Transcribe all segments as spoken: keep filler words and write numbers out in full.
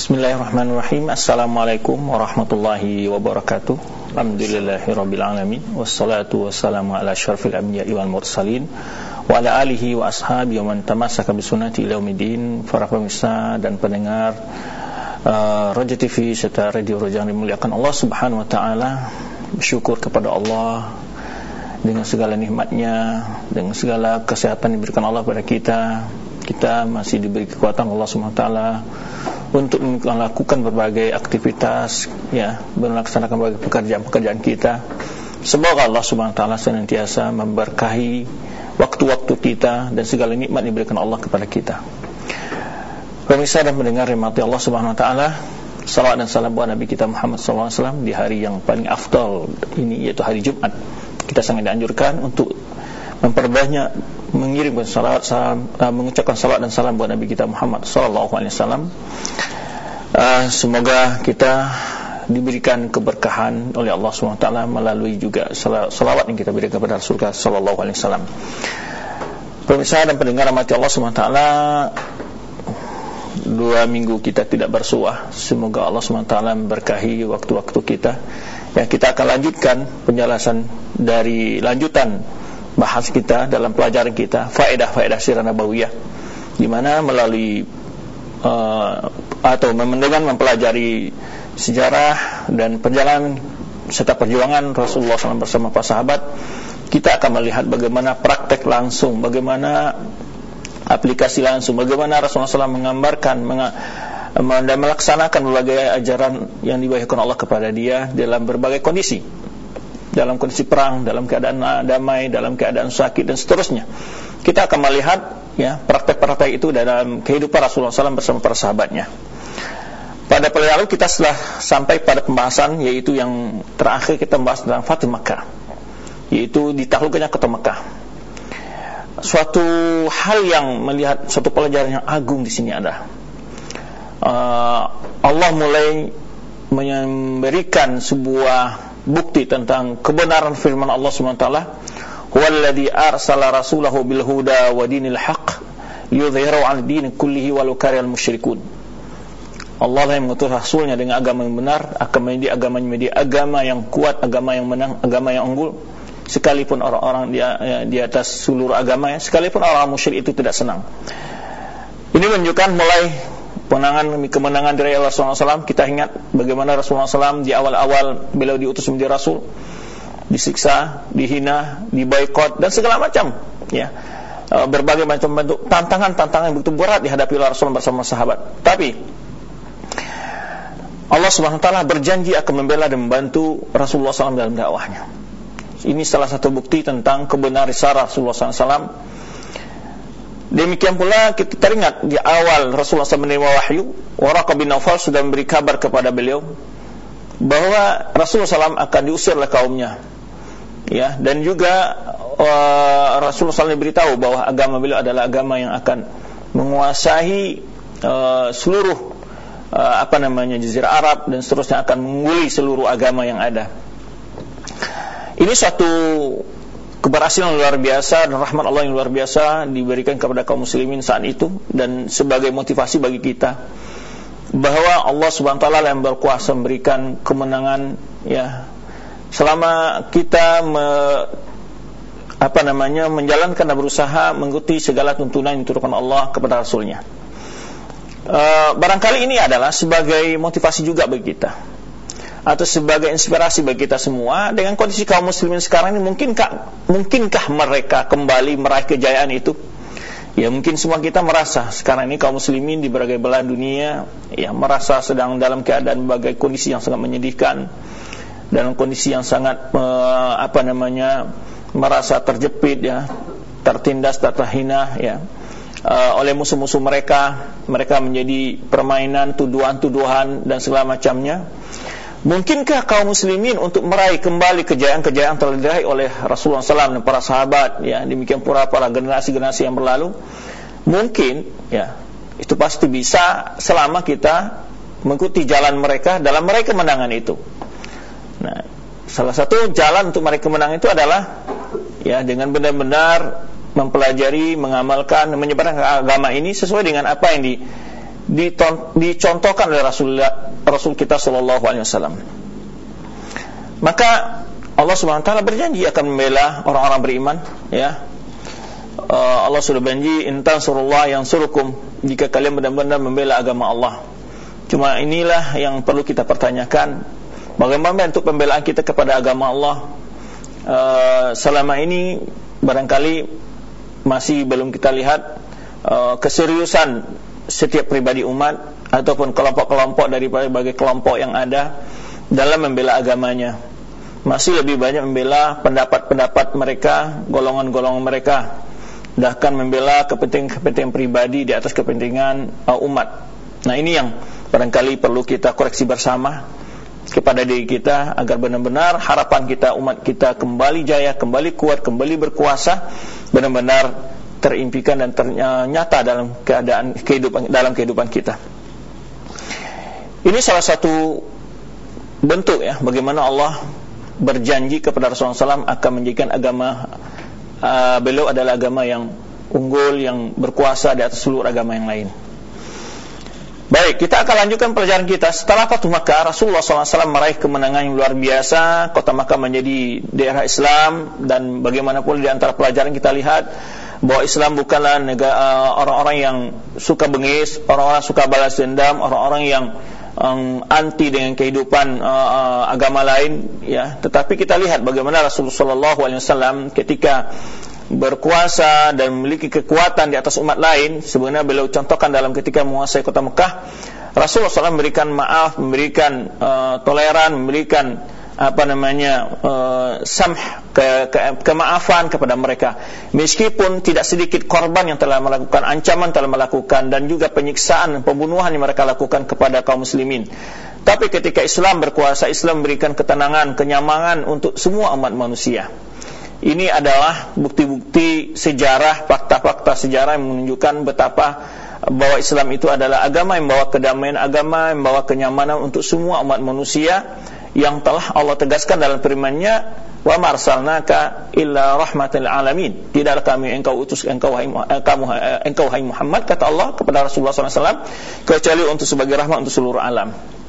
Bismillahirrahmanirrahim. Assalamualaikum warahmatullahi wabarakatuh. Alhamdulillahirabbil alamin wassalatu wassalamu ala asyrafil anbiya'i wal mursalin wa ala alihi wa ashabihi wa man tamassaka bi sunnati ila yaumiddin. Para pemirsa dan pendengar uh, Raja T V serta Radio Raja yang dimuliakan Allah Subhanahu wa taala, bersyukur kepada Allah dengan segala nikmatnya, dengan segala kesehatan yang diberikan Allah kepada kita. Kita masih diberi kekuatan Allah Subhanahu wa taala untuk melakukan berbagai aktivitas, ya, melaksanakan berbagai pekerjaan-pekerjaan kita. Semoga Allah Subhanahu wa taala senantiasa memberkahi waktu-waktu kita dan segala nikmat yang diberikan Allah kepada kita. Pemirsa dan mendengar rahmati Allah Subhanahu wa taala, salawat dan salam buat Nabi kita Muhammad sallallahu alaihi wasallam di hari yang paling afdal ini, yaitu hari Jumat. Kita sangat dianjurkan untuk memperbanyak mengirimkan salawat, salam, uh, mengucapkan salawat dan salam buat Nabi kita Muhammad sallallahu alaihi wasallam. Uh, semoga kita diberikan keberkahan oleh Allah subhanahu wa taala melalui juga salawat yang kita berikan kepada Rasulullah sallallahu alaihi wasallam. Pemirsa dan pendengar rahmati Allah subhanahu wa taala, dua minggu kita tidak bersuah. Semoga Allah subhanahu wa taala memberkahi waktu-waktu kita. Ya, kita akan lanjutkan penjelasan dari lanjutan bahas kita dalam pelajaran kita faedah-faedah sirah nabawiyah, di mana melalui uh, atau dengan mempelajari sejarah dan perjalanan serta perjuangan Rasulullah shallallahu alaihi wasallam bersama para sahabat, kita akan melihat bagaimana praktek langsung, bagaimana aplikasi langsung, bagaimana Rasulullah shallallahu alaihi wasallam menggambarkan menga- dan melaksanakan berbagai ajaran yang diwahyukan Allah kepada dia dalam berbagai kondisi, dalam kondisi perang, dalam keadaan damai, dalam keadaan sakit dan seterusnya. Kita akan melihat, ya, praktek-praktek itu dalam kehidupan Rasulullah shallallahu alaihi wasallam bersama para sahabatnya. Pada pelajaran lalu kita setelah sampai pada pembahasan, yaitu yang terakhir kita membahas tentang Fathu Makkah, yaitu ditaklukkannya kota Mekah. Suatu hal yang melihat suatu pelajaran yang agung di sini ada, uh, Allah mulai memberikan sebuah bukti tentang kebenaran firman Allah subhanahu wa taala, huwallazi arsala rasulahu bil huda wa dinil haqq liyudhhirahu 'ala din kullihi walau karihal musyrikun. Allah yang mengutus rasulnya dengan agama yang benar, akan menjadi agama yang menjadi agama yang kuat, agama yang menang, agama yang unggul, sekalipun orang-orang di, di atas seluruh agama, ya, sekalipun orang musyrik itu tidak senang. Ini menunjukkan mulai kemenangan demi kemenangan dari Allah subhanahu wa taala. Kita ingat bagaimana Rasulullah shallallahu alaihi wasallam di awal-awal beliau diutus menjadi rasul, disiksa, dihina, diboikot dan segala macam, ya, berbagai macam bentuk tantangan-tantangan yang begitu berat dihadapi oleh Rasulullah bersama sahabat. Tapi Allah subhanahu wa taala berjanji akan membela dan membantu Rasulullah shallallahu alaihi wasallam dalam dakwahnya. Ini salah satu bukti tentang kebenaran risalah Rasulullah shallallahu alaihi wasallam. Demikian pula kita teringat di awal Rasulullah shallallahu alaihi wasallam menerima wahyu, Waraqah bin Nawfal sudah memberi kabar kepada beliau bahwa Rasulullah shallallahu alaihi wasallam akan diusir oleh kaumnya, ya, dan juga uh, Rasulullah shallallahu alaihi wasallam diberitahu bahwa agama beliau adalah agama yang akan menguasai uh, seluruh uh, apa namanya jazirah Arab dan seterusnya, akan mengungguli seluruh agama yang ada. Ini suatu keberhasilan luar biasa dan rahmat Allah yang luar biasa diberikan kepada kaum muslimin saat itu, dan sebagai motivasi bagi kita bahwa Allah subhanahu wa taala yang berkuasa memberikan kemenangan, ya, selama kita me, apa namanya menjalankan dan berusaha mengikuti segala tuntunan yang diturunkan Allah kepada Rasulnya. Uh, barangkali ini adalah sebagai motivasi juga bagi kita, atau sebagai inspirasi bagi kita semua. Dengan kondisi kaum muslimin sekarang ini, mungkinkah mungkinkah mereka kembali meraih kejayaan itu? Ya, mungkin semua kita merasa sekarang ini kaum muslimin di berbagai belahan dunia, ya, merasa sedang dalam keadaan berbagai kondisi yang sangat menyedihkan, dalam kondisi yang sangat uh, apa namanya merasa terjepit, ya, tertindas, terhina, ya, uh, oleh musuh-musuh mereka. Mereka menjadi permainan tuduhan-tuduhan dan segala macamnya. Mungkinkah kaum muslimin untuk meraih kembali kejayaan-kejayaan telah diraih oleh Rasulullah shallallahu alaihi wasallam dan para sahabat, ya, demikian pula para generasi-generasi yang berlalu? Mungkin, ya, itu pasti bisa selama kita mengikuti jalan mereka dalam meraih kemenangan itu. Nah, salah satu jalan untuk meraih kemenangan itu adalah, ya, dengan benar-benar mempelajari, mengamalkan, menyebarkan agama ini sesuai dengan apa yang di dicontohkan oleh Rasulullah, Rasul kita sallallahu alaihi wasallam. Maka Allah Subhanahu wa taala berjanji akan membela orang-orang beriman, ya. Uh, Allah sudah berjanji, in tansurullah yansurukum, jika kalian benar-benar membela agama Allah. Cuma inilah yang perlu kita pertanyakan, bagaimana bentuk pembelaan kita kepada agama Allah? Uh, selama ini barangkali masih belum kita lihat uh, keseriusan setiap pribadi umat ataupun kelompok-kelompok dari berbagai kelompok yang ada dalam membela agamanya. Masih lebih banyak membela pendapat-pendapat mereka, golongan-golongan mereka, bahkan membela kepentingan-kepentingan pribadi di atas kepentingan uh, umat. Nah, ini yang barangkali perlu kita koreksi bersama kepada diri kita, agar benar-benar harapan kita, umat kita kembali jaya, kembali kuat, kembali berkuasa, benar-benar terimpikan dan ternyata dalam keadaan kehidupan, dalam kehidupan kita. Ini salah satu bentuk, ya, bagaimana Allah berjanji kepada Rasulullah shallallahu alaihi wasallam akan menjadikan agama uh, beliau adalah agama yang unggul, yang berkuasa di atas seluruh agama yang lain. Baik, kita akan lanjutkan pelajaran kita. Setelah Fathu Makkah, Rasulullah shallallahu alaihi wasallam meraih kemenangan yang luar biasa. Kota Makkah menjadi daerah Islam, dan bagaimanapun di antara pelajaran kita lihat bahwa Islam bukanlah negara, uh, orang-orang yang suka bengis, orang-orang suka balas dendam, orang-orang yang um, anti dengan kehidupan uh, uh, agama lain, ya. Tetapi kita lihat bagaimana Rasulullah shallallahu alaihi wasallam ketika berkuasa dan memiliki kekuatan di atas umat lain, sebenarnya beliau contohkan dalam ketika menguasai kota Mekah, Rasulullah shallallahu alaihi wasallam memberikan maaf, memberikan uh, toleran, memberikan apa namanya uh, samh, ke, ke, kemaafan kepada mereka, meskipun tidak sedikit korban yang telah melakukan, ancaman telah melakukan, dan juga penyiksaan, pembunuhan yang mereka lakukan kepada kaum muslimin. Tapi ketika Islam berkuasa, Islam memberikan ketenangan, kenyamanan untuk semua umat manusia. Ini adalah bukti-bukti sejarah, fakta-fakta sejarah yang menunjukkan betapa bahwa Islam itu adalah agama yang membawa kedamaian, agama yang membawa kenyamanan untuk semua umat manusia, yang telah Allah tegaskan dalam firman-Nya, wa marsalnaka illa rahmatal alamin. Tidaklah kami engkau utus engkau hai kamu engkau hai Muhammad, kata Allah kepada Rasulullah shallallahu alaihi wasallam, kecuali untuk sebagai rahmat untuk seluruh alam.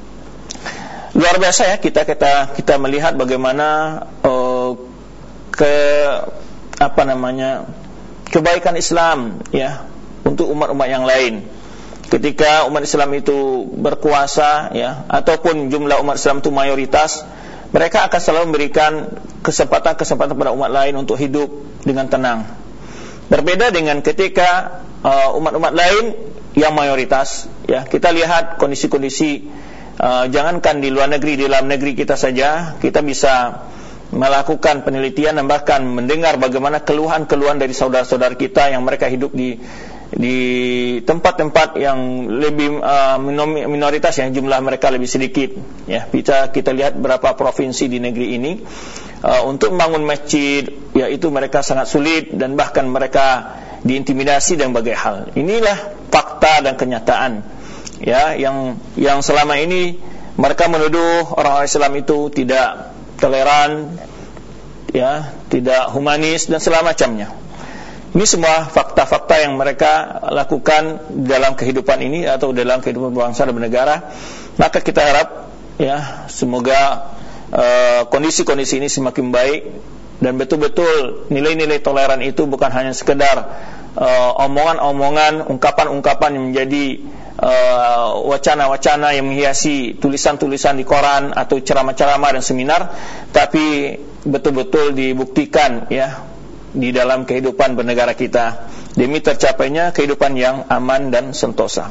Luar biasa, ya, kita kita kita melihat bagaimana uh, ke apa namanya kebaikan Islam, ya, untuk umat-umat yang lain. Ketika umat Islam itu berkuasa, ya, ataupun jumlah umat Islam itu mayoritas, mereka akan selalu memberikan kesempatan-kesempatan kepada umat lain untuk hidup dengan tenang. Berbeda dengan ketika uh, umat-umat lain yang mayoritas, ya, kita lihat kondisi-kondisi uh, jangankan di luar negeri, di dalam negeri kita saja kita bisa melakukan penelitian dan bahkan mendengar bagaimana keluhan-keluhan dari saudara-saudara kita yang mereka hidup di di tempat-tempat yang lebih uh, minoritas, yang jumlah mereka lebih sedikit, ya. Kita kita lihat berapa provinsi di negeri ini uh, untuk membangun masjid, ya, itu mereka sangat sulit, dan bahkan mereka diintimidasi dan berbagai hal. Inilah fakta dan kenyataan, ya, yang yang selama ini mereka menuduh orang-orang Islam itu tidak toleran, ya, tidak humanis dan segala macamnya. Ini semua fakta-fakta yang mereka lakukan dalam kehidupan ini atau dalam kehidupan bangsa dan bernegara. Maka kita harap, ya, semoga uh, kondisi-kondisi ini semakin baik, dan betul-betul nilai-nilai toleran itu bukan hanya sekedar uh, omongan-omongan, ungkapan-ungkapan yang menjadi Uh, wacana-wacana yang menghiasi tulisan-tulisan di koran atau ceramah-ceramah dan seminar, tapi betul-betul dibuktikan, ya, di dalam kehidupan bernegara kita, demi tercapainya kehidupan yang aman dan sentosa.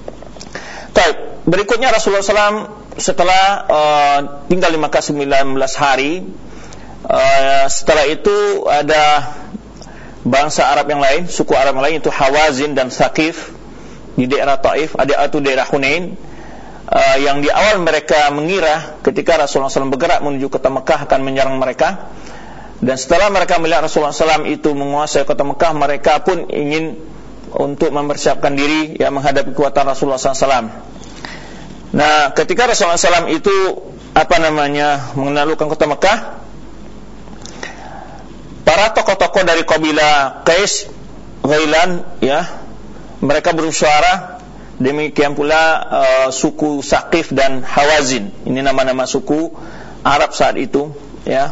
Baik, berikutnya Rasulullah shallallahu alaihi wasallam setelah uh, tinggal di Makkah sembilan belas hari, uh, setelah itu ada bangsa Arab yang lain, suku Arab yang lain, itu Hawazin dan Thaqif di daerah Taif, ada atau daerah Hunain, uh, yang di awal mereka mengira ketika Rasulullah shallallahu alaihi wasallam bergerak menuju kota Mekah akan menyerang mereka, dan setelah mereka melihat Rasulullah shallallahu alaihi wasallam itu menguasai kota Mekah, mereka pun ingin untuk mempersiapkan diri, ya, menghadapi kekuatan Rasulullah shallallahu alaihi wasallam. Nah, ketika Rasulullah shallallahu alaihi wasallam itu apa namanya menaklukkan kota Mekah, para tokoh-tokoh dari kabilah Qais, Ghailan, ya, mereka bersuara Demikian pula uh, suku Saqif dan Hawazin. Ini nama-nama suku Arab saat itu, ya.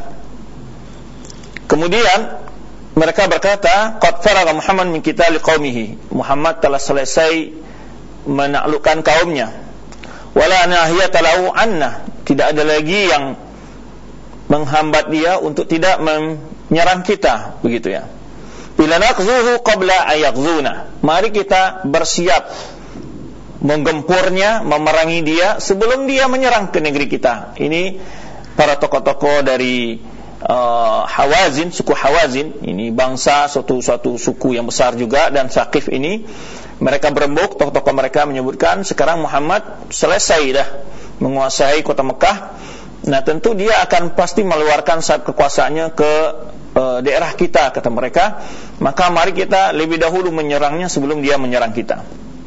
Kemudian mereka berkata, qad faraga Muhammad min qitali qaumihi. Muhammad telah selesai menaklukkan kaumnya. Wala nahiyata lahu anna. Tidak ada lagi yang menghambat dia untuk tidak menyerang kita, begitu ya. Bila naqzuhu qabla ayaghzuna. Mari kita bersiap menggempurnya, memerangi dia sebelum dia menyerang ke negeri kita. Ini para tokoh-tokoh dari uh, Hawazin, suku Hawazin. Ini bangsa suatu suatu suku yang besar juga. Dan Saqif ini mereka berembuk, tokoh-tokoh mereka menyebutkan sekarang Muhammad selesai dah menguasai kota Mekah. Nah tentu dia akan pasti meluarkan saat kekuasaannya ke uh, daerah kita, kata mereka. Maka mari kita lebih dahulu menyerangnya sebelum dia menyerang kita.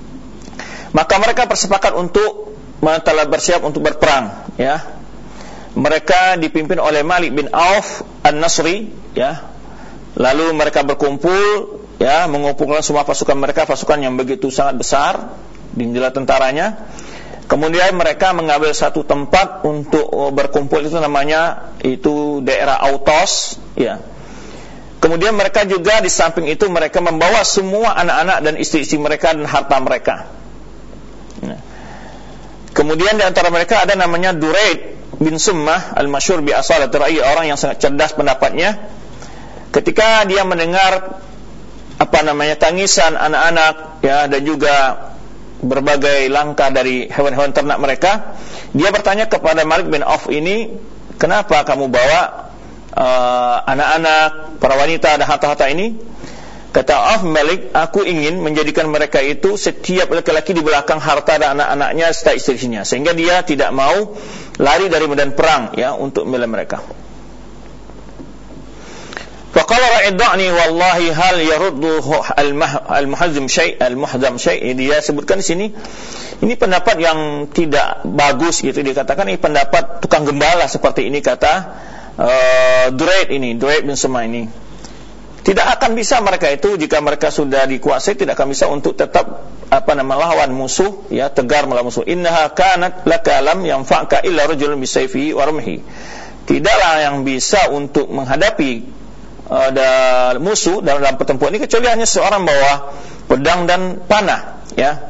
Maka mereka bersepakat untuk telah bersiap untuk berperang, ya. Mereka dipimpin oleh Malik bin Auf An-Nasri, ya. Lalu mereka berkumpul, ya, mengumpulkan semua pasukan mereka, pasukan yang begitu sangat besar, dinilai tentaranya. Kemudian mereka mengambil satu tempat untuk berkumpul, itu namanya itu daerah Autos, ya. Kemudian mereka juga di samping itu mereka membawa semua anak-anak dan istri-istri mereka dan harta mereka. Nah. Kemudian di antara mereka ada namanya Duraid bin Summah al-masyhur bi asalat ra'i, orang yang sangat cerdas pendapatnya. Ketika dia mendengar apa namanya tangisan anak-anak, ya, dan juga berbagai langkah dari hewan-hewan ternak mereka, dia bertanya kepada Malik bin Auf ini, kenapa kamu bawa uh, anak-anak, para wanita dan harta-harta ini? Kata Auf, Malik, aku ingin menjadikan mereka itu setiap laki-laki di belakang harta dan anak-anaknya serta istrinya, sehingga dia tidak mau lari dari medan perang, ya, untuk membela mereka. Faqala ra'idni wallahi hal yaruddu al-muhazzim syai' al-muhazzam syai'. Dia sebutkan di sini, ini pendapat yang tidak bagus, gitu. Dikatakan ini pendapat tukang gembala seperti ini, kata uh, Duraid ini, Duraid bin Suma ini. Tidak akan bisa mereka itu, jika mereka sudah dikuasai, tidak akan bisa untuk tetap apa nama lawan musuh, ya, tegar melawan musuh. Innaha kanat laka lam yanfa'ka illa rajulun bisayfihi wa rumhi. Tidaklah yang bisa untuk menghadapi uh, musuh dalam, dalam pertempuran ini kecuali hanya seorang bawa pedang dan panah, ya.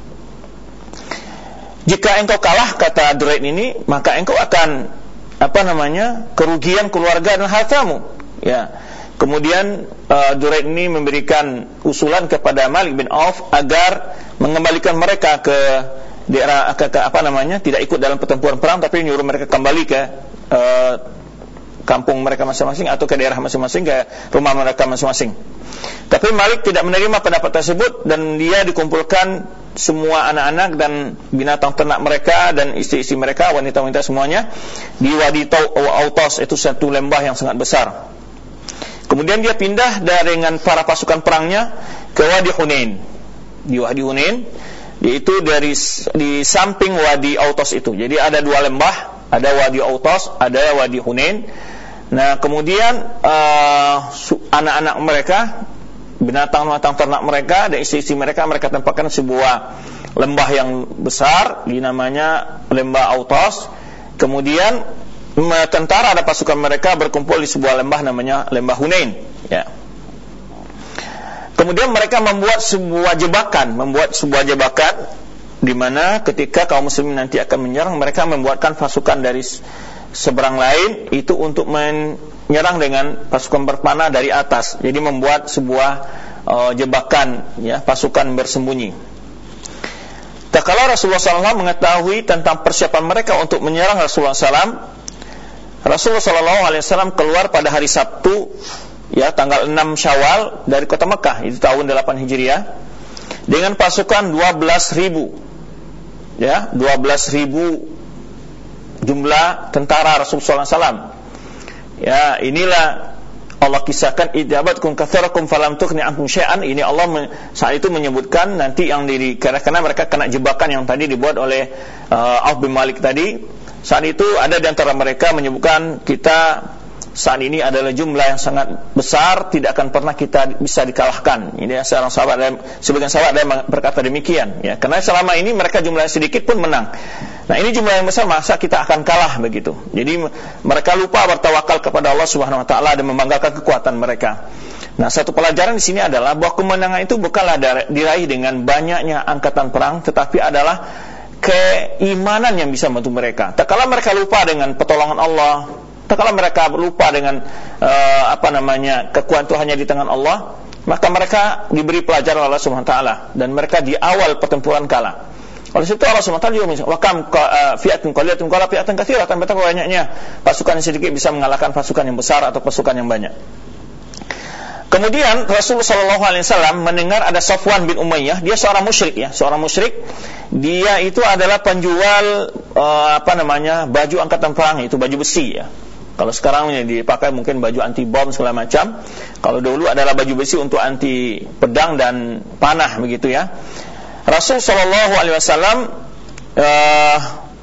Jika engkau kalah, kata Duraid ini, maka engkau akan apa namanya kerugian keluarga dan hartamu, ya. Kemudian uh, Duraid ini memberikan usulan kepada Malik bin Auf agar mengembalikan mereka ke daerah ke, ke apa namanya tidak ikut dalam pertempuran perang, tapi nyuruh mereka kembali ke uh, kampung mereka masing-masing atau ke daerah masing-masing, ke rumah mereka masing-masing. Tapi Malik tidak menerima pendapat tersebut, dan dia dikumpulkan semua anak-anak dan binatang ternak mereka dan istri-istri mereka, wanita-wanita semuanya, di Wadi Autos, itu satu lembah yang sangat besar. Kemudian dia pindah dengan para pasukan perangnya ke Wadi Hunain. Di Wadi Hunain, yaitu dari di samping Wadi Autos itu. Jadi ada dua lembah, ada Wadi Autos, ada Wadi Hunain. Nah, kemudian uh, anak-anak mereka, binatang-binatang ternak mereka dan istri-istri mereka, mereka tempatkan sebuah lembah yang besar, dinamanya lembah Autos. Kemudian tentara ada pasukan mereka berkumpul di sebuah lembah namanya lembah Hunain, ya. Kemudian mereka membuat sebuah jebakan, membuat sebuah jebakan di mana ketika kaum muslimin nanti akan menyerang, mereka membuatkan pasukan dari seberang lain itu untuk menyerang dengan pasukan berpanah dari atas. Jadi membuat sebuah uh, jebakan, ya, pasukan bersembunyi. Tak kala Rasulullah sallallahu alaihi wasallam mengetahui tentang persiapan mereka untuk menyerang Rasulullah sallallahu alaihi wasallam, Rasulullah sallallahu alaihi wasallam keluar pada hari Sabtu, ya, tanggal enam Syawal dari kota Mekah, itu tahun delapan Hijriah, dengan pasukan dua belas ribu, ya, dua belas ribu jumlah tentara Rasulullah sallallahu alaihi wasallam. Ya, inilah Allah kisahkan, idzabatkum katsarakum falam tughni ankum syai'an. Ini Allah saat itu menyebutkan nanti yang diri, karena mereka kena jebakan yang tadi dibuat oleh uh, Auf bin Malik tadi. Saat itu ada di antara mereka menyebutkan, kita saat ini adalah jumlah yang sangat besar, tidak akan pernah kita bisa dikalahkan. Ini seorang sahabat dan sebagian sahabat ada yang berkata demikian, ya, karena selama ini mereka jumlahnya sedikit pun menang. Nah, ini jumlah yang besar, masa kita akan kalah begitu. Jadi mereka lupa bertawakal kepada Allah Subhanahu wa taala dan membanggakan kekuatan mereka. Nah, satu pelajaran di sini adalah bahwa kemenangan itu bukanlah diraih dengan banyaknya angkatan perang, tetapi adalah keimanan yang bisa membantu mereka. Tak kala mereka lupa dengan pertolongan Allah, tak kala mereka lupa dengan uh, apa namanya kekuatan itu hanya di tangan Allah, maka mereka diberi pelajaran oleh Allah Subhanahu wa taala dan mereka di awal pertempuran kalah. Oleh sebab itu Allah Subhanahu wa taala juga menyebut, "Wa kam fi'atun qalilatun qala fi'atan katsiratan." Betapa banyaknya pasukan yang sedikit bisa mengalahkan pasukan yang besar atau pasukan yang banyak. Kemudian Rasulullah shallallahu alaihi wasallam mendengar ada Safwan bin Umayyah, dia seorang musyrik ya, seorang musyrik. Dia itu adalah penjual uh, apa namanya baju angkatan perang, itu baju besi ya. Kalau sekarang dipakai mungkin baju anti bom segala macam. Kalau dulu adalah baju besi untuk anti pedang dan panah begitu ya. Rasul shallallahu alaihi wasallam uh,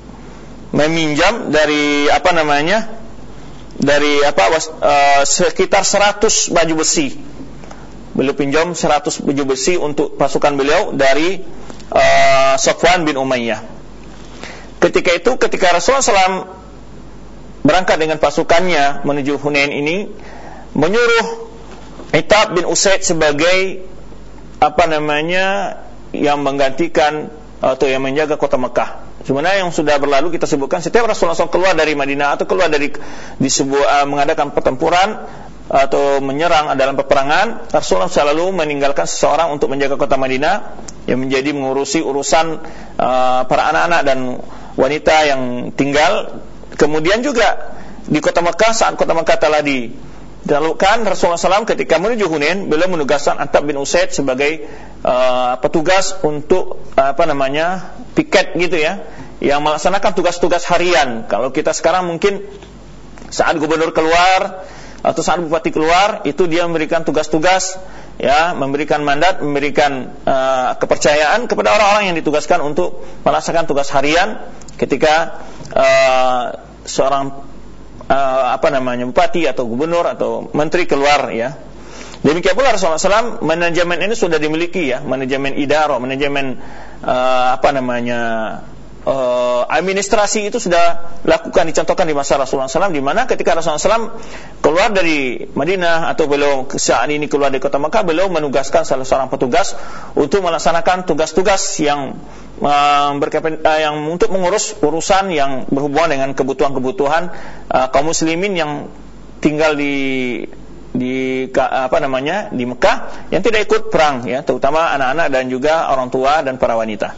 meminjam dari apa namanya dari apa uh, sekitar seratus baju besi. Beliau pinjam seratus baju besi untuk pasukan beliau dari uh, Safwan bin Umayyah. Ketika itu, ketika Rasulullah shallallahu alaihi wasallam berangkat dengan pasukannya menuju Hunain ini, menyuruh Itab bin Usaid sebagai apa namanya yang menggantikan atau yang menjaga kota Mekah. Sebenarnya yang sudah berlalu kita sebutkan, setiap Rasulullah shallallahu alaihi wasallam keluar dari Madinah atau keluar dari di sebuah uh, mengadakan pertempuran atau menyerang dalam peperangan, Rasulullah selalu meninggalkan seseorang untuk menjaga kota Madinah yang menjadi mengurusi urusan uh, para anak-anak dan wanita yang tinggal. Kemudian juga di kota Mekah, saat kota Mekah telah ditaklukkan, Rasulullah shallallahu alaihi wasallam ketika menuju Hunain, beliau menugaskan Attab bin Usaid sebagai uh, petugas untuk uh, apa namanya piket gitu ya, yang melaksanakan tugas-tugas harian. Kalau kita sekarang mungkin saat gubernur keluar atau saat bupati keluar, itu dia memberikan tugas-tugas ya, memberikan mandat, memberikan uh, kepercayaan kepada orang-orang yang ditugaskan untuk melaksanakan tugas harian. Ketika uh, seorang uh, apa namanya bupati atau gubernur atau menteri keluar ya. Demikian pula Rasulullah shallallahu alaihi wasallam, manajemen ini sudah dimiliki ya, manajemen idaro, manajemen uh, apa namanya uh, administrasi itu sudah lakukan, dicontohkan di masa Rasulullah shallallahu alaihi wasallam, di mana ketika Rasulullah shallallahu alaihi wasallam keluar dari Madinah atau beliau saat ini keluar dari kota Mekah, beliau menugaskan salah seorang petugas untuk melaksanakan tugas-tugas yang uh, berkepen, uh, yang untuk mengurus urusan yang berhubungan dengan kebutuhan-kebutuhan uh, kaum muslimin yang tinggal di di apa namanya di Mekah yang tidak ikut perang ya, terutama anak-anak dan juga orang tua dan para wanita.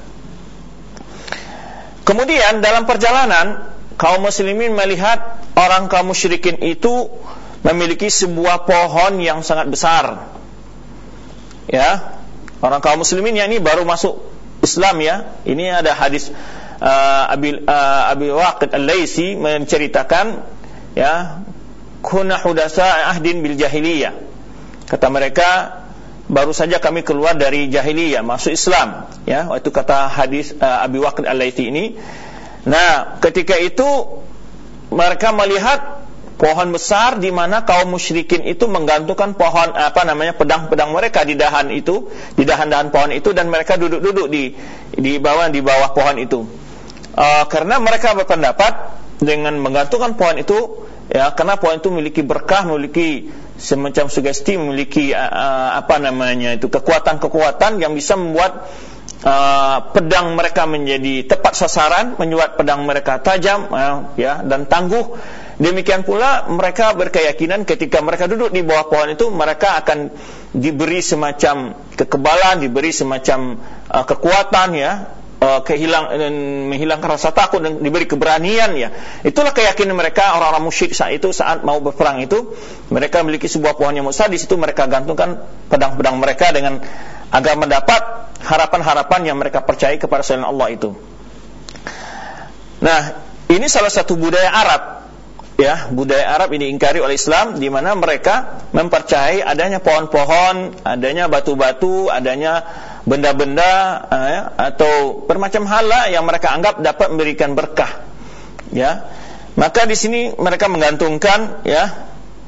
Kemudian dalam perjalanan kaum muslimin melihat orang kaum musyrikin itu memiliki sebuah pohon yang sangat besar. Ya, orang kaum muslimin yang ini baru masuk Islam ya. Ini ada hadis uh, Abi uh, Abi Waqid Al-Laisi menceritakan ya, kunna hudasa ahdin bil jahiliyah. Kata mereka, baru saja kami keluar dari jahiliyah masuk Islam ya, itu kata hadis uh, Abi Waqid Al-Laitsi ini. Nah, ketika itu mereka melihat pohon besar di mana kaum musyrikin itu menggantungkan pohon apa namanya pedang-pedang mereka di dahan itu, di dahan-dahan pohon itu, dan mereka duduk-duduk di di bawah di bawah pohon itu. Uh, karena mereka berpendapat dengan menggantungkan pohon itu ya, karena pohon itu memiliki berkah, memiliki semacam sugesti, memiliki uh, apa namanya itu kekuatan-kekuatan yang bisa membuat uh, pedang mereka menjadi tepat sasaran, membuat pedang mereka tajam uh, ya dan tangguh. Demikian pula mereka berkeyakinan ketika mereka duduk di bawah pohon itu, mereka akan diberi semacam kekebalan, diberi semacam uh, kekuatan ya, Uh, kehilang dan menghilangkan rasa takut dan diberi keberanian ya. Itulah keyakinan mereka orang-orang musyrik saat itu, saat mau berperang itu mereka memiliki sebuah pohon yang besar, di situ mereka gantungkan pedang-pedang mereka dengan agar mendapat harapan-harapan yang mereka percaya kepada selain Allah itu. Nah, ini salah satu budaya Arab ya, budaya Arab ini diingkari oleh Islam, di mana mereka mempercayai adanya pohon-pohon, adanya batu-batu, adanya benda-benda eh, atau bermacam hal yang mereka anggap dapat memberikan berkah. Ya, maka di sini mereka menggantungkan ya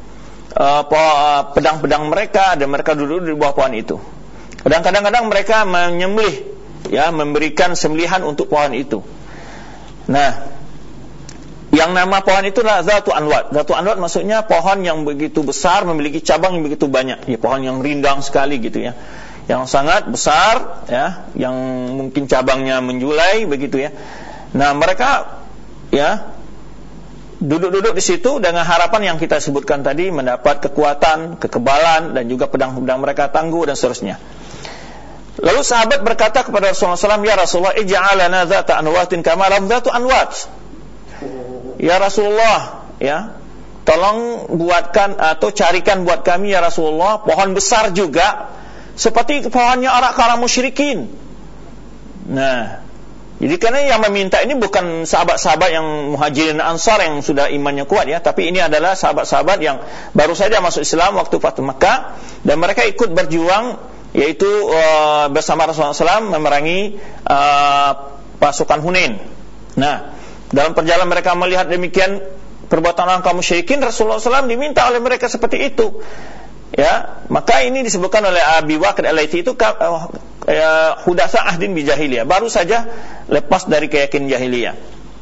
uh, pedang-pedang mereka dan mereka duduk di bawah pohon itu. Dan kadang-kadang mereka menyembelih, ya, memberikan sembelihan untuk pohon itu. Nah, yang nama pohon itu adalah Zatu Anwat. Zatu Anwat maksudnya pohon yang begitu besar, memiliki cabang yang begitu banyak. Ya, pohon yang rindang sekali gitu ya, yang sangat besar, ya, yang mungkin cabangnya menjulai begitu ya. Nah, mereka ya duduk-duduk di situ dengan harapan yang kita sebutkan tadi, mendapat kekuatan, kekebalan, dan juga pedang-pedang mereka tangguh dan seterusnya. Lalu sahabat berkata kepada Rasulullah shallallahu alaihi wasallam, ya Rasulullah, ij'alana dzata anwatin kama lahum dzatu anwat. Ya Rasulullah, ya, tolong buatkan atau carikan buat kami ya Rasulullah pohon besar juga seperti pohonnya orang-orang musyrikin. Nah, jadi karena yang meminta ini bukan sahabat-sahabat yang Muhajirin Ansar yang sudah imannya kuat ya, tapi ini adalah sahabat-sahabat yang baru saja masuk Islam waktu Fathu Makkah, dan mereka ikut berjuang, yaitu uh, bersama Rasulullah shallallahu alaihi wasallam memerangi uh, pasukan Hunain. Nah, dalam perjalanan mereka melihat demikian perbuatan orang kaum musyrikin, Rasulullah shallallahu alaihi wasallam diminta oleh mereka seperti itu. Ya, maka ini disebutkan oleh Abi Waqid Al-Laitsi itu uh, uh, hudasa ahdin bi jahiliyah, baru saja lepas dari keyakinan jahiliyah.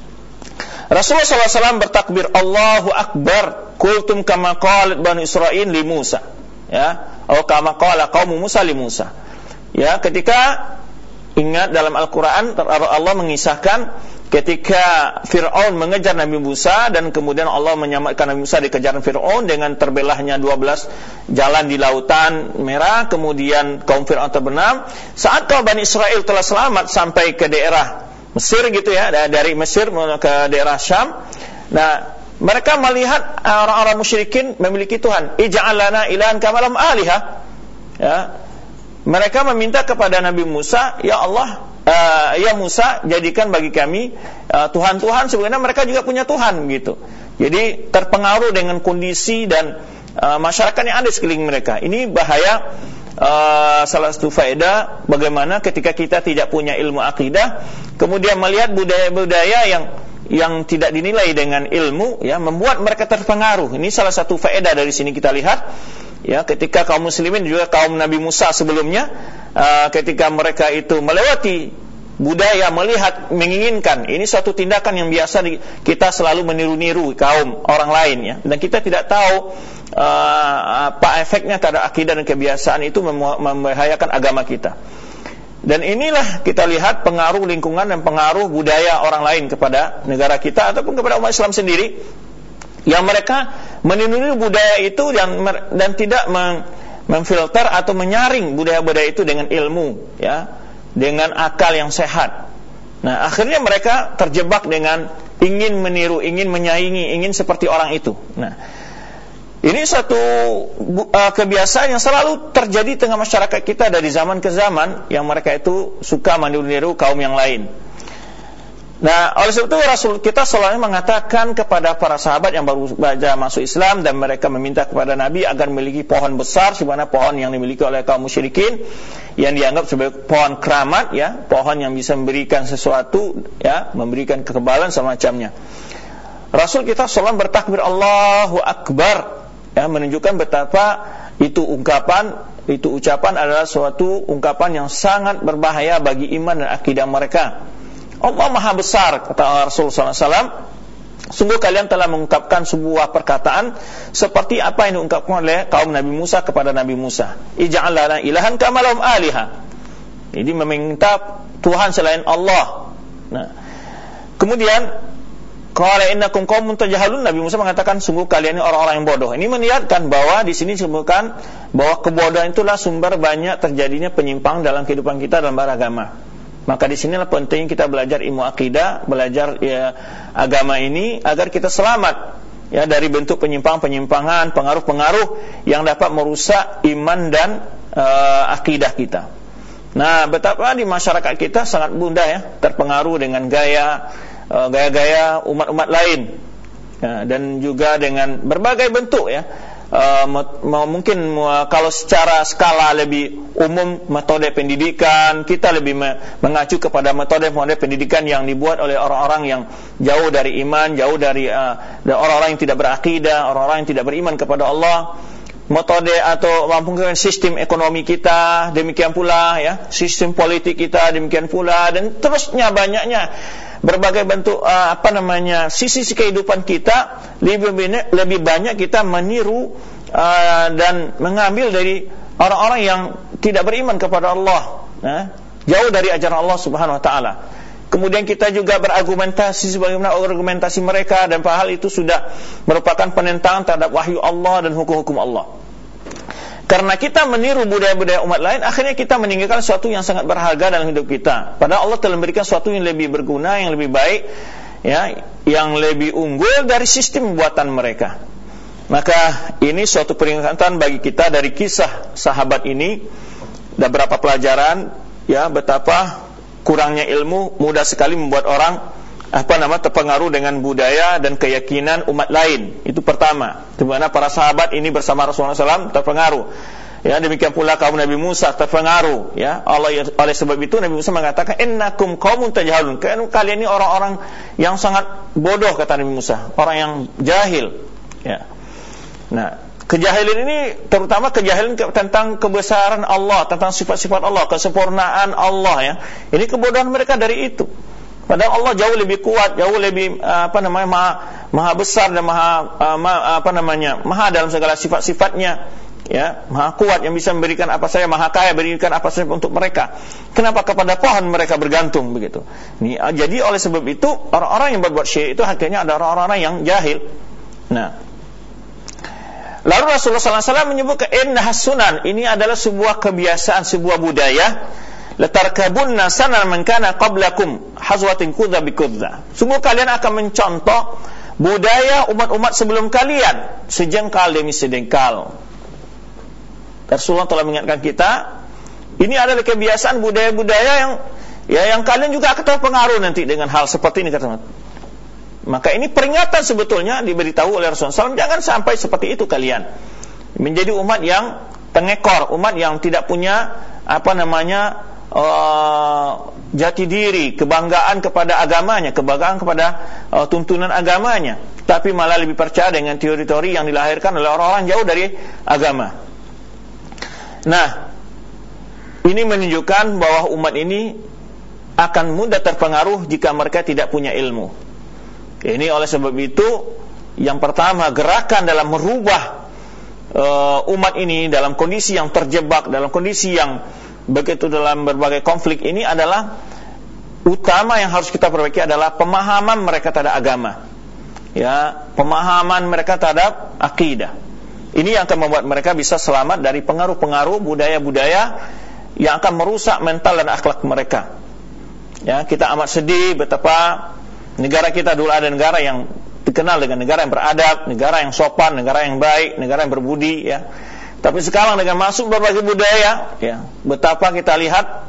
Rasulullah shallallahu alaihi wasallam bertakbir Allahu Akbar, qultum kama qalat Bani Israil li Musa. Ya, atau kama qala qaum Musa li Musa. Ya, ketika ingat dalam Al-Qur'an Allah mengisahkan ketika Fir'aun mengejar Nabi Musa, dan kemudian Allah menyelamatkan Nabi Musa dikejar Fir'aun dengan terbelahnya dua belas jalan di Lautan Merah, kemudian kaum Fir'aun terbenam. Saat kaum Bani Israel telah selamat sampai ke daerah Mesir gitu ya, dari Mesir ke daerah Syam. Nah, mereka melihat orang-orang musyrikin memiliki Tuhan. Ij'al lana ilahan kama lahum aliha. Ya. Mereka meminta kepada Nabi Musa, ya Allah, uh, ya Musa, jadikan bagi kami uh, Tuhan-Tuhan. Sebenarnya mereka juga punya Tuhan gitu. Jadi terpengaruh dengan kondisi dan uh, masyarakat yang ada sekeliling mereka. Ini bahaya. Uh, salah satu faedah bagaimana ketika kita tidak punya ilmu akidah, kemudian melihat budaya-budaya yang yang tidak dinilai dengan ilmu, ya, membuat mereka terpengaruh. Ini salah satu faedah dari sini kita lihat. Ya, ketika kaum muslimin juga kaum Nabi Musa sebelumnya, uh, ketika mereka itu melewati budaya, melihat, menginginkan, ini suatu tindakan yang biasa di, kita selalu meniru-niru kaum orang lain ya, dan kita tidak tahu uh, apa efeknya terhadap akidah dan kebiasaan itu mem- membahayakan agama kita. Dan inilah kita lihat pengaruh lingkungan dan pengaruh budaya orang lain kepada negara kita ataupun kepada umat Islam sendiri, yang mereka meniru budaya itu dan dan tidak mem, memfilter atau menyaring budaya-budaya itu dengan ilmu, ya, dengan akal yang sehat. Nah, akhirnya mereka terjebak dengan ingin meniru, ingin menyaingi, ingin seperti orang itu. Nah, ini satu uh, kebiasaan yang selalu terjadi di tengah masyarakat kita dari zaman ke zaman, yang mereka itu suka meniru-niru kaum yang lain. Nah, oleh sebab itu Rasul kita selalu mengatakan kepada para sahabat yang baru saja masuk Islam, dan mereka meminta kepada Nabi agar memiliki pohon besar sebagaimana pohon yang dimiliki oleh kaum musyrikin, yang dianggap sebagai pohon keramat, ya, pohon yang bisa memberikan sesuatu, ya, memberikan kekebalan semacamnya. Rasul kita selalu bertakbir Allahu Akbar, ya, menunjukkan betapa itu ungkapan, itu ucapan adalah suatu ungkapan yang sangat berbahaya bagi iman dan akidah mereka. Allah Maha Besar, kata Rasulullah shallallahu alaihi wasallam, sungguh kalian telah mengungkapkan sebuah perkataan seperti apa yang diungkapkan oleh kaum Nabi Musa kepada Nabi Musa. Ij'al lana ilahan kama lahum aliha. Jadi meminta Tuhan selain Allah. Nah, kemudian qala innakum qaumun tajhalun, Nabi Musa mengatakan sungguh kalian ini orang-orang yang bodoh. Ini meniatkan bahwa di sini disebutkan bahwa kebodohan itulah sumber banyak terjadinya penyimpangan dalam kehidupan kita dalam beragama. Maka di sinilah penting kita belajar ilmu akidah, belajar, ya, agama ini agar kita selamat, ya, dari bentuk penyimpangan-penyimpangan, pengaruh-pengaruh yang dapat merusak iman dan uh, akidah kita. Nah, betapa di masyarakat kita sangat mudah, ya, terpengaruh dengan gaya uh, gaya-gaya umat-umat lain, ya, dan juga dengan berbagai bentuk, ya, uh, mungkin uh, kalau secara skala lebih umum metode pendidikan, kita lebih mengacu kepada metode-metode pendidikan yang dibuat oleh orang-orang yang jauh dari iman, jauh dari uh, orang-orang yang tidak berakidah, orang-orang yang tidak beriman kepada Allah. Metode atau mungkin sistem ekonomi kita, demikian pula ya, sistem politik kita demikian pula, dan terusnya banyaknya berbagai bentuk uh, apa namanya sisi-sisi kehidupan kita, lebih banyak, lebih banyak kita meniru uh, dan mengambil dari orang-orang yang tidak beriman kepada Allah, ya, jauh dari ajaran Allah Subhanahu wa taala. Kemudian kita juga berargumentasi sebagaimana argumentasi mereka, dan padahal itu sudah merupakan penentangan terhadap wahyu Allah dan hukum-hukum Allah. Karena kita meniru budaya-budaya umat lain, akhirnya kita meninggalkan sesuatu yang sangat berharga dalam hidup kita. Padahal Allah telah memberikan sesuatu yang lebih berguna, yang lebih baik, ya, yang lebih unggul dari sistem buatan mereka. Maka ini suatu peringatan bagi kita dari kisah sahabat ini. Ada beberapa pelajaran, ya, betapa kurangnya ilmu mudah sekali membuat orang apa nama terpengaruh dengan budaya dan keyakinan umat lain. Itu pertama. Di mana para sahabat ini bersama Rasulullah shallallahu alaihi wasallam terpengaruh. Ya, demikian pula kaum Nabi Musa terpengaruh. Ya, Allah oleh sebab itu Nabi Musa mengatakan, innakum qaumun tajhalun. Kalian ini orang-orang yang sangat bodoh, kata Nabi Musa, orang yang jahil. Ya. Nah, kejahilan ini terutama kejahilan tentang kebesaran Allah, tentang sifat-sifat Allah, kesempurnaan Allah, ya. Ini kebodohan mereka dari itu. Padahal Allah jauh lebih kuat, jauh lebih apa namanya maha, maha besar dan maha, maha apa namanya maha dalam segala sifat-sifatnya, ya, maha kuat yang bisa memberikan apa saja, maha kaya berikan apa saja untuk mereka. Kenapa kepada pohon mereka bergantung begitu? Ini, jadi oleh sebab itu orang-orang yang berbuat syirik itu akhirnya ada orang-orang yang jahil. Nah, lalu Rasulullah sallallahu alaihi wasallam menyebutkan inna sunan, ini adalah sebuah kebiasaan, sebuah budaya. Latarkabunna sanan man kana qablakum hazwatin kudza bi kudza. Sungguh kalian akan mencontoh budaya umat-umat sebelum kalian, sejengkal demi sejengkal. Rasulullah telah mengingatkan kita, ini adalah kebiasaan budaya-budaya yang ya yang kalian juga akan terpengaruh nanti dengan hal seperti ini, kata. Maka ini peringatan sebetulnya diberitahu oleh Rasulullah shallallahu alaihi wasallam, jangan sampai seperti itu kalian. Menjadi umat yang pengekor, umat yang tidak punya apa namanya Uh, jati diri, kebanggaan kepada agamanya, kebanggaan kepada uh, tuntunan agamanya, tapi malah lebih percaya dengan teori-teori yang dilahirkan oleh orang-orang jauh dari agama. Nah, ini menunjukkan bahwa umat ini akan mudah terpengaruh jika mereka tidak punya ilmu. Ini oleh sebab itu, yang pertama, gerakan dalam merubah uh, umat ini dalam kondisi yang terjebak, dalam kondisi yang begitu dalam berbagai konflik ini adalah utama yang harus kita perbaiki adalah pemahaman mereka terhadap agama, ya, pemahaman mereka terhadap akidah. Ini yang akan membuat mereka bisa selamat dari pengaruh-pengaruh budaya-budaya yang akan merusak mental dan akhlak mereka. Ya, kita amat sedih betapa negara kita dulu ada negara yang dikenal dengan negara yang beradab, negara yang sopan, negara yang baik, negara yang berbudi, ya. Tapi sekarang dengan masuk berbagai budaya, ya, betapa kita lihat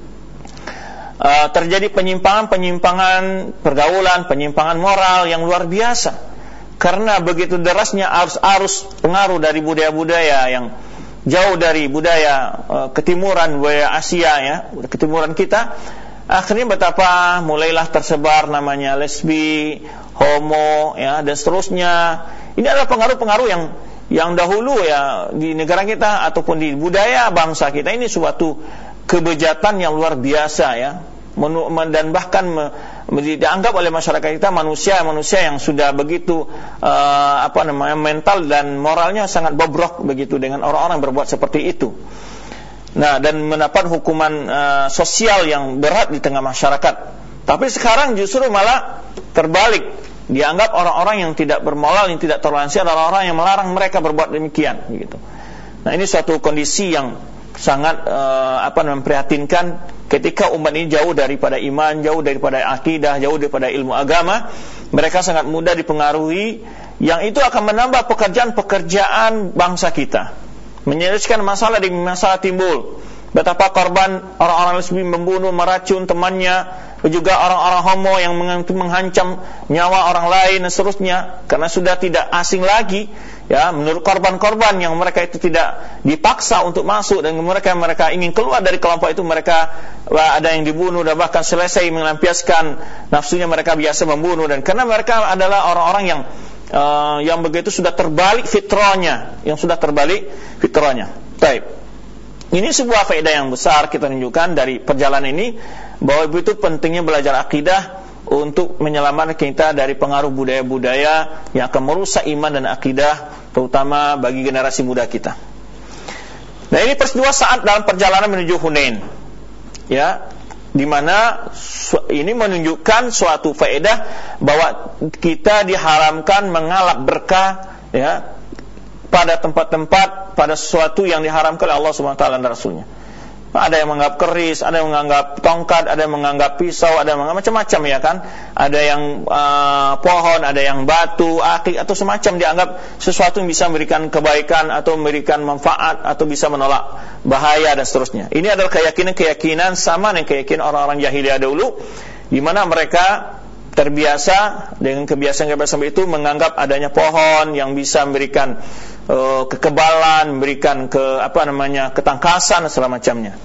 uh, terjadi penyimpangan-penyimpangan pergaulan, penyimpangan moral yang luar biasa. Karena begitu derasnya arus-arus pengaruh dari budaya-budaya yang jauh dari budaya uh, ketimuran, budaya Asia, ya, ketimuran kita, akhirnya betapa mulailah tersebar namanya lesbi, homo, ya, dan seterusnya. Ini adalah pengaruh-pengaruh yang yang dahulu ya di negara kita ataupun di budaya bangsa kita ini suatu kebejatan yang luar biasa, ya, dan bahkan dianggap oleh masyarakat kita manusia-manusia yang sudah begitu uh, apa namanya mental dan moralnya sangat bobrok begitu dengan orang-orang yang berbuat seperti itu. Nah, dan mendapat hukuman uh, sosial yang berat di tengah masyarakat. Tapi sekarang justru malah terbalik. Dianggap orang-orang yang tidak bermoral, yang tidak toleransi adalah orang yang melarang mereka berbuat demikian, gitu. Nah, ini suatu kondisi yang sangat uh, apa memprihatinkan ketika umat ini jauh daripada iman, jauh daripada akidah, jauh daripada ilmu agama. Mereka sangat mudah dipengaruhi, yang itu akan menambah pekerjaan-pekerjaan bangsa kita, menyelesaikan masalah demi masalah timbul, betapa korban orang-orang lesbi membunuh, meracun temannya, juga orang-orang homo yang menghancam nyawa orang lain dan seterusnya, karena sudah tidak asing lagi, ya, menurut korban-korban yang mereka itu tidak dipaksa untuk masuk, dan mereka mereka ingin keluar dari kelompok itu, mereka ada yang dibunuh dan bahkan selesai melampiaskan nafsunya, mereka biasa membunuh, dan karena mereka adalah orang-orang yang uh, yang begitu sudah terbalik fitrahnya, yang sudah terbalik fitrahnya. Baik. Ini sebuah faedah yang besar kita tunjukkan dari perjalanan ini, bahwa itu pentingnya belajar akidah untuk menyelamatkan kita dari pengaruh budaya-budaya yang akan merusak iman dan akidah, terutama bagi generasi muda kita. Nah, ini peristiwa saat dalam perjalanan menuju Hunain, ya, di mana ini menunjukkan suatu faedah bahwa kita diharamkan mengalap berkah, ya, pada tempat-tempat, pada sesuatu yang diharamkan oleh Allah Subhanahu wa taala dan Rasulnya. Ada yang menganggap keris, ada yang menganggap tongkat, ada yang menganggap pisau, ada yang menganggap macam-macam, ya kan? Ada yang uh, pohon, ada yang batu, akik atau semacam, dianggap sesuatu yang bisa memberikan kebaikan atau memberikan manfaat atau bisa menolak bahaya dan seterusnya. Ini adalah keyakinan-keyakinan sama dengan keyakinan orang-orang jahiliyah dahulu, di mana mereka terbiasa dengan kebiasaan-kebiasaan itu menganggap adanya pohon yang bisa memberikan uh, kekebalan, memberikan ke apa namanya ketangkasan dan segala macamnya.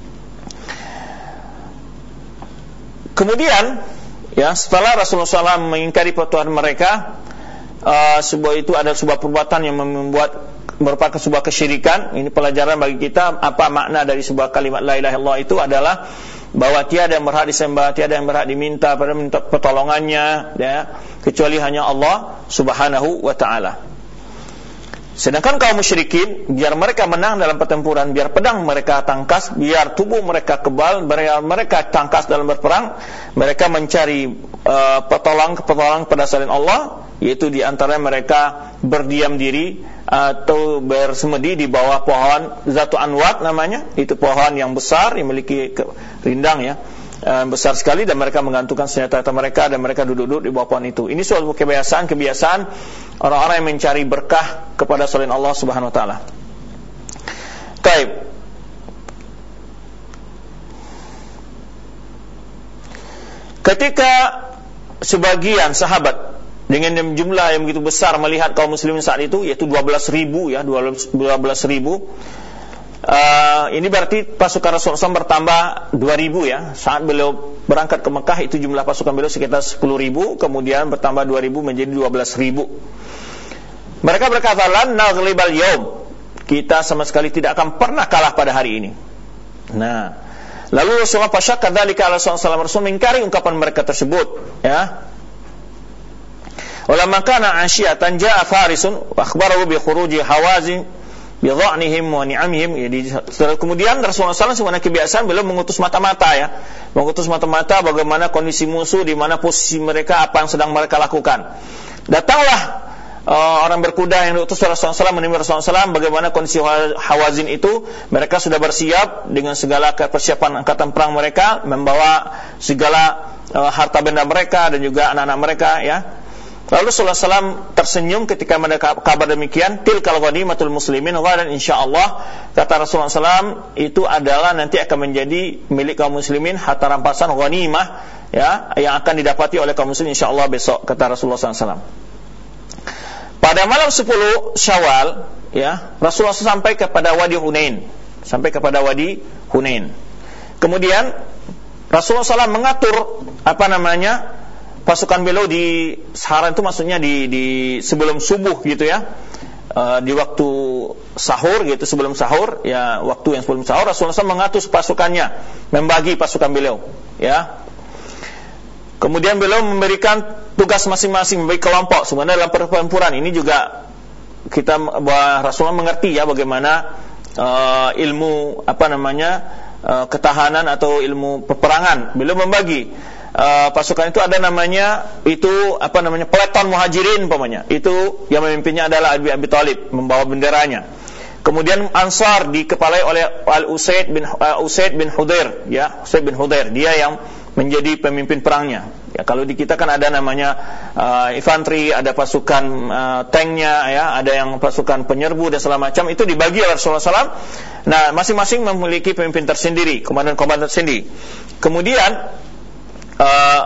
Kemudian, ya, setelah Rasulullah shallallahu alaihi wasallam mengingkari perbuatan mereka, uh, sebuah itu adalah sebuah perbuatan yang membuat merupakan sebuah kesyirikan. Ini pelajaran bagi kita, apa makna dari sebuah kalimat la ilaha illallah itu adalah bahwa tiada yang berhak disembah, tiada yang berhak diminta pada minta pertolongannya, ya, kecuali hanya Allah Subhanahu wa taala. Sedangkan kaum musyrikin, biar mereka menang dalam pertempuran, biar pedang mereka tangkas, biar tubuh mereka kebal, biar mereka tangkas dalam berperang, mereka mencari uh, pertolongan pada selain Allah, yaitu di antara mereka berdiam diri atau bersemedi di bawah pohon Zatu Anwat namanya, itu pohon yang besar yang memiliki rindang, ya, e, besar sekali, dan mereka menggantungkan senjata mereka dan mereka duduk-duduk di bawah pohon itu. Ini suatu kebiasaan-kebiasaan orang-orang yang mencari berkah kepada selain Allah Subhanahu wa taala. Baik. Ketika sebagian sahabat dengan jumlah yang begitu besar melihat kaum muslimin saat itu, yaitu dua belas ribu, ya, dua belas ribu. Uh, ini berarti pasukan Rasulullah shallallahu alaihi wasallam bertambah dua ribu, ya. Saat beliau berangkat ke Mekah itu jumlah pasukan beliau sekitar sepuluh ribu, kemudian bertambah dua ribu menjadi dua belas ribu. Mereka berkata, lan naghlibal yaum, kita sama sekali tidak akan pernah kalah pada hari ini. Nah, lalu Rasulullah fasyakka dzalika ala sallallahu alaihi wasallam, mengingkari ungkapan mereka tersebut, ya. Ulama kana asyatan jaa farisun wa akhbarahu bi khuruji hawazin bi dha'nihim wa ni'amihim. Jadi kemudian Rasulullah shallallahu alaihi wasallam kebiasaan beliau mengutus mata-mata, ya, mengutus mata-mata bagaimana kondisi musuh, di mana posisi mereka, apa yang sedang mereka lakukan. Datanglah uh, orang berkuda yang diutus Rasulullah shallallahu alaihi wasallam menemui Rasulullah shallallahu alaihi wasallam bagaimana kondisi Hawazin itu. Mereka sudah bersiap dengan segala persiapan angkatan perang mereka, membawa segala uh, harta benda mereka dan juga anak-anak mereka, ya. Lalu Rasulullah shallallahu alaihi wasallam tersenyum ketika mendengar kabar demikian. Tilkal ghanimatul muslimin ghadan insyaallah, kata Rasulullah shallallahu alaihi wasallam, itu adalah nanti akan menjadi milik kaum muslimin, harta rampasan ghanimah, ya, yang akan didapati oleh kaum muslimin insyaallah besok, kata Rasulullah shallallahu alaihi wasallam. Pada malam sepuluh Syawal, ya, Rasulullah sampai kepada Wadi Hunain, sampai kepada Wadi Hunain. Kemudian Rasulullah shallallahu alaihi wasallam mengatur apa namanya pasukan beliau di Saharan, itu maksudnya di, di sebelum subuh gitu, ya, e, di waktu sahur gitu, sebelum sahur, ya, waktu yang sebelum sahur Rasulullah shallallahu alaihi wasallam mengatur pasukannya, membagi pasukan beliau, ya. Kemudian beliau memberikan tugas masing-masing, memberi kelompok. Sebenarnya dalam pertempuran ini juga kita bahwa Rasulullah mengerti, ya, bagaimana e, ilmu apa namanya e, ketahanan atau ilmu peperangan. Beliau membagi Uh, pasukan itu, ada namanya itu apa namanya peleton muhajirin umpamanya, itu yang memimpinnya adalah Abi Abi Thalib, membawa benderanya. Kemudian Ansar dikepalai oleh Al Usaid bin uh, Usaid bin Hudair, ya, Usaid bin Hudair, dia yang menjadi pemimpin perangnya, Ya, kalau di kita kan ada namanya uh, infanteri, ada pasukan uh, tanknya, ya, ada yang pasukan penyerbu dan segala macam, itu dibagi oleh Rasulullah shallallahu alaihi wasallam. Nah, masing-masing memiliki pemimpin tersendiri, komandan-komandan tersendiri. Kemudian uh,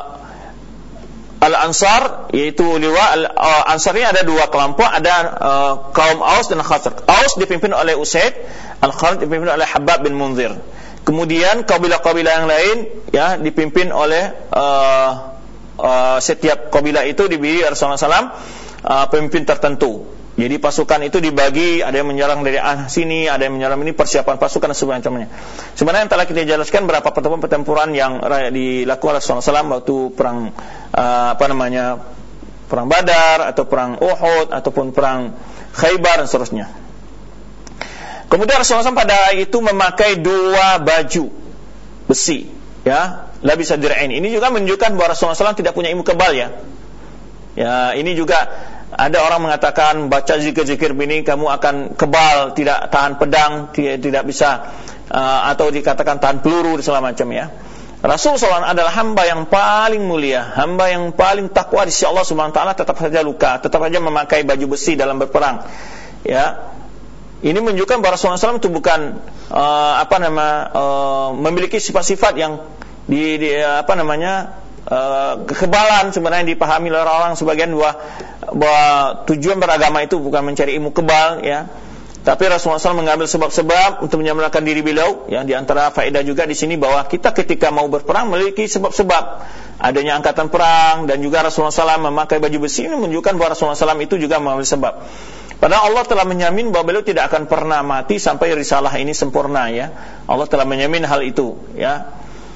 Al-Ansar, yaitu liwa Al-Ansar ini ada dua kelompok, ada uh, kaum Aus dan Khazraj. Aus dipimpin oleh Usaid, Al-Khazraj dipimpin oleh Habab bin Munzir. Kemudian kabilah-kabilah yang lain, ya, dipimpin oleh uh, uh, setiap kabilah itu diberi Rasulullah shallallahu alaihi wasallam uh, pemimpin tertentu. Jadi pasukan itu dibagi, ada yang menyerang dari ah, sini, ada yang menyerang ini, persiapan pasukan dan sebagainya. Sebenarnya yang telah kita jelaskan berapa pertempuran-pertempuran yang dilakukan Rasulullah shallallahu alaihi wasallam waktu perang uh, apa namanya perang Badar atau perang Uhud ataupun perang Khaybar dan seterusnya. Kemudian Rasulullah shallallahu alaihi wasallam pada itu memakai dua baju besi, ya, labisa dir'ain. Ini juga menunjukkan bahwa Rasulullah shallallahu alaihi wasallam tidak punya ilmu kebal, ya. Ya, ini juga ada orang mengatakan baca zikir-zikir ini kamu akan kebal, tidak tahan pedang, tidak bisa uh, atau dikatakan tahan peluru dan segala macam, ya. Rasul shallallahu alaihi wasallam adalah hamba yang paling mulia, hamba yang paling takwa di sisi Allah Subhanahu wa taala, tetap saja luka, tetap saja memakai baju besi dalam berperang. Ya. Ini menunjukkan bahwa Rasulullah shallallahu alaihi wasallam itu bukan uh, apa nama uh, memiliki sifat-sifat yang di, di apa namanya Uh, kekebalan sebenarnya dipahami oleh orang-orang sebagian bahwa, bahwa tujuan beragama itu bukan mencari ilmu kebal, ya. Tapi Rasulullah shallallahu alaihi wasallam mengambil sebab-sebab untuk menyelamatkan diri beliau, ya. Di antara faedah juga di sini bahwa kita ketika mau berperang memiliki sebab-sebab, adanya angkatan perang, dan juga Rasulullah shallallahu alaihi wasallam memakai baju besi ini menunjukkan bahwa Rasulullah shallallahu alaihi wasallam itu juga mengambil sebab. Padahal Allah telah menjamin bahwa beliau tidak akan pernah mati sampai risalah ini sempurna, ya. Allah telah menjamin hal itu, ya.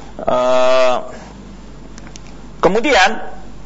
Uh, Kemudian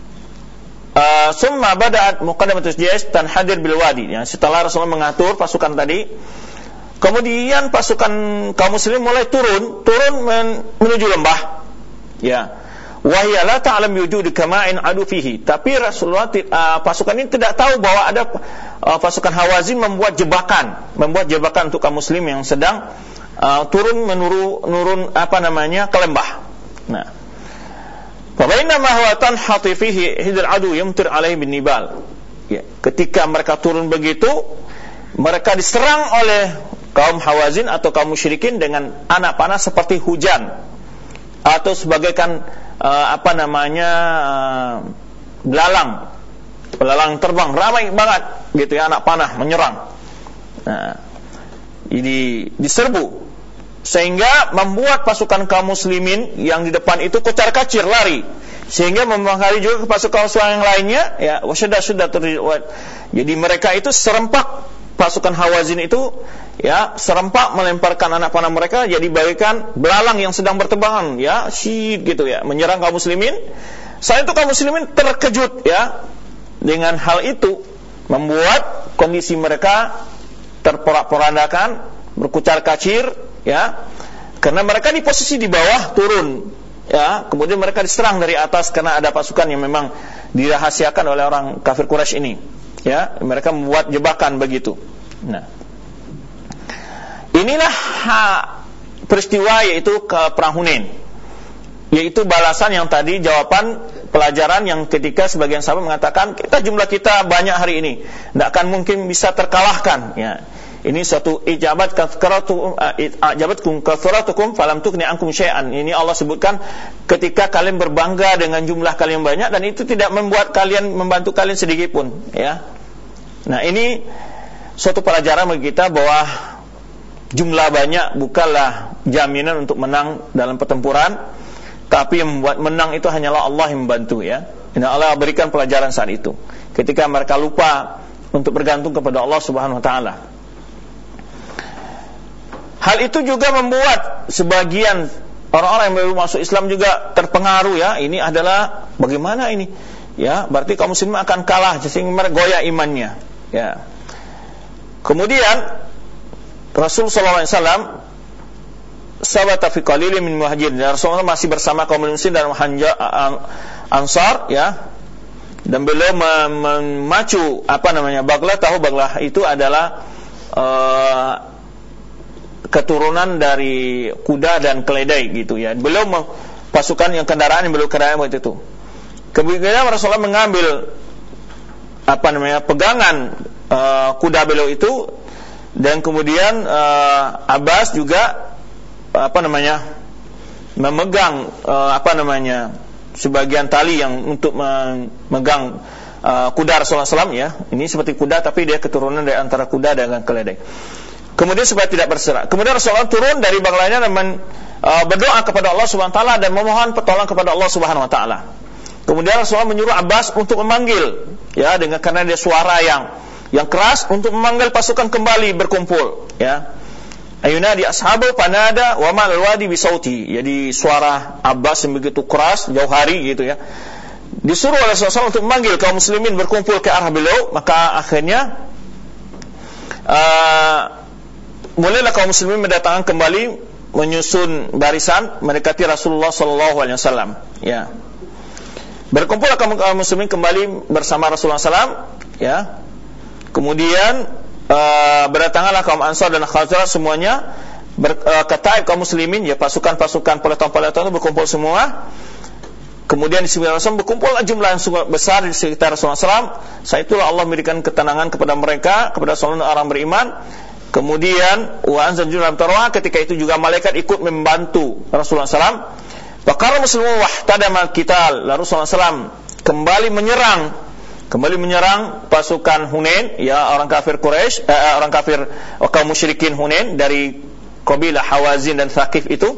uh, summa bada'at muqaddamatus jaysh tanhadir bil wadi, ya, setelah Rasulullah mengatur pasukan tadi, kemudian pasukan kaum muslimin mulai turun, turun men- menuju lembah, ya. Wa hiya la ta'lam wujud kama'in adu fihi. Tapi Rasulullah uh, pasukan ini tidak tahu bahwa ada uh, pasukan Hawazin membuat jebakan, membuat jebakan untuk kaum muslim yang sedang uh, turun menurun nurun apa namanya ke lembah. Nah, Fabainama huwa tanhati fihi hidal adu yamtir alaihi bin nibal. Ya, ketika mereka turun begitu, mereka diserang oleh kaum Hawazin atau kaum musyrikin dengan anak panah seperti hujan atau sebagaikan uh, apa namanya uh, belalang, belalang terbang ramai banget gitu, ya, anak panah menyerang. Nah, ini diserbu sehingga membuat pasukan kaum muslimin yang di depan itu kocar-kacir lari, sehingga mempengaruhi juga ke pasukan-pasukan yang lainnya, ya, wasyadda-syadda. Jadi mereka itu serempak, pasukan Hawazin itu, ya, serempak melemparkan anak panah mereka jadi bagaikan belalang yang sedang berterbangan, ya, syid gitu, ya, menyerang kaum muslimin. Saat itu kaum muslimin terkejut, ya, dengan hal itu, membuat kondisi mereka terporak-porandakan, berkucar-kacir, ya, karena mereka di posisi di bawah turun, ya, kemudian mereka diserang dari atas karena ada pasukan yang memang dirahasiakan oleh orang kafir Quraisy ini, ya, mereka membuat jebakan begitu. Nah, inilah ha, peristiwa yaitu ke perang Hunain, yaitu balasan yang tadi, jawaban pelajaran yang ketika sebagian sahabat mengatakan kita jumlah kita banyak hari ini, tidak akan mungkin bisa terkalahkan, ya. Ini suatu ijabat kathratukum ijabatkum kathratukum falam tughni ankum syai'an. Ini Allah sebutkan ketika kalian berbangga dengan jumlah kalian banyak dan itu tidak membuat kalian membantu kalian sedikit pun, ya. Nah, ini suatu pelajaran bagi kita bahwa jumlah banyak bukanlah jaminan untuk menang dalam pertempuran, tapi yang membuat menang itu hanyalah Allah yang membantu, ya. Ini Allah berikan pelajaran saat itu ketika mereka lupa untuk bergantung kepada Allah Subhanahu wa taala. Hal itu juga membuat sebagian orang-orang yang baru masuk Islam juga terpengaruh, ya. Ini adalah bagaimana ini, ya, berarti kaum muslimin akan kalah sehingga mereka goyah imannya, ya. Kemudian Rasul sallallahu alaihi wasallam sabata fi qalilin min muhajirin. Rasulullah masih bersama kaum muslimin dan Ansar, ya. Dan beliau memacu apa namanya baglah, tahu baglah itu adalah uh, keturunan dari kuda dan keledai gitu, ya. Beliau pasukan yang kendaraan yang beliau kendaraan waktu itu. Kemudian Rasulullah mengambil apa namanya pegangan uh, kuda beliau itu, dan kemudian uh, Abbas juga apa namanya memegang uh, apa namanya sebagian tali yang untuk memegang uh, kuda Rasulullah shallallahu alaihi wasallam, ya. Ini seperti kuda tapi dia keturunan dari antara kuda dengan keledai. Kemudian supaya tidak berserak. Kemudian Rasulullah turun dari banglanya dan men, uh, berdoa kepada Allah Subhanahu wa taala dan memohon pertolongan kepada Allah Subhanahu wa taala. Kemudian Rasulullah menyuruh Abbas untuk memanggil, ya, dengan karena dia suara yang yang keras untuk memanggil pasukan kembali berkumpul, ya. Ayuna di ashabu panada wa mal wadi bisauti. Jadi suara Abbas yang begitu keras jauh hari gitu, ya. Disuruh oleh Rasulullah untuk memanggil kaum muslimin berkumpul ke arah beliau, maka akhirnya uh, mulailah kaum muslimin mendatangkan kembali, menyusun barisan mendekati Rasulullah sallallahu alaihi wasallam, ya. Berkumpullah kaum muslimin kembali bersama Rasulullah sallallahu alaihi wasallam, ya. Kemudian uh, berdatanganlah kaum Ansar dan Khazraj semuanya ber, uh, ke Taif kaum muslimin, ya, pasukan-pasukan peleton-peleton itu berkumpul semua. Kemudian di sekitar Rasulullah berkumpul jumlah yang besar di sekitar Rasulullah sallallahu alaihi wasallam. Saat itulah Allah memberikan ketenangan kepada mereka, kepada seluruh orang beriman. Kemudian wa anzal jumlah tarwa, ketika itu juga malaikat ikut membantu Rasulullah sallallahu alaihi wasallam. Faqala muslimun wahtadamal qital. Lalu Rasulullah sallallahu alaihi wasallam kembali menyerang, kembali menyerang pasukan Hunain, ya, orang kafir Quraisy, eh, orang kafir kaum musyrikin Hunain dari kabilah Hawazin dan Thaqif itu.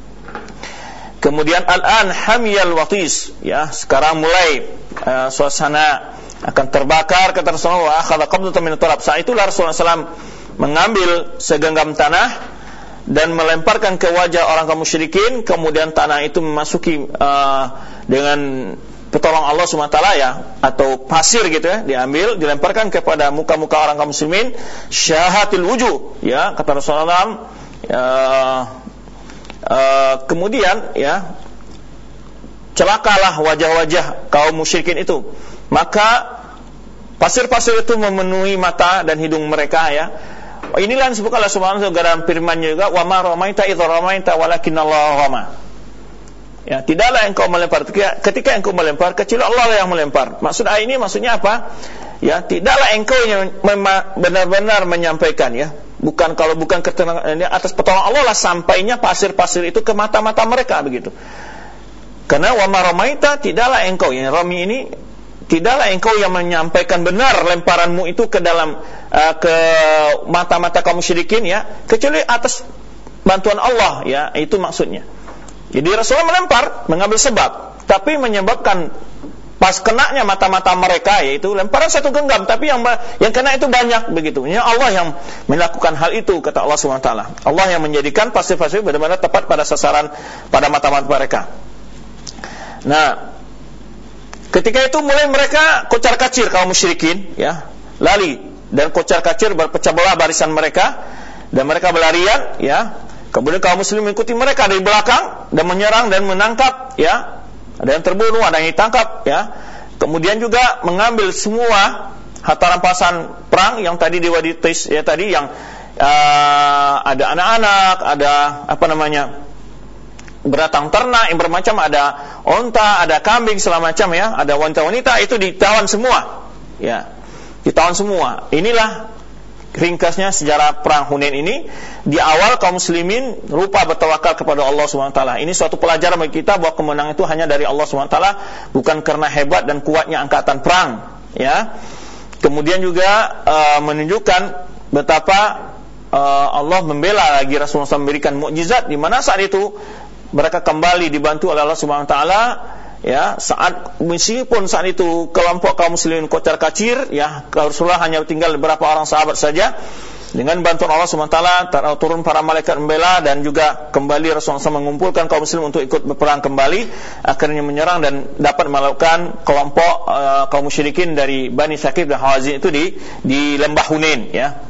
Kemudian al-an hamiyal watis, ya, sekarang mulai uh, suasana akan terbakar, kata Rasulullah, wa akhadha qabdatan min turab. Saat itulah Rasulullah sallallahu alaihi wasallam mengambil segenggam tanah dan melemparkan ke wajah orang kaum musyrikin. Kemudian tanah itu memasuki uh, dengan pertolongan Allah subhanahu wa taala, ya, atau pasir gitu, ya, diambil, dilemparkan kepada muka-muka orang kaum muslimin. Syahatil wujuh, ya, kata Rasulullah. Uh, uh, kemudian, ya, celakalah wajah-wajah kaum musyrikin itu. Maka pasir-pasir itu memenuhi mata dan hidung mereka, ya. Inilah yang disebut Allah Subhanahu wa taala dalam firman-Nya juga, wa ma ramaita idza ramaita walakinallahu rama. Ya, tidaklah engkau melempar ketika engkau melempar, kecuali Allah yang melempar. Maksud ayat ini maksudnya apa? Ya, tidaklah engkau yang benar-benar menyampaikan, ya. Bukan kalau bukan ketenangan atas pertolongan Allah lah sampainya pasir-pasir itu ke mata-mata mereka, begitu. Karena wa ma ramaita, tidaklah engkau, yang rami ini tidaklah engkau yang menyampaikan benar lemparanmu itu ke dalam uh, ke mata-mata kaum musyrikin, ya, kecuali atas bantuan Allah, ya, itu maksudnya. Jadi Rasulullah melempar, mengambil sebab, tapi menyebabkan pas kenanya mata-mata mereka, yaitu lemparan satu genggam, tapi yang yang kena itu banyak, begitu. Ya, Allah yang melakukan hal itu, kata Allah subhanahu wa taala. Allah yang menjadikan pasir-pasir benar-benar tepat pada sasaran, pada mata-mata mereka. Nah, ketika itu mulai mereka kocar-kacir kaum musyrikin, ya, lari dan kocar-kacir berpecah belah barisan mereka dan mereka berlarian, ya. Kemudian kaum muslim mengikuti mereka dari belakang dan menyerang dan menangkap, ya. Ada yang terbunuh, ada yang ditangkap, ya. Kemudian juga mengambil semua harta rampasan perang yang tadi di Wadi Tais, ya, tadi yang uh, ada anak-anak, ada apa namanya? Beratang ternak yang bermacam, ada onta, ada kambing segala macam, ya, ada wanita-wanita, itu ditawan semua, ya, ditawan semua. Inilah ringkasnya sejarah perang Hunain ini. Di awal kaum muslimin lupa bertawakal kepada Allah subhanahu wa taala. Ini suatu pelajaran bagi kita bahwa kemenangan itu hanya dari Allah subhanahu wa taala, bukan karena hebat dan kuatnya angkatan perang, ya. Kemudian juga uh, menunjukkan betapa uh, Allah membela lagi Rasulullah shallallahu alaihi wasallam, memberikan mukjizat di mana saat itu mereka kembali dibantu oleh Allah Subhanahu wa taala, ya, saat meskipun saat itu kelompok kaum muslimin kocar-kacir, ya, Rasulullah hanya tinggal beberapa orang sahabat saja. Dengan bantuan Allah Subhanahu wa taala turun para malaikat membela dan juga kembali Rasulullah shallallahu alaihi wasallam mengumpulkan kaum muslimin untuk ikut berperang kembali, akhirnya menyerang dan dapat melakukan kelompok uh, kaum musyrikin dari Bani Thaqif dan Hawazin itu di di lembah Hunain, ya.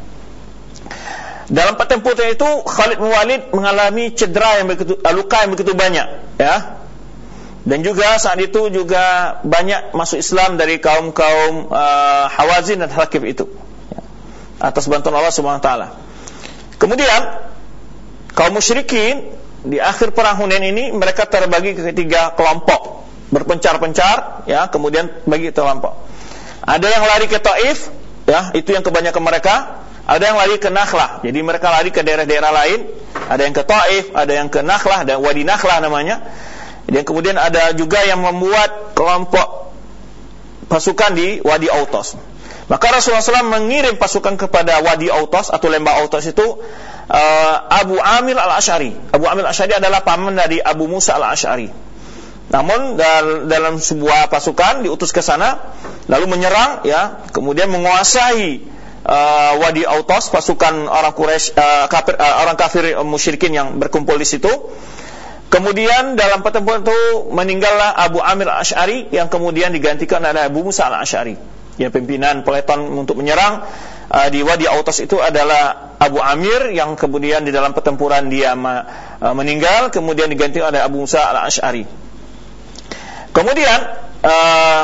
Dalam pertempuran itu Khalid bin Walid mengalami cedera yang begitu, luka yang begitu banyak, ya. Dan juga saat itu juga banyak masuk Islam dari kaum-kaum uh, Hawazin dan Thaqif itu, ya, atas bantuan Allah Subhanahu wa taala. Kemudian kaum musyrikin di akhir perang Hunain ini mereka terbagi ke tiga kelompok, berpencar-pencar, ya, kemudian bagi kelompok. Ada yang lari ke Taif, ya, itu yang kebanyakan mereka. Ada yang lari ke Nakhlah, jadi mereka lari ke daerah-daerah lain. Ada yang ke Taif, ada yang ke Nakhlah, ada Wadi Nakhlah namanya. Dan kemudian ada juga yang membuat kelompok pasukan di Wadi Autos. Maka Rasulullah shallallahu alaihi wasallam mengirim pasukan kepada Wadi Autos atau lembah Autos itu uh, Abu Amir al-Asy'ari. Abu Amir al-Asy'ari adalah paman dari Abu Musa al-Asy'ari. Namun dalam sebuah pasukan diutus ke sana, lalu menyerang, ya, kemudian menguasai uh, Wadi Autos, pasukan orang Quraisy, uh, kafir, uh, orang kafir uh, musyrikin yang berkumpul di situ. Kemudian dalam pertempuran itu meninggallah Abu Amir al-Asy'ari yang kemudian digantikan oleh Abu Musa al-Asy'ari. Ya, pimpinan peleton untuk menyerang uh, di Wadi Autos itu adalah Abu Amir yang kemudian di dalam pertempuran dia ma, uh, meninggal, kemudian diganti oleh Abu Musa al-Asy'ari. Kemudian uh,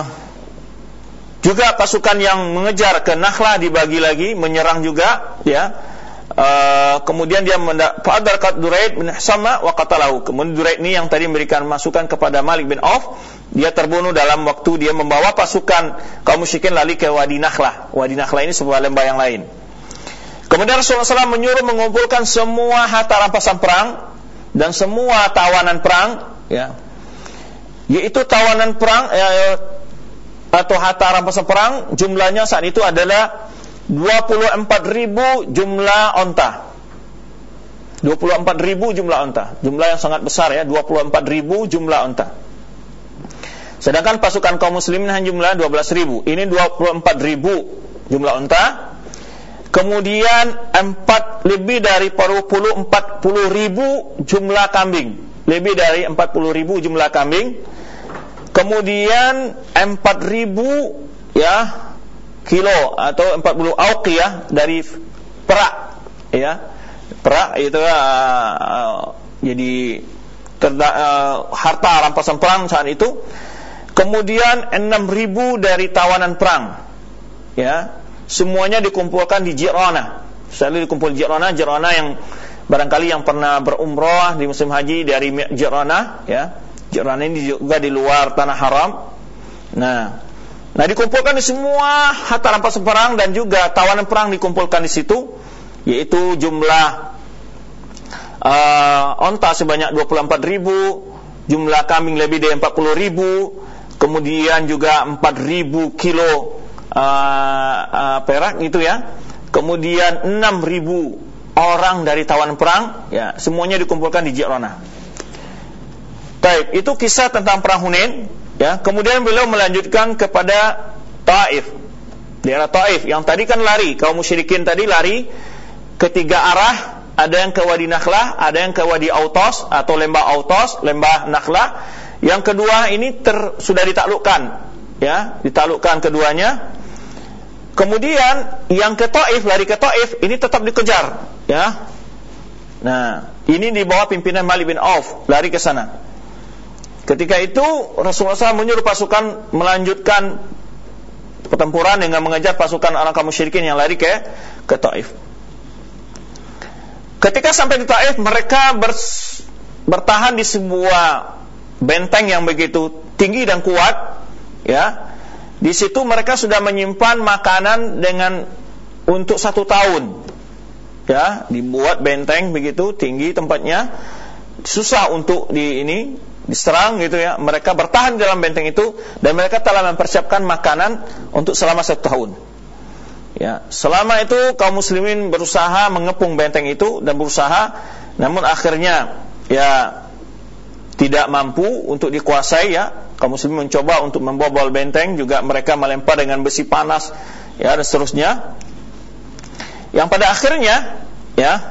juga pasukan yang mengejar ke Nakhlah dibagi lagi, menyerang juga, ya. Uh, kemudian dia mendapat Duraid bin Sama wa qatalahu. Kemudian Duraid ini yang tadi memberikan masukan kepada Malik bin Auf, dia terbunuh dalam waktu dia membawa pasukan kaum musyrikin lari ke Wadi Nakhlah. Wadi Nakhlah ini sebuah lembah yang lain. Kemudian Rasulullah shallallahu alaihi wasallam menyuruh mengumpulkan semua harta rampasan perang dan semua tawanan perang, ya, yaitu tawanan perang, ya, atau harta rampasan perang jumlahnya saat itu adalah dua puluh empat ribu jumlah onta. dua puluh empat ribu jumlah onta. Jumlah yang sangat besar, ya, dua puluh empat ribu jumlah onta. Sedangkan pasukan kaum muslimin hanya jumlah dua belas ribu. Ini dua puluh empat ribu jumlah onta. Kemudian empat lebih dari empat puluh ribu jumlah kambing. Lebih dari empat puluh ribu jumlah kambing. Kemudian empat ribu, ya, kilo atau empat puluh auqiyah dari perak, ya. Perak itu uh, uh, jadi terda, uh, harta rampasan perang saat itu. Kemudian enam ribu dari tawanan perang, ya. Semuanya dikumpulkan di Jirana. Selalu dikumpul di Jirana. Jirana yang barangkali yang pernah berumrah di musim haji dari Jirana, ya. Jirana ini juga di luar tanah haram. Nah, Nah, dikumpulkan di semua harta rampasan perang dan juga tawanan perang dikumpulkan di situ, yaitu jumlah uh, onta sebanyak dua puluh empat ribu, jumlah kambing lebih dari empat puluh ribu, kemudian juga empat ribu kilo uh, uh, perak gitu, ya. Kemudian enam ribu orang dari tawanan perang, ya, semuanya dikumpulkan di Jirana. Baik, itu kisah tentang perang Hunain. Ya, kemudian beliau melanjutkan kepada Taif, daerah Taif yang tadi kan lari, kaum musyrikin tadi lari ketiga arah, ada yang ke Wadi Nakhlah, ada yang ke Wadi Autos atau lembah Autos, lembah Nakhlah. Yang kedua ini ter, sudah ditaklukkan, ya, ditaklukkan keduanya. Kemudian yang ke Taif, lari ke Taif, ini tetap dikejar, ya. Nah, ini di bawah pimpinan Malik bin Auf, lari ke sana. Ketika itu Rasulullah shallallahu alaihi wasallam menyuruh pasukan melanjutkan pertempuran dengan mengejar pasukan orang kaum musyrikin yang lari ke ke Taif. Ketika sampai di Taif, mereka bers, bertahan di sebuah benteng yang begitu tinggi dan kuat, ya. Di situ mereka sudah menyimpan makanan dengan untuk satu tahun, ya. Dibuat benteng begitu tinggi tempatnya, susah untuk di ini diserang gitu, ya. Mereka bertahan dalam benteng itu dan mereka telah mempersiapkan makanan untuk selama satu tahun. Ya, selama itu kaum muslimin berusaha mengepung benteng itu dan berusaha, namun akhirnya ya tidak mampu untuk dikuasai, ya. Kaum muslimin mencoba untuk membobol benteng, juga mereka melempar dengan besi panas, ya, dan seterusnya. Yang pada akhirnya, ya,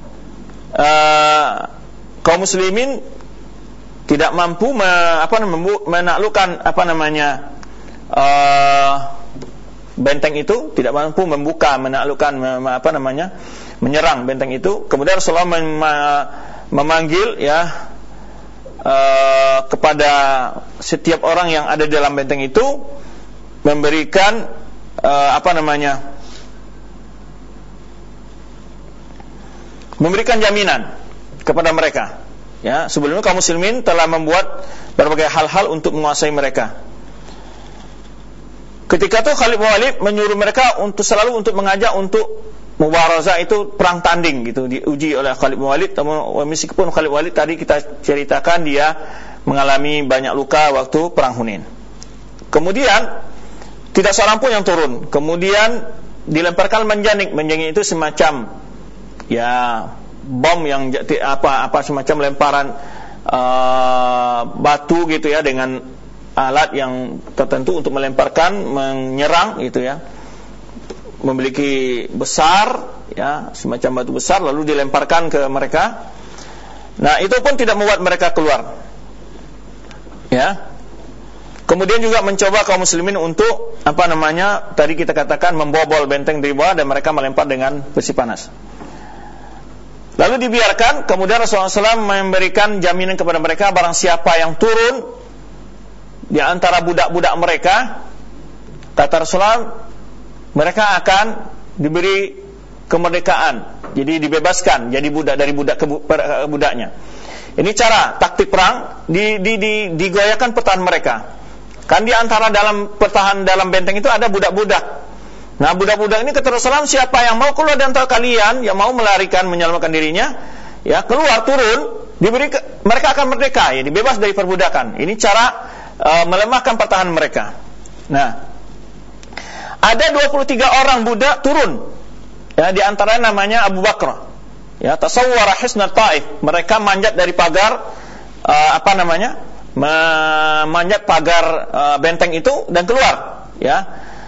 uh, kaum muslimin tidak mampu me, apa, menaklukkan apa namanya uh, benteng itu, tidak mampu membuka, menaklukkan me, apa namanya menyerang benteng itu. Kemudian Rasulullah mem, memanggil, ya, uh, kepada setiap orang yang ada di dalam benteng itu, memberikan uh, apa namanya memberikan jaminan kepada mereka. Ya, sebelumnya kaum muslimin telah membuat berbagai hal-hal untuk menguasai mereka. Ketika itu Khalid bin Walid menyuruh mereka untuk selalu untuk mengajak untuk mubarazah, itu perang tanding gitu, diuji oleh Khalid bin Walid. Meskipun Khalid bin Walid tadi kita ceritakan dia mengalami banyak luka waktu perang Hunain. Kemudian tidak seorang pun yang turun. Kemudian dilemparkan manjanik. Manjanik itu semacam ya bom yang apa apa semacam lemparan uh, batu gitu ya, dengan alat yang tertentu untuk melemparkan, menyerang gitu ya, memiliki besar ya, semacam batu besar, lalu dilemparkan ke mereka. Nah, itu pun tidak membuat mereka keluar ya. Kemudian juga mencoba kaum muslimin untuk apa namanya, tadi kita katakan membobol benteng dari bawah, dan mereka melempar dengan besi panas. Lalu dibiarkan. Kemudian Rasulullah shallallahu alaihi wasallam memberikan jaminan kepada mereka, barang siapa yang turun di antara budak-budak mereka, kata Rasulullah, mereka akan diberi kemerdekaan, jadi dibebaskan jadi budak dari budak ke budaknya. Ini cara taktik perang, di, di, di, digoyahkan pertahanan mereka. Kan di antara dalam pertahanan dalam benteng itu ada budak-budak. Nah, budak-budak ini kata Rasulullah, siapa yang mau keluar di antara kalian, yang mau melarikan, menyelamatkan dirinya, ya keluar, turun, diberi ke, mereka akan merdeka, ya dibebas dari perbudakan. Ini cara uh, melemahkan pertahanan mereka. Nah, ada dua puluh tiga orang budak turun. Ya, di antaranya namanya Abu Bakar. Ya, tasawwara hisna Taif. Mereka manjat dari pagar uh, apa namanya? Memanjat pagar uh, benteng itu dan keluar, ya.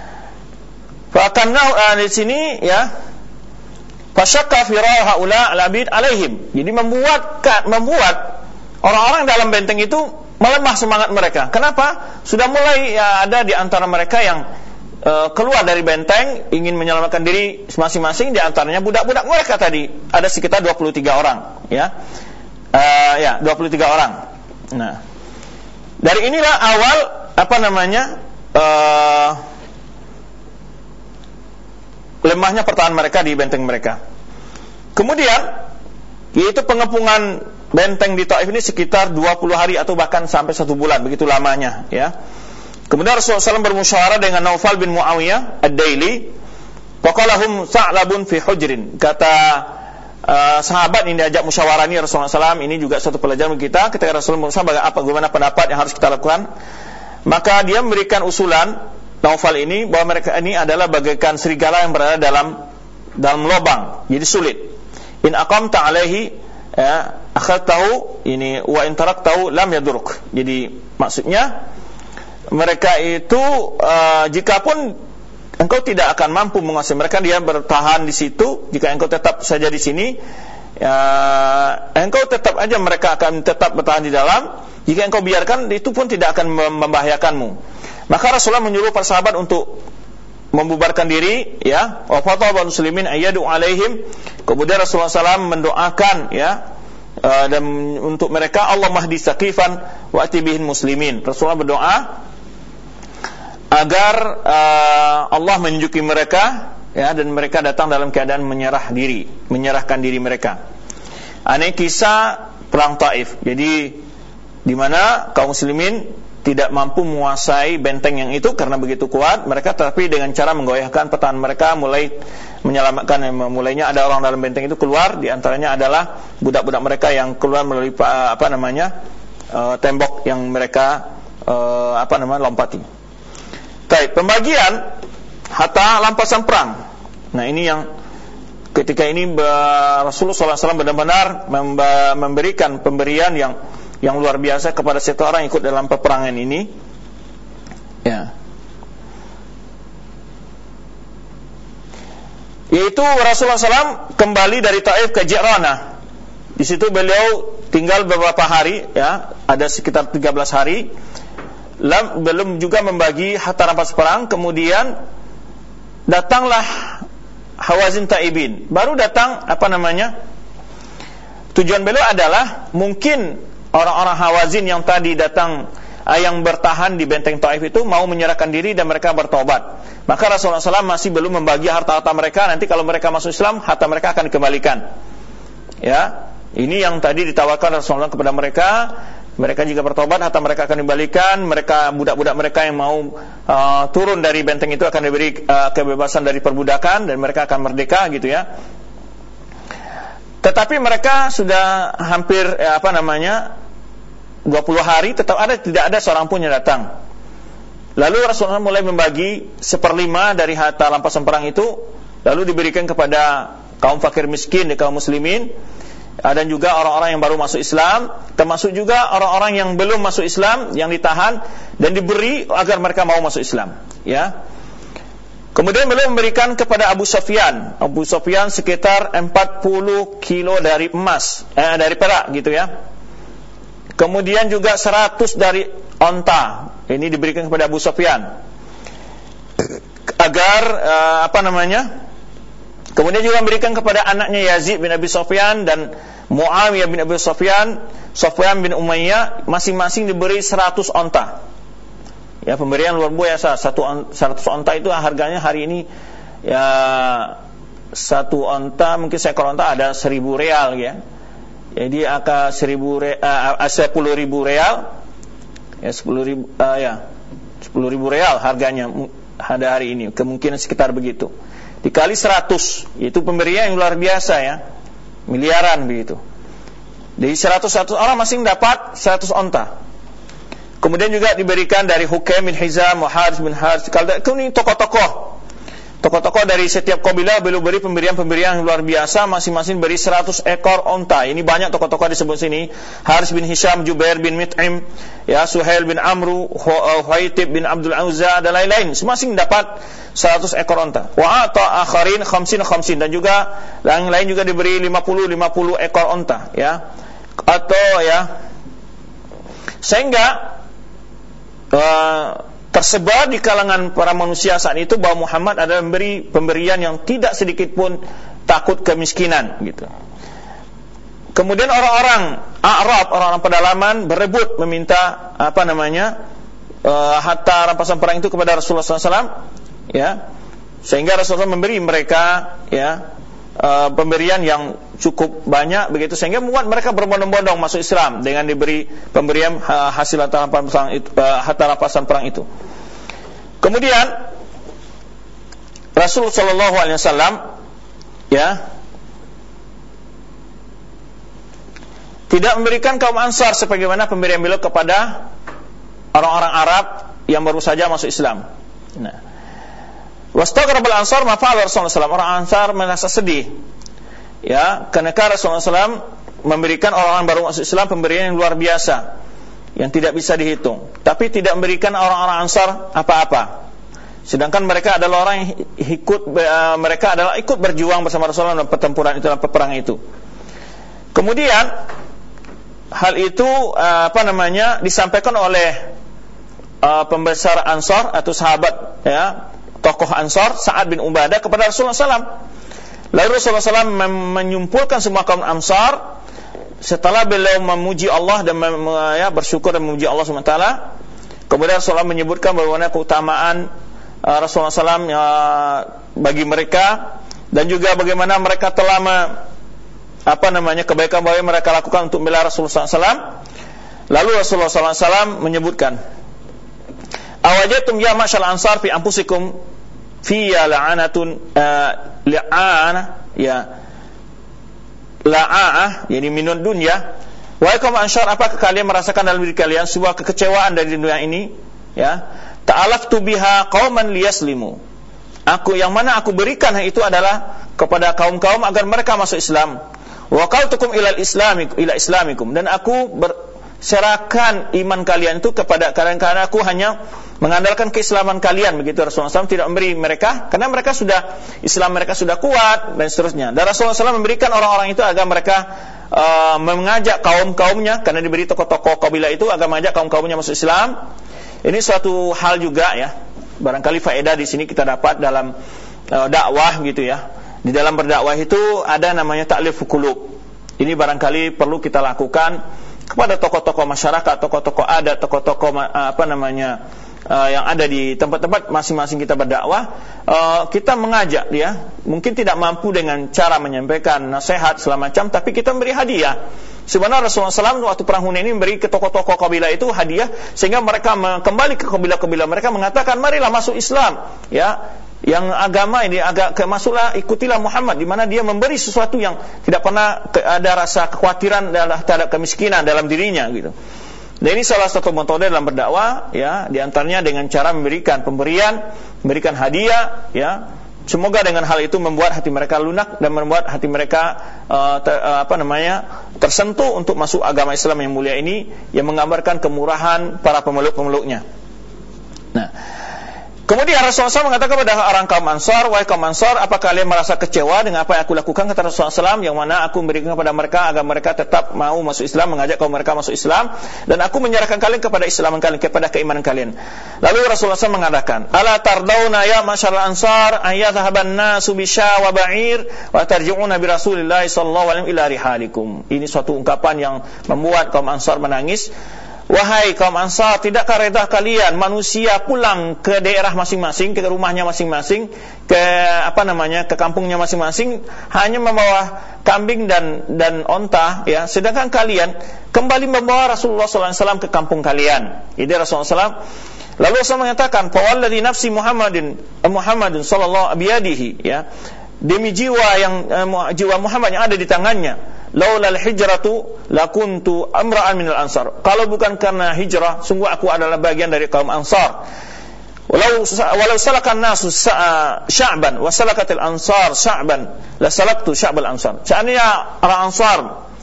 Fakanna uh, di sini ya. Fasyakka firah haula al-abid alaihim. Jadi membuat membuat orang-orang dalam benteng itu melemah semangat mereka. Kenapa? Sudah mulai ya, ada di antara mereka yang uh, keluar dari benteng ingin menyelamatkan diri masing-masing, di antaranya budak-budak mereka tadi. Ada sekitar dua puluh tiga orang, ya. Uh, ya, dua puluh tiga orang. Nah, dari inilah awal apa namanya? Uh, lemahnya pertahanan mereka di benteng mereka. Kemudian yaitu pengepungan benteng di Taif ini sekitar dua puluh hari atau bahkan sampai satu bulan, begitu lamanya, ya. Kemudian Rasulullah shallallahu alaihi wasallam bermusyawarah dengan Naufal bin Muawiyah Ad-Daili. Faqalahum sa'labun fi hujrin. Kata uh, sahabat ini diajak musyawarah ini Rasulullah shallallahu alaihi wasallam, ini juga satu pelajaran kita. Ketika Rasulullah berusaha apa bagaimana pendapat yang harus kita lakukan, maka dia memberikan usulan Naufal ini bahwa mereka ini adalah bagaikan serigala yang berada dalam dalam lubang, jadi sulit. In aqamta alaihi ya, akhadtahu ini wa in taraktahu lam yaduruk. Jadi maksudnya mereka itu uh, jikapun engkau tidak akan mampu menguasai mereka, dia bertahan di situ. Jika engkau tetap saja di sini, ya, engkau tetap aja mereka akan tetap bertahan di dalam. Jika engkau biarkan, itu pun tidak akan membahayakanmu. Maka Rasulullah menyuruh para sahabat untuk membubarkan diri, ya. Wa fataba muslimin ayyadu alaihim. Kemudian Rasulullah shallallahu alaihi wasallam mendoakan, ya, uh, dan untuk mereka, Allah mahdi saqifan wa atibihin muslimin. Rasulullah berdoa agar uh, Allah menunjuki mereka, ya, dan mereka datang dalam keadaan menyerah diri, menyerahkan diri mereka. Ini kisah perang Taif. Jadi di mana kaum muslimin tidak mampu menguasai benteng yang itu karena begitu kuat mereka, tapi dengan cara menggoyahkan pertahanan mereka, mulai menyelamatkan. Mulainya ada orang dalam benteng itu keluar, di antaranya adalah budak-budak mereka yang keluar melalui apa namanya uh, tembok yang mereka uh, apa namanya lompati. Baik, pembagian harta rampasan perang. Nah, ini yang ketika ini Rasulullah shallallahu alaihi wasallam benar-benar memberikan pemberian yang yang luar biasa kepada setiap orang yang ikut dalam peperangan ini, ya. Yaitu Rasulullah shallallahu alaihi wasallam kembali dari Taif ke Ji'ranah. Di situ beliau tinggal beberapa hari, ya, ada sekitar tiga belas hari. Lam, belum juga membagi harta rampas perang. Kemudian datanglah Hawazin Taibin. Baru datang apa namanya? Tujuan beliau adalah mungkin orang-orang Hawazin yang tadi datang, yang bertahan di benteng Taif itu mau menyerahkan diri dan mereka bertobat. Maka Rasulullah shallallahu alaihi wasallam masih belum membagi harta-harta mereka. Nanti kalau mereka masuk Islam, harta mereka akan dikembalikan. Ya, ini yang tadi ditawarkan Rasulullah kepada mereka. Mereka jika bertobat, harta mereka akan dibalikan. Mereka, budak-budak mereka yang mau uh, turun dari benteng itu akan diberi uh, kebebasan dari perbudakan, dan mereka akan merdeka gitu ya. Tetapi mereka sudah hampir eh, apa namanya dua puluh hari, tetap ada tidak ada seorang pun yang datang. Lalu Rasulullah mulai membagi seperlima dari harta rampasan perang itu, lalu diberikan kepada kaum fakir miskin di kaum muslimin, dan juga orang-orang yang baru masuk Islam, termasuk juga orang-orang yang belum masuk Islam yang ditahan dan diberi agar mereka mau masuk Islam, ya. Kemudian beliau memberikan kepada Abu Sufyan. Abu Sufyan sekitar empat puluh kilo dari emas, eh, dari perak gitu ya. Kemudian juga seratus dari onta. Ini diberikan kepada Abu Sufyan agar eh, apa namanya? Kemudian juga memberikan kepada anaknya Yazid bin Abi Sufyan dan Muawiyah bin Abi Sufyan, Sufyan bin Umayyah, masing-masing diberi seratus onta. Ya, pemberian luar biasa. Satu on, seratus onta itu harganya hari ini ya, satu onta mungkin seekor onta ada seribu real ya. Jadi akan seribu re, uh, sepuluh ribu real ya, sepuluh ribu uh, ya sepuluh ribu real harganya ada hari ini, kemungkinan sekitar begitu. Dikali seratus, itu pemberian yang luar biasa ya, miliaran begitu. Dari seratus seratus orang masing dapat seratus onta. Kemudian juga diberikan dari Hukaim bin Hizam, Muharis bin Haris. Kalau ini tokoh-tokoh, tokoh-tokoh dari setiap kabilah beliau beri pemberian-pemberian yang luar biasa, masing-masing beri seratus ekor onta. Ini banyak tokoh-tokoh disebut sini. Haris bin Hisham, Jubair bin Mut'im, ya, Suhail bin Amru, Huwaitib bin Abdul Uzza dan lain-lain. Masing-masing dapat seratus ekor onta. Wa ata akharin khamsin khamsin, dan juga yang lain juga diberi lima puluh lima puluh ekor onta, ya. Atau ya, sehingga Uh, tersebar di kalangan para manusia saat itu bahwa Muhammad adalah memberi pemberian yang tidak sedikit pun takut kemiskinan gitu. Kemudian orang-orang A'rab, orang-orang pedalaman berebut meminta apa namanya uh, harta rampasan perang itu kepada Rasulullah sallallahu alaihi wasallam, ya, sehingga Rasulullah memberi mereka ya uh, pemberian yang cukup banyak begitu, sehingga membuat mereka berbondong-bondong masuk Islam dengan diberi pemberian uh, hasil harta rampasan perang itu, uh, harta rampasan perang itu. Kemudian Rasulullah sallallahu alaihi wasallam ya tidak memberikan kaum Ansar sebagaimana pemberian beliau kepada orang-orang Arab yang baru saja masuk Islam. Nah, wastaghrabal Ansar ma fa'ala Rasulullah sallallahu alaihi wasallam. Orang Ansar merasa sedih, ya, karena Rasulullah sallallahu alaihi wasallam memberikan orang-orang baru masuk Islam pemberian yang luar biasa yang tidak bisa dihitung, tapi tidak memberikan orang-orang Ansar apa-apa. Sedangkan mereka adalah orang yang ikut, uh, mereka adalah ikut berjuang bersama Rasulullah dalam pertempuran itu, dalam peperangan itu. Kemudian hal itu uh, apa namanya disampaikan oleh uh, pembesar Ansar atau sahabat, ya, tokoh Ansar Sa'ad bin Ubadah kepada Rasulullah sallallahu alaihi wasallam. Lalu Rasulullah sallallahu alaihi wasallam menyimpulkan semua kaum Ansar setelah beliau memuji Allah dan ya, bersyukur dan memuji Allah subhanahu wa taala. Kemudian Rasulullah menyebutkan bagaimana keutamaan uh, Rasulullah sallallahu alaihi wasallam uh, bagi mereka, dan juga bagaimana mereka telah me, apa namanya kebaikan yang mereka lakukan untuk membela Rasulullah sallallahu alaihi wasallam. Lalu Rasulullah sallallahu alaihi wasallam menyebutkan, awajatum ya ma'syal ansar fi anfusikum fiya la'anatun uh, la'ana ya la'a'ah, yani minun dunya. Wahai kaum Ansar, apakah kalian merasakan dalam diri kalian sebuah kekecewaan dari dunia ini, ya? Ta'alaftu biha qauman liyaslimu. Aku yang mana aku berikan itu adalah kepada kaum-kaum agar mereka masuk Islam. Wa qaltukum ila islamikum ila islamikum, dan aku berserahkan iman kalian itu kepada kalian karena aku hanya mengandalkan keislaman kalian, begitu. Rasulullah sallallahu alaihi wasallam tidak memberi mereka karena mereka sudah Islam, mereka sudah kuat dan seterusnya. Dan Rasulullah sallallahu alaihi wasallam memberikan orang-orang itu agar mereka uh, mengajak kaum-kaumnya, karena diberi tokoh-tokoh kabilah itu agar mengajak kaum-kaumnya masuk Islam. Ini suatu hal juga ya, barangkali faedah di sini kita dapat dalam uh, dakwah gitu ya. Di dalam berdakwah itu ada namanya ta'lif qulub. Ini barangkali perlu kita lakukan kepada tokoh-tokoh masyarakat, tokoh-tokoh adat, tokoh-tokoh apa namanya uh, yang ada di tempat-tempat masing-masing kita berdakwah. Uh, kita mengajak dia, mungkin tidak mampu dengan cara menyampaikan nasihat segala macam, tapi kita memberi hadiah. Sebenarnya Rasulullah shallallahu alaihi wasallam waktu perang Hunain ini memberi ke tokoh-tokoh kabilah itu hadiah, sehingga mereka kembali ke kabilah-kabilah mereka mengatakan, marilah masuk Islam, ya, yang agama ini agak ke masuklah, ikutilah Muhammad, di mana dia memberi sesuatu yang tidak pernah ke, ada rasa kekhawatiran terhadap kemiskinan dalam dirinya gitu. Dan ini salah satu metode dalam berdakwah, ya, di antaranya dengan cara memberikan pemberian, memberikan hadiah, ya. Semoga dengan hal itu membuat hati mereka lunak dan membuat hati mereka uh, ter, uh, apa namanya tersentuh untuk masuk agama Islam yang mulia ini, yang menggambarkan kemurahan para pemeluk-pemeluknya. Nah, kemudian Rasulullah shallallahu alaihi wasallam mengatakan kepada orang kaum Ansar, wahai kaum Ansar, apakah kalian merasa kecewa dengan apa yang aku lakukan? Kata Rasulullah shallallahu alaihi wasallam, yang mana aku memberikan kepada mereka agar mereka tetap mau masuk Islam, mengajak kaum mereka masuk Islam, dan aku menyerahkan kalian kepada Islam kalian, kepada keimanan kalian. Lalu Rasulullah shallallahu alaihi wasallam mengatakan, ala tardawna ya masyarul Ansar an yadhhaban nasu bisya wa ba'ir wa tarji'una bi Rasulillah sallallahu alaihi wasallam ila rihalikum. Ini suatu ungkapan yang membuat kaum Ansar menangis. Wahai kaum Ansar, tidakkah reda kalian manusia pulang ke daerah masing-masing, ke rumahnya masing-masing, ke apa namanya, ke kampungnya masing-masing, hanya membawa kambing dan dan onta, ya, sedangkan kalian kembali membawa Rasulullah sallallahu alaihi wasallam ke kampung kalian. Jadi Rasulullah sallallahu alaihi wasallam lalu Rasul mengatakan, "Fawalladzi nafsi Muhammadin Muhammadin sallallahu biyadihi," ya, demi jiwa yang uh, jiwa Muhammad yang ada di tangannya, laulal hijratu lakuntu amra'an minal ansar. Kalau bukan karena hijrah, sungguh aku adalah bagian dari kaum Ansar. Walau walau salakan nasu sya'ban wa salakatil ansar sya'ban la salaktu sya'bal ansar. Seandainya orang Ansar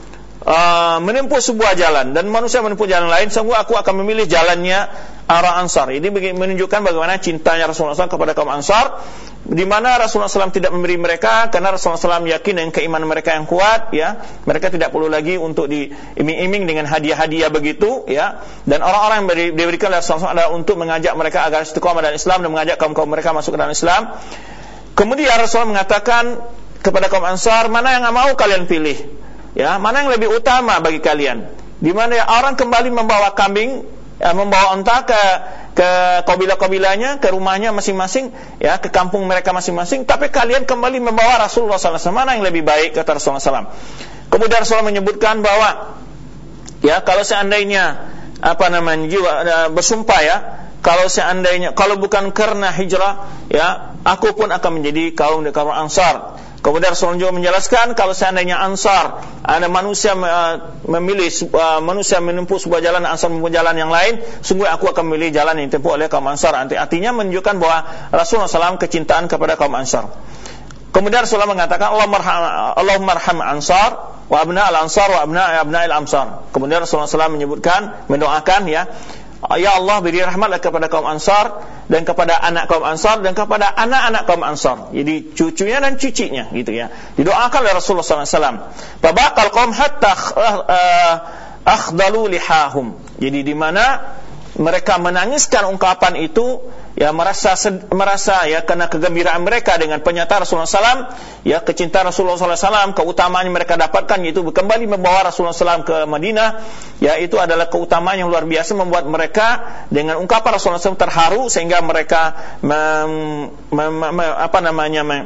uh, menempuh sebuah jalan dan manusia menempuh jalan lain, sungguh aku akan memilih jalannya orang Ansar. Ini menunjukkan bagaimana cintanya Rasulullah shallallahu alaihi wasallam kepada kaum Ansar, di mana Rasulullah shallallahu alaihi wasallam tidak memberi mereka karena Rasulullah shallallahu alaihi wasallam yakin dengan keimanan mereka yang kuat, ya. Mereka tidak perlu lagi untuk diiming-iming dengan hadiah-hadiah begitu, ya. Dan orang-orang yang diberikan oleh Rasulullah shallallahu alaihi wasallam adalah untuk mengajak mereka agar istiqomah dalam Islam dan mengajak kaum-kaum mereka masuk ke dalam Islam. Kemudian Rasulullah mengatakan kepada kaum Ansar, mana yang mau kalian pilih, ya, mana yang lebih utama bagi kalian, di mana orang kembali membawa kambing, ya, membawa onta ke ke kabilah-kabilahnya, ke rumahnya masing-masing, ya, ke kampung mereka masing-masing, tapi kalian kembali membawa Rasulullah sallallahu alaihi wasallam. Mana yang lebih baik, kata Rasulullah sallallahu alaihi wasallam. Kemudian Rasulullah menyebutkan bahwa, ya, kalau seandainya apa namanya jiwa bersumpah, ya, kalau seandainya kalau bukan karena hijrah, ya, aku pun akan menjadi kaum kaum Ansar. Kemudian Rasulullah juga menjelaskan, kalau seandainya Ansar, ada manusia memilih uh, manusia menempuh sebuah jalan, Ansar menempuh jalan yang lain, sungguh aku akan memilih jalan yang ditempuh oleh kaum Ansar. Artinya menunjukkan bahwa Rasulullah shallallahu alaihi wasallam kecintaan kepada kaum Ansar. Kemudian Rasulullah mengatakan, Allahumma arham Ansar wa abna al-Ansar wa abna abna al-Ansar. Kemudian Rasulullah shallallahu alaihi wasallam menyebutkan, mendoakan, ya, ya Allah, beri rahmatlah kepada kaum Ansar dan kepada anak kaum Ansar dan kepada anak-anak kaum Ansar. Jadi cucunya dan cicinya, gitu, ya. Didoakan oleh Rasulullah sallallahu alaihi wasallam. Babaqal qaum hatta akhdalu lihahum. Jadi di mana mereka menangiskan ungkapan itu, ya, merasa merasa ya karena kegembiraan mereka dengan pernyataan Rasulullah sallallahu alaihi wasallam, ya, kecintaan Rasulullah sallallahu alaihi wasallam, keutamaan yang mereka dapatkan yaitu kembali membawa Rasulullah sallallahu alaihi wasallam ke Madinah, ya, itu adalah keutamaan yang luar biasa, membuat mereka dengan ungkapan Rasulullah sallallahu alaihi wasallam terharu sehingga mereka mem, mem, mem, apa namanya mem,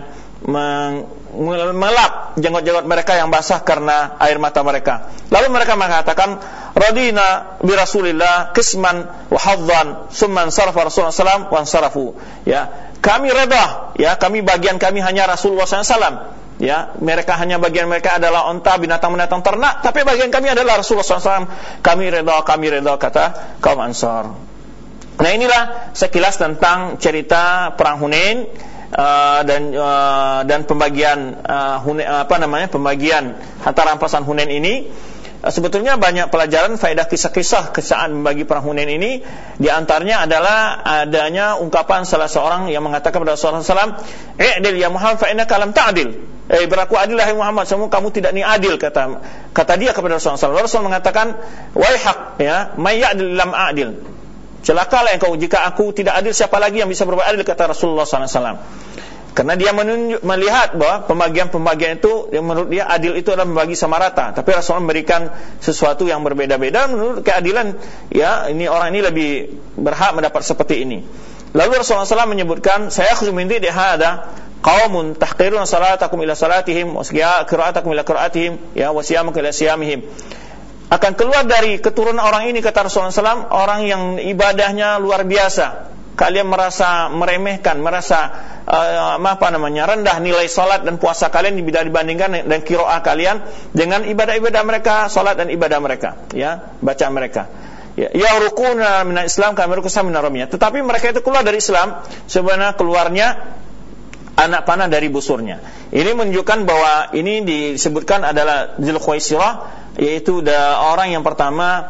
melap jenggot-jenggot mereka yang basah karena air mata mereka. Lalu mereka mengatakan, radina bi Rasulillah qisman wa hadzan summan sarafa Rasulullah sallallahu alaihi wasallam wa ansarafu. Ya, kami reda, ya, kami bagian kami hanya Rasulullah sallallahu alaihi wasallam. Ya, mereka hanya bagian mereka adalah onta, binatang-binatang ternak, tapi bagian kami adalah Rasulullah sallallahu alaihi wasallam. Kami reda, kami reda, kata kaum Ansar. Nah, inilah sekilas tentang cerita perang Hunain. Uh, dan uh, dan pembagian uh, Hunain, apa namanya pembagian harta rampasan Hunain ini. Uh, sebetulnya banyak pelajaran faedah kisah-kisah saat membagi perang Hunain ini. Di antaranya adalah adanya ungkapan salah seorang yang mengatakan kepada Rasulullah sallallahu alaihi wasallam, "I'dil ya Muhammad fa innaka lam ta'dil." Eh, berlaku adil hai Muhammad, semua kamu tidak ni adil, kata kata dia kepada Rasulullah sallallahu alaihi wasallam. Rasul mengatakan, "Waihak, ya, may ya'dil lam a'dil." Celakalah engkau jika aku tidak adil, siapa lagi yang bisa berbuat adil, kata Rasulullah sallallahu alaihi wasallam. Karena dia menunjuk, melihat bahwa pembagian-pembagian itu yang menurut dia adil itu adalah membagi sama rata, tapi Rasulullah memberikan sesuatu yang berbeda-beda menurut keadilan, ya, ini orang ini lebih berhak mendapat seperti ini. Lalu Rasulullah sallallahu alaihi wasallam menyebutkan, saya khudhu min di hada qaumun tahqiruna salatakum ila salatihim wa qira'atakum ila qira'atihim, ya, wa siyamakum ila siyamihim. akan keluar dari keturunan orang ini, kata Rasulullah shallallahu alaihi wasallam, orang yang ibadahnya luar biasa. Kalian merasa meremehkan, merasa uh, apa namanya rendah nilai salat dan puasa kalian dibandingkan dan qiraah kalian dengan ibadah-ibadah mereka, salat dan ibadah mereka, ya, bacaan mereka. Ya, yarukuna minal Islam kama yaruku min ar-ramiyah. Tetapi mereka itu keluar dari Islam sebenarnya keluarnya anak panah dari busurnya. Ini menunjukkan bahwa ini disebutkan adalah Dzulkhuwaisirah, yaitu orang yang pertama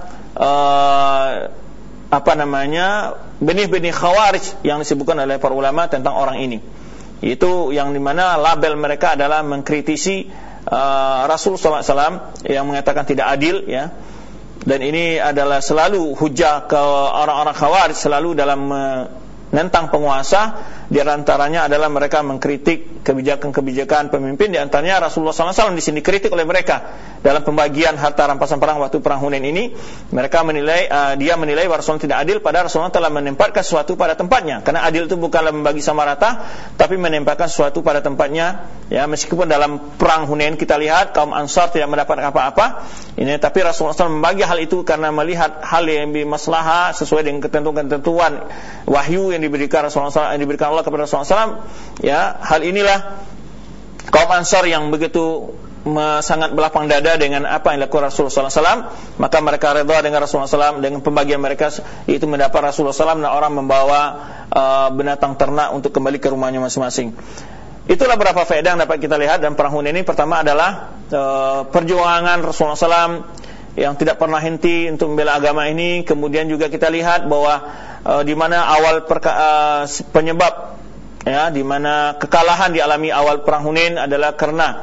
uh, apa namanya benih-benih khawarij yang disebutkan oleh para ulama tentang orang ini. Itu yang dimana label mereka adalah mengkritisi uh, Rasul sallallahu alaihi wasallam yang mengatakan tidak adil, ya. Dan ini adalah selalu hujah ke orang-orang khawarij, selalu dalam menentang penguasa. Di antaranya adalah mereka mengkritik kebijakan-kebijakan pemimpin. Di antaranya Rasulullah sallallahu alaihi wasallam di sini dikritik oleh mereka dalam pembagian harta rampasan perang waktu perang Hunain ini. Mereka menilai uh, dia menilai bahwa Rasulullah tidak adil, padahal Rasulullah telah menempatkan sesuatu pada tempatnya. Karena adil itu bukanlah membagi sama rata, tapi menempatkan sesuatu pada tempatnya. Ya, meskipun dalam perang Hunain kita lihat kaum Ansar tidak mendapat apa-apa, ini tapi Rasulullah sallallahu alaihi wasallam membagi hal itu karena melihat hal yang lebih maslahah sesuai dengan ketentuan-ketentuan wahyu yang diberikan Rasulullah sallallahu alaihi wasallam, yang diberikan Allah kepada Rasulullah sallallahu alaihi wasallam. Ya, hal inilah kaum Ansar yang begitu sangat belapang dada dengan apa yang dilakukan Rasulullah sallallahu alaihi wasallam, maka mereka redha dengan Rasulullah sallallahu alaihi wasallam dengan pembagian mereka, yaitu mendapat Rasulullah sallallahu alaihi wasallam dan orang membawa uh, binatang ternak untuk kembali ke rumahnya masing-masing. Itulah beberapa faedah yang dapat kita lihat dalam perang Hunain ini. Pertama adalah uh, perjuangan Rasulullah sallallahu alaihi wasallam yang tidak pernah henti untuk membela agama ini. Kemudian juga kita lihat bahwa uh, di mana awal perka- uh, penyebab, ya, di mana kekalahan dialami awal perang Hunain adalah karena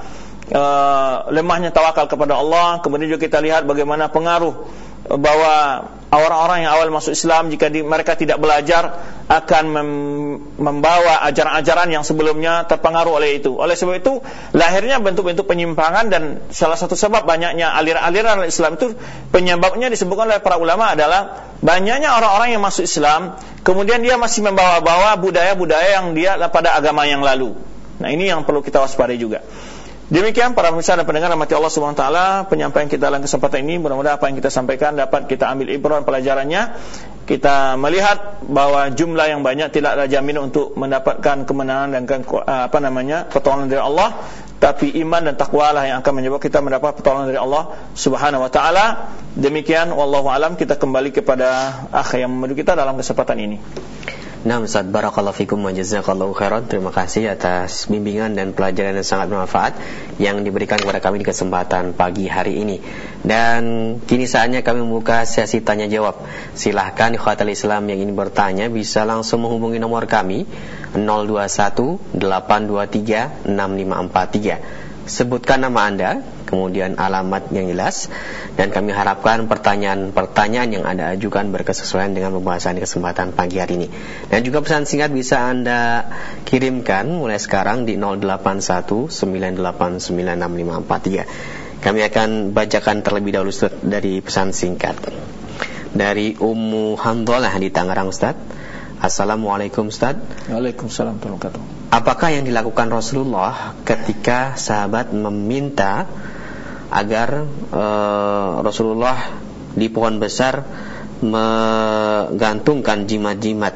uh, lemahnya tawakal kepada Allah. Kemudian juga kita lihat bagaimana pengaruh bahwa orang-orang yang awal masuk Islam, jika di, mereka tidak belajar, akan mem, membawa ajaran-ajaran yang sebelumnya terpengaruh oleh itu. Oleh sebab itu lahirnya bentuk-bentuk penyimpangan, dan salah satu sebab banyaknya aliran-aliran Islam itu, penyebabnya disebutkan oleh para ulama adalah banyaknya orang-orang yang masuk Islam kemudian dia masih membawa-bawa budaya-budaya yang dia pada agama yang lalu. Nah, ini yang perlu kita waspadai juga. Demikian para pemirsa dan pendengar rahmati Allah Subhanahu wa taala, penyampaian kita dalam kesempatan ini, mudah-mudahan apa yang kita sampaikan dapat kita ambil ibrah pelajarannya. Kita melihat bahwa jumlah yang banyak tidak ada jaminan untuk mendapatkan kemenangan dan apa namanya pertolongan dari Allah, tapi iman dan takwa lah yang akan menyebabkan kita mendapat pertolongan dari Allah Subhanahu wa taala. Demikian, wallahu alam. Kita kembali kepada akh yang membantu kita dalam kesempatan ini. Nah, Ustaz, barakallahu fikum wa jazakallahu khairan. Terima kasih atas bimbingan dan pelajaran yang sangat bermanfaat yang diberikan kepada kami di kesempatan pagi hari ini. Dan kini saatnya kami membuka sesi tanya jawab. Silahkan ikhwatal Islam yang ingin bertanya bisa langsung menghubungi nomor kami nol dua satu delapan dua tiga enam lima empat tiga. Sebutkan nama Anda, kemudian alamat yang jelas, dan kami harapkan pertanyaan-pertanyaan yang Anda ajukan berkesesuaian dengan pembahasan di kesempatan pagi hari ini. Dan juga pesan singkat bisa Anda kirimkan mulai sekarang di nol delapan satu sembilan delapan sembilan enam lima empat tiga. Kami akan bacakan terlebih dahulu Ustaz dari pesan singkat dari Ummu Hamdalah di Tangerang. Ustaz, assalamualaikum Ustaz. Waalaikumsalam warahmatullahi wabarakatuh. Apakah yang dilakukan Rasulullah ketika sahabat meminta agar uh, Rasulullah di pohon besar menggantungkan jimat-jimat?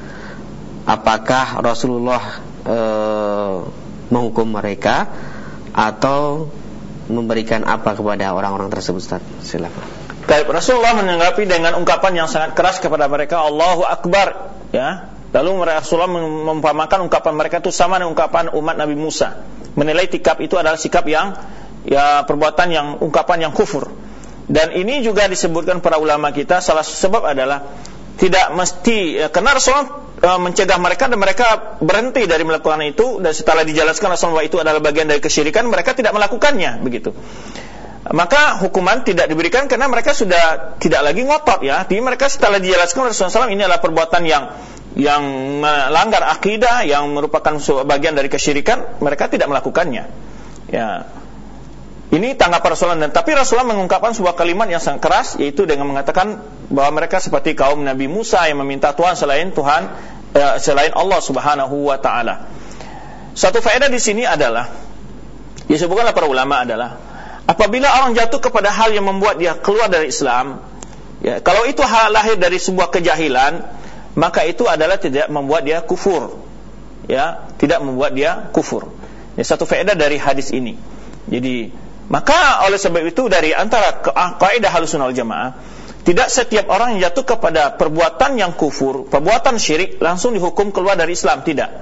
Apakah Rasulullah uh, menghukum mereka atau memberikan apa kepada orang-orang tersebut? Ustaz, silakan. Baik, Rasulullah menanggapi dengan ungkapan yang sangat keras kepada mereka, Allahu Akbar, ya. Lalu Rasulullah mengumpamakan ungkapan mereka itu sama dengan ungkapan umat Nabi Musa. Menilai sikap itu adalah sikap yang, ya, perbuatan yang, ungkapan yang kufur. Dan ini juga disebutkan para ulama kita, salah satu sebab adalah tidak mesti, ya, karena Rasulullah e, mencegah mereka dan mereka berhenti dari melakukan itu, dan setelah dijelaskan Rasulullah itu adalah bagian dari kesyirikan, mereka tidak melakukannya, begitu. Maka hukuman tidak diberikan karena mereka sudah tidak lagi ngotot, ya. Jadi mereka setelah dijelaskan Rasulullah shallallahu alaihi wasallam ini adalah perbuatan yang yang melanggar akidah, yang merupakan bagian dari kesyirikan, mereka tidak melakukannya. Ya. Ini tanggapan Rasulullah, dan tapi Rasulullah mengungkapkan sebuah kalimat yang sangat keras, yaitu dengan mengatakan bahwa mereka seperti kaum Nabi Musa yang meminta Tuhan selain Tuhan, eh, selain Allah Subhanahu wa taala. Satu faedah di sini adalah disebutkan oleh para ulama adalah Apabila orang jatuh kepada hal yang membuat dia keluar dari Islam, ya, kalau itu hal lahir dari sebuah kejahilan, maka itu adalah tidak membuat dia kufur, ya, tidak membuat dia kufur. Ini satu faedah dari hadis ini. Jadi, maka oleh sebab itu dari antara kaidah Ahlussunnah wal Jamaah, tidak setiap orang yang jatuh kepada perbuatan yang kufur, perbuatan syirik, langsung dihukum keluar dari Islam, tidak.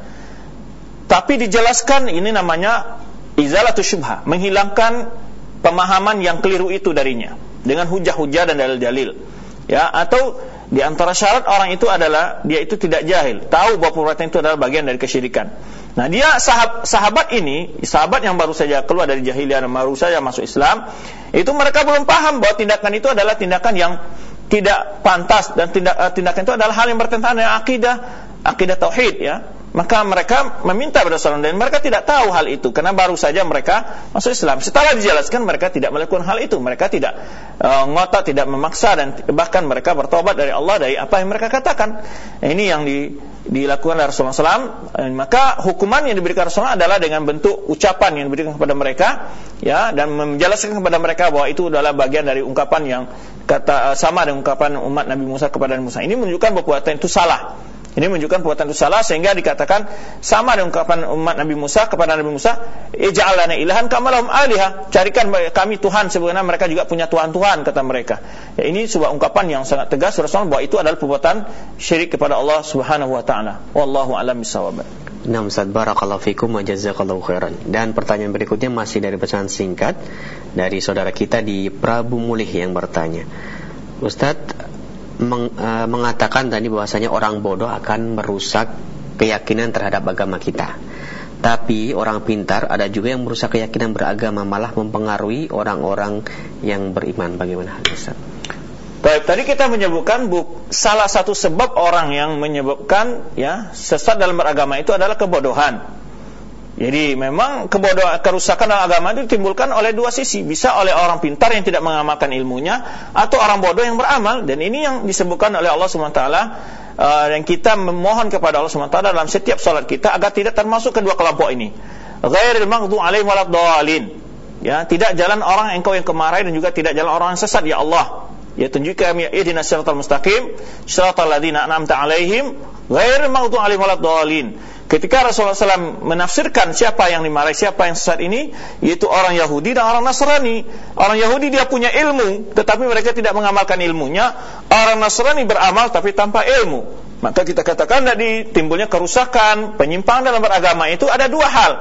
Tapi dijelaskan ini namanya izalatus syubhah, menghilangkan pemahaman yang keliru itu darinya dengan hujah-hujah dan dalil-dalil, ya. Atau di antara syarat orang itu adalah dia itu tidak jahil, tahu bahwa perbuatan itu adalah bagian dari kesyirikan. Nah, dia sahab, sahabat ini, sahabat yang baru saja keluar dari jahiliyah dan baru saja masuk Islam, itu mereka belum paham bahwa tindakan itu adalah tindakan yang tidak pantas, dan tindak, tindakan itu adalah hal yang bertentangan dengan akidah, akidah tauhid, ya. Maka mereka meminta pada Rasulullah, dan mereka tidak tahu hal itu karena baru saja mereka masuk Islam. Setelah dijelaskan, mereka tidak melakukan hal itu, mereka tidak uh, ngotot, tidak memaksa, dan bahkan mereka bertobat dari Allah dari apa yang mereka katakan. Nah, ini yang di, dilakukan oleh Rasulullah shallallahu alaihi wasallam. Maka hukuman yang diberikan Rasulullah adalah dengan bentuk ucapan yang diberikan kepada mereka, ya, dan menjelaskan kepada mereka bahwa itu adalah bagian dari ungkapan yang kata uh, sama dengan ungkapan umat Nabi Musa kepada Nabi Musa. Ini menunjukkan bahwa perbuatan itu salah. Ini menunjukkan perbuatan itu salah, sehingga dikatakan sama dengan ungkapan umat Nabi Musa kepada Nabi Musa, ij'al lana ilahan kama lahum alihah, carikan kami Tuhan sebagaimana mereka juga punya Tuhan-Tuhan, kata mereka. Ya, ini sebuah ungkapan yang sangat tegas Rasulullah bahwa itu adalah perbuatan syirik kepada Allah Subhanahu wa taala. Wallahu a'lam bissawab. Nah, Ustaz, barakallahu fikum wa jazakallahu khairan. Dan pertanyaan berikutnya masih dari pesan singkat dari saudara kita di Prabu Mulih yang bertanya. Ustaz, Meng, uh, mengatakan tadi bahwasanya orang bodoh akan merusak keyakinan terhadap agama kita. Tapi orang pintar ada juga yang merusak keyakinan beragama, malah mempengaruhi orang-orang yang beriman. Bagaimana hal itu? Baik, tadi kita menyebutkan buk, salah satu sebab orang yang menyebabkan, ya, sesat dalam beragama itu adalah kebodohan. Jadi memang kebodohan, kerusakan dalam agama itu ditimbulkan oleh dua sisi. Bisa oleh orang pintar yang tidak mengamalkan ilmunya, atau orang bodoh yang beramal. Dan ini yang disebutkan oleh Allah subhanahu wa taala, uh, dan kita memohon kepada Allah subhanahu wa taala dalam setiap salat kita agar tidak termasuk kedua kelompok ini. Ghairil maghdubi alaihim waladdallin. Ya, tidak jalan orang engkau yang kemarahi, dan juga tidak jalan orang yang sesat, ya Allah. Ya, tunjukkan kami ihdinas siratal mustaqim, siratal ladzina an'amta alaihim, ghairil maghdubi alaihim waladdallin. Ketika Rasulullah shallallahu alaihi wasallam menafsirkan siapa yang dimarahi, siapa yang sesat ini, yaitu orang Yahudi dan orang Nasrani. Orang Yahudi dia punya ilmu, tetapi mereka tidak mengamalkan ilmunya. Orang Nasrani beramal tapi tanpa ilmu. Maka kita katakan tadi timbulnya kerusakan, penyimpangan dalam beragama itu ada dua hal.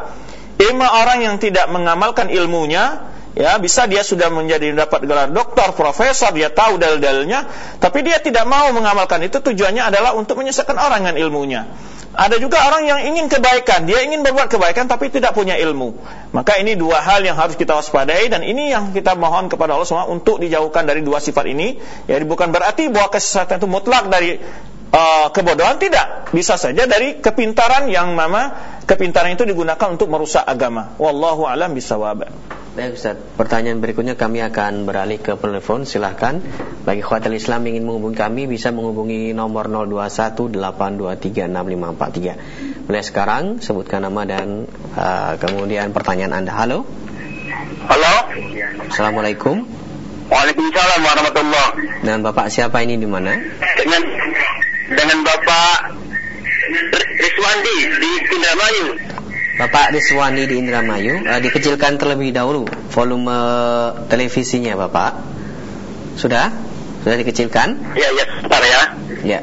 Ima orang yang tidak mengamalkan ilmunya, ya, bisa dia sudah menjadi dapat gelar doktor, profesor, dia tahu dalil-dalilnya, tapi dia tidak mau mengamalkan itu. Tujuannya adalah untuk menyesatkan orang dengan ilmunya. Ada juga orang yang ingin kebaikan, dia ingin berbuat kebaikan tapi tidak punya ilmu. Maka ini dua hal yang harus kita waspadai, dan ini yang kita mohon kepada Allah semua untuk dijauhkan dari dua sifat ini. Ya, bukan berarti bahwa kesesatan itu mutlak dari uh, kebodohan, tidak. Bisa saja dari kepintaran yang mana kepintaran itu digunakan untuk merusak agama. Wallahu a'lam bishawab. Baik Ustaz, pertanyaan berikutnya kami akan beralih ke penelpon. Silahkan bagi ikhwatul Islam ingin menghubungi kami bisa menghubungi nomor nol dua satu delapan dua tiga enam lima empat tiga. Mulai sekarang sebutkan nama dan uh, kemudian pertanyaan Anda. Halo. Halo. Assalamualaikum. Waalaikumsalam warahmatullahi. Dan Bapak siapa ini di mana? Dengan dengan Bapak Rizwandi di Indramayu. Bapak Rizwandi di Indramayu, uh, dikecilkan terlebih dahulu volume televisinya Bapak. Sudah? Sudah dikecilkan? Ya, ya, sebentar ya. Ya.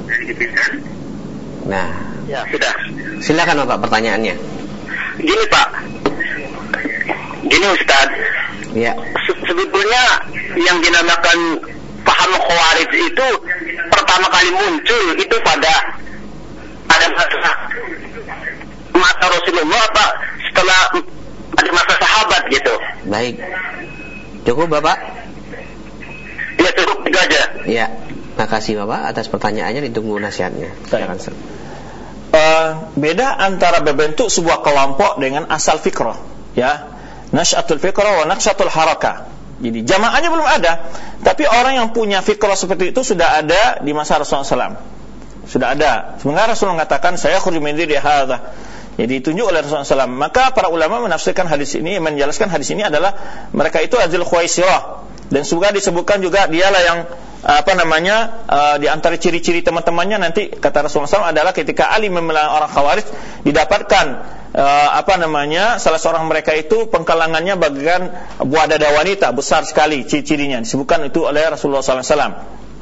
Nah, ya, sudah. Silakan Bapak pertanyaannya. Gini Pak, gini Ustaz. Ya. Se- sebetulnya yang dinamakan paham Khawarij itu pertama kali muncul itu pada ada masa masa Rasulullah apa setelah ada masa sahabat gitu. Baik. Cukup Bapak? Ya, cukup itu aja. Ya. Makasih Bapak atas pertanyaannya, ditunggu nasihatnya. Silakan. Uh, beda antara berbentuk sebuah kelompok dengan asal fikrah, ya. Nasyatul fikrah wa nasyatul harakah. Jadi jamaahnya belum ada, tapi orang yang punya fikrah seperti itu sudah ada di masa Rasulullah shallallahu alaihi wasallam. Sudah ada. Sebenarnya Rasulullah mengatakan saya khurju min dzikri hadza. Jadi ditunjuk oleh Rasulullah shallallahu alaihi wasallam. Maka para ulama menafsirkan hadis ini, menjelaskan hadis ini adalah mereka itu Dzul Khuwaisirah, dan juga disebutkan juga dialah yang apa namanya uh, di antara ciri-ciri teman-temannya nanti kata Rasulullah shallallahu alaihi wasallam adalah ketika Ali memerangi orang Khawarij, didapatkan uh, apa namanya salah seorang mereka itu pengkalangannya bagian buah dada wanita besar sekali, ciri-cirinya disebutkan itu oleh Rasulullah shallallahu alaihi wasallam.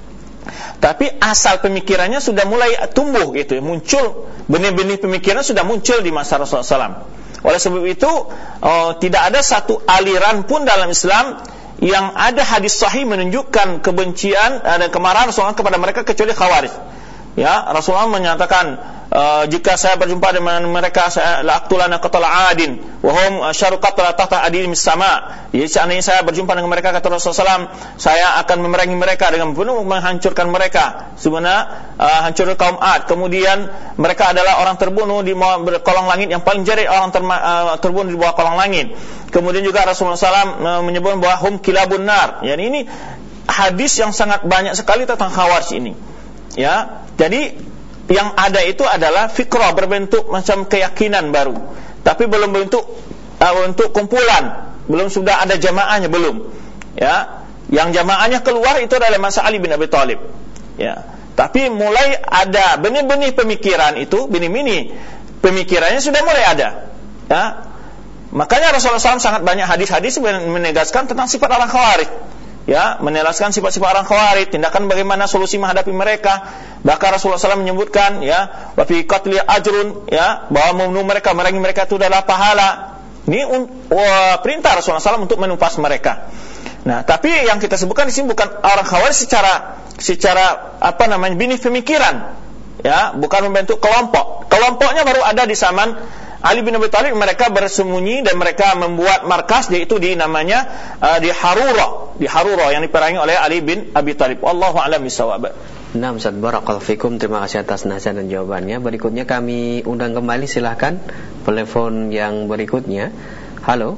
Tapi asal pemikirannya sudah mulai tumbuh gitu, muncul benih-benih pemikiran sudah muncul di masa Rasulullah shallallahu alaihi wasallam. Oleh sebab itu uh, tidak ada satu aliran pun dalam Islam yang ada hadis sahih menunjukkan kebencian dan kemarahan Rasulullah kepada mereka kecuali Khawarij. Ya, Rasulullah menyatakan uh, jika saya berjumpa dengan mereka saya laqtulana qatala adin wa hum syaru qatala tahta adin sama. Jadi seandainya saya berjumpa dengan mereka kata Rasulullah shallallahu alaihi wasallam, saya akan memerangi mereka dengan penuh menghancurkan mereka. Sebenarnya uh, hancur kaum Ad. Kemudian mereka adalah orang terbunuh di kolong langit yang paling jelek orang terma, uh, terbunuh di bawah kolong langit. Kemudian juga Rasulullah shallallahu alaihi wasallam uh, menyebut bahwa hum kilabun nar. Yani ini hadis yang sangat banyak sekali tentang Khawarij ini. Ya, jadi yang ada itu adalah fikrah berbentuk macam keyakinan baru, tapi belum bentuk uh, bentuk kumpulan, belum sudah ada jamaahnya belum. Ya, yang jamaahnya keluar itu adalah masa Ali bin Abi Thalib. Ya, tapi mulai ada benih-benih pemikiran itu, benih-benih pemikirannya sudah mulai ada. Ya, makanya Rasulullah shallallahu alaihi wasallam sangat banyak hadis-hadis menegaskan tentang sifat orang Khawarij. Ya, menelaskan sifat-sifat orang Khawarij, tindakan bagaimana solusi menghadapi mereka. Bahkan Rasulullah shallallahu alaihi wasallam menyebutkan, ya, wa fi qatli ajrun, ya, bahwa membunuh mereka, merangi mereka itu adalah pahala. Ini uh, perintah Rasulullah shallallahu alaihi wasallam untuk menumpas mereka. Nah, tapi yang kita sebutkan di sini bukan orang Khawarij secara secara apa namanya benih pemikiran, ya, bukan membentuk kelompok. Kelompoknya baru ada di zaman Ali bin Abi Thalib, mereka bersembunyi dan mereka membuat markas, yaitu di namanya uh, di Harura, di Harura yang diperangi oleh Ali bin Abi Thalib. Wallahu a'lam bishawab. Nah, Ustaz, barakallahu fikum, terima kasih atas nasihat dan jawabannya. Berikutnya kami undang kembali, silahkan telepon yang berikutnya. Halo.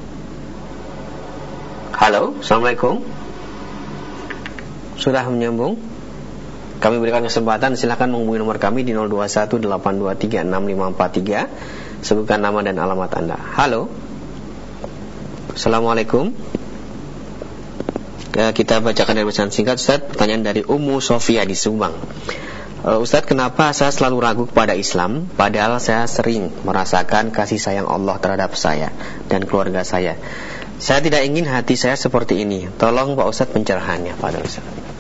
Halo, Assalamualaikum. Sudah menyambung? Kami berikan kesempatan, silahkan menghubungi nomor kami di nol dua satu delapan dua tiga enam lima empat tiga. Sebutkan nama dan alamat Anda. Halo. Assalamualaikum. Ya, kita bacakan dari pesan singkat, Ustaz. Pertanyaan dari Ummu Sofia di Subang. uh, Ustaz, kenapa saya selalu ragu kepada Islam, padahal saya sering merasakan kasih sayang Allah terhadap saya dan keluarga saya. Saya tidak ingin hati saya seperti ini. Tolong Pak Ustaz pencerahannya pada Ustaz.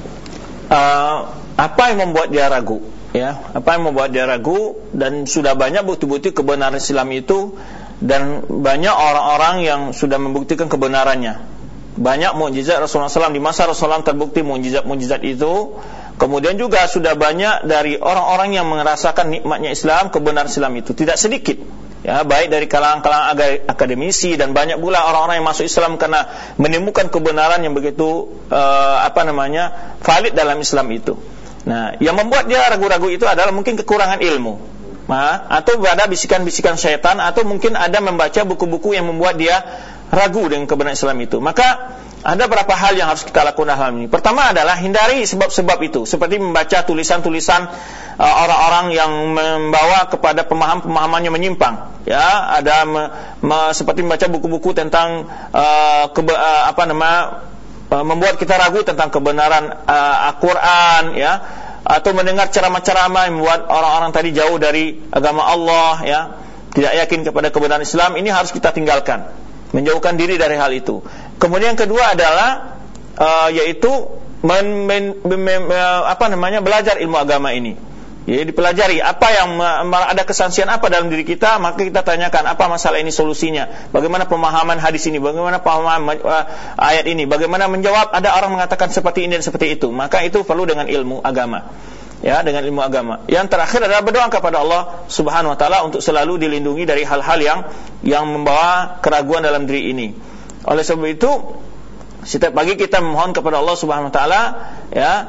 Uh, apa yang membuat dia ragu? Ya, apa yang membuat dia ragu? Dan sudah banyak bukti-bukti kebenaran Islam itu, dan banyak orang-orang yang sudah membuktikan kebenarannya. Banyak mukjizat Rasulullah shallallahu alaihi wasallam di masa Rasulullah terbukti mukjizat-mukjizat itu. Kemudian juga sudah banyak dari orang-orang yang merasakan nikmatnya Islam, kebenaran Islam itu tidak sedikit. Ya, baik dari kalangan-kalangan akademisi dan banyak pula orang-orang yang masuk Islam karena menemukan kebenaran yang begitu uh, apa namanya valid dalam Islam itu. Nah, yang membuat dia ragu-ragu itu adalah mungkin kekurangan ilmu, nah, atau ada bisikan-bisikan syaitan, atau mungkin ada membaca buku-buku yang membuat dia ragu dengan kebenaran Islam itu. Maka ada beberapa hal yang harus kita lakukan dalam ini. Pertama adalah hindari sebab-sebab itu, seperti membaca tulisan-tulisan uh, orang-orang yang membawa kepada pemahaman-pemahamannya menyimpang. Ya, ada me, me, seperti membaca buku-buku tentang uh, kebe, uh, apa nama membuat kita ragu tentang kebenaran uh, Al-Quran, ya, atau mendengar ceramah-ceramah yang membuat orang-orang tadi jauh dari agama Allah, ya, tidak yakin kepada kebenaran Islam. Ini harus kita tinggalkan, menjauhkan diri dari hal itu. Kemudian yang kedua adalah uh, yaitu men, men, men, apa namanya belajar ilmu agama ini. Jadi dipelajari apa yang ada kesaksian apa dalam diri kita, maka kita tanyakan apa masalah ini, solusinya, bagaimana pemahaman hadis ini, bagaimana pemahaman uh, ayat ini, bagaimana menjawab ada orang mengatakan seperti ini dan seperti itu. Maka itu perlu dengan ilmu agama, ya, dengan ilmu agama. Yang terakhir adalah berdoa kepada Allah Subhanahu wa taala untuk selalu dilindungi dari hal-hal yang yang membawa keraguan dalam diri ini. Oleh sebab itu, setiap pagi kita memohon kepada Allah Subhanahu wa taala, ya,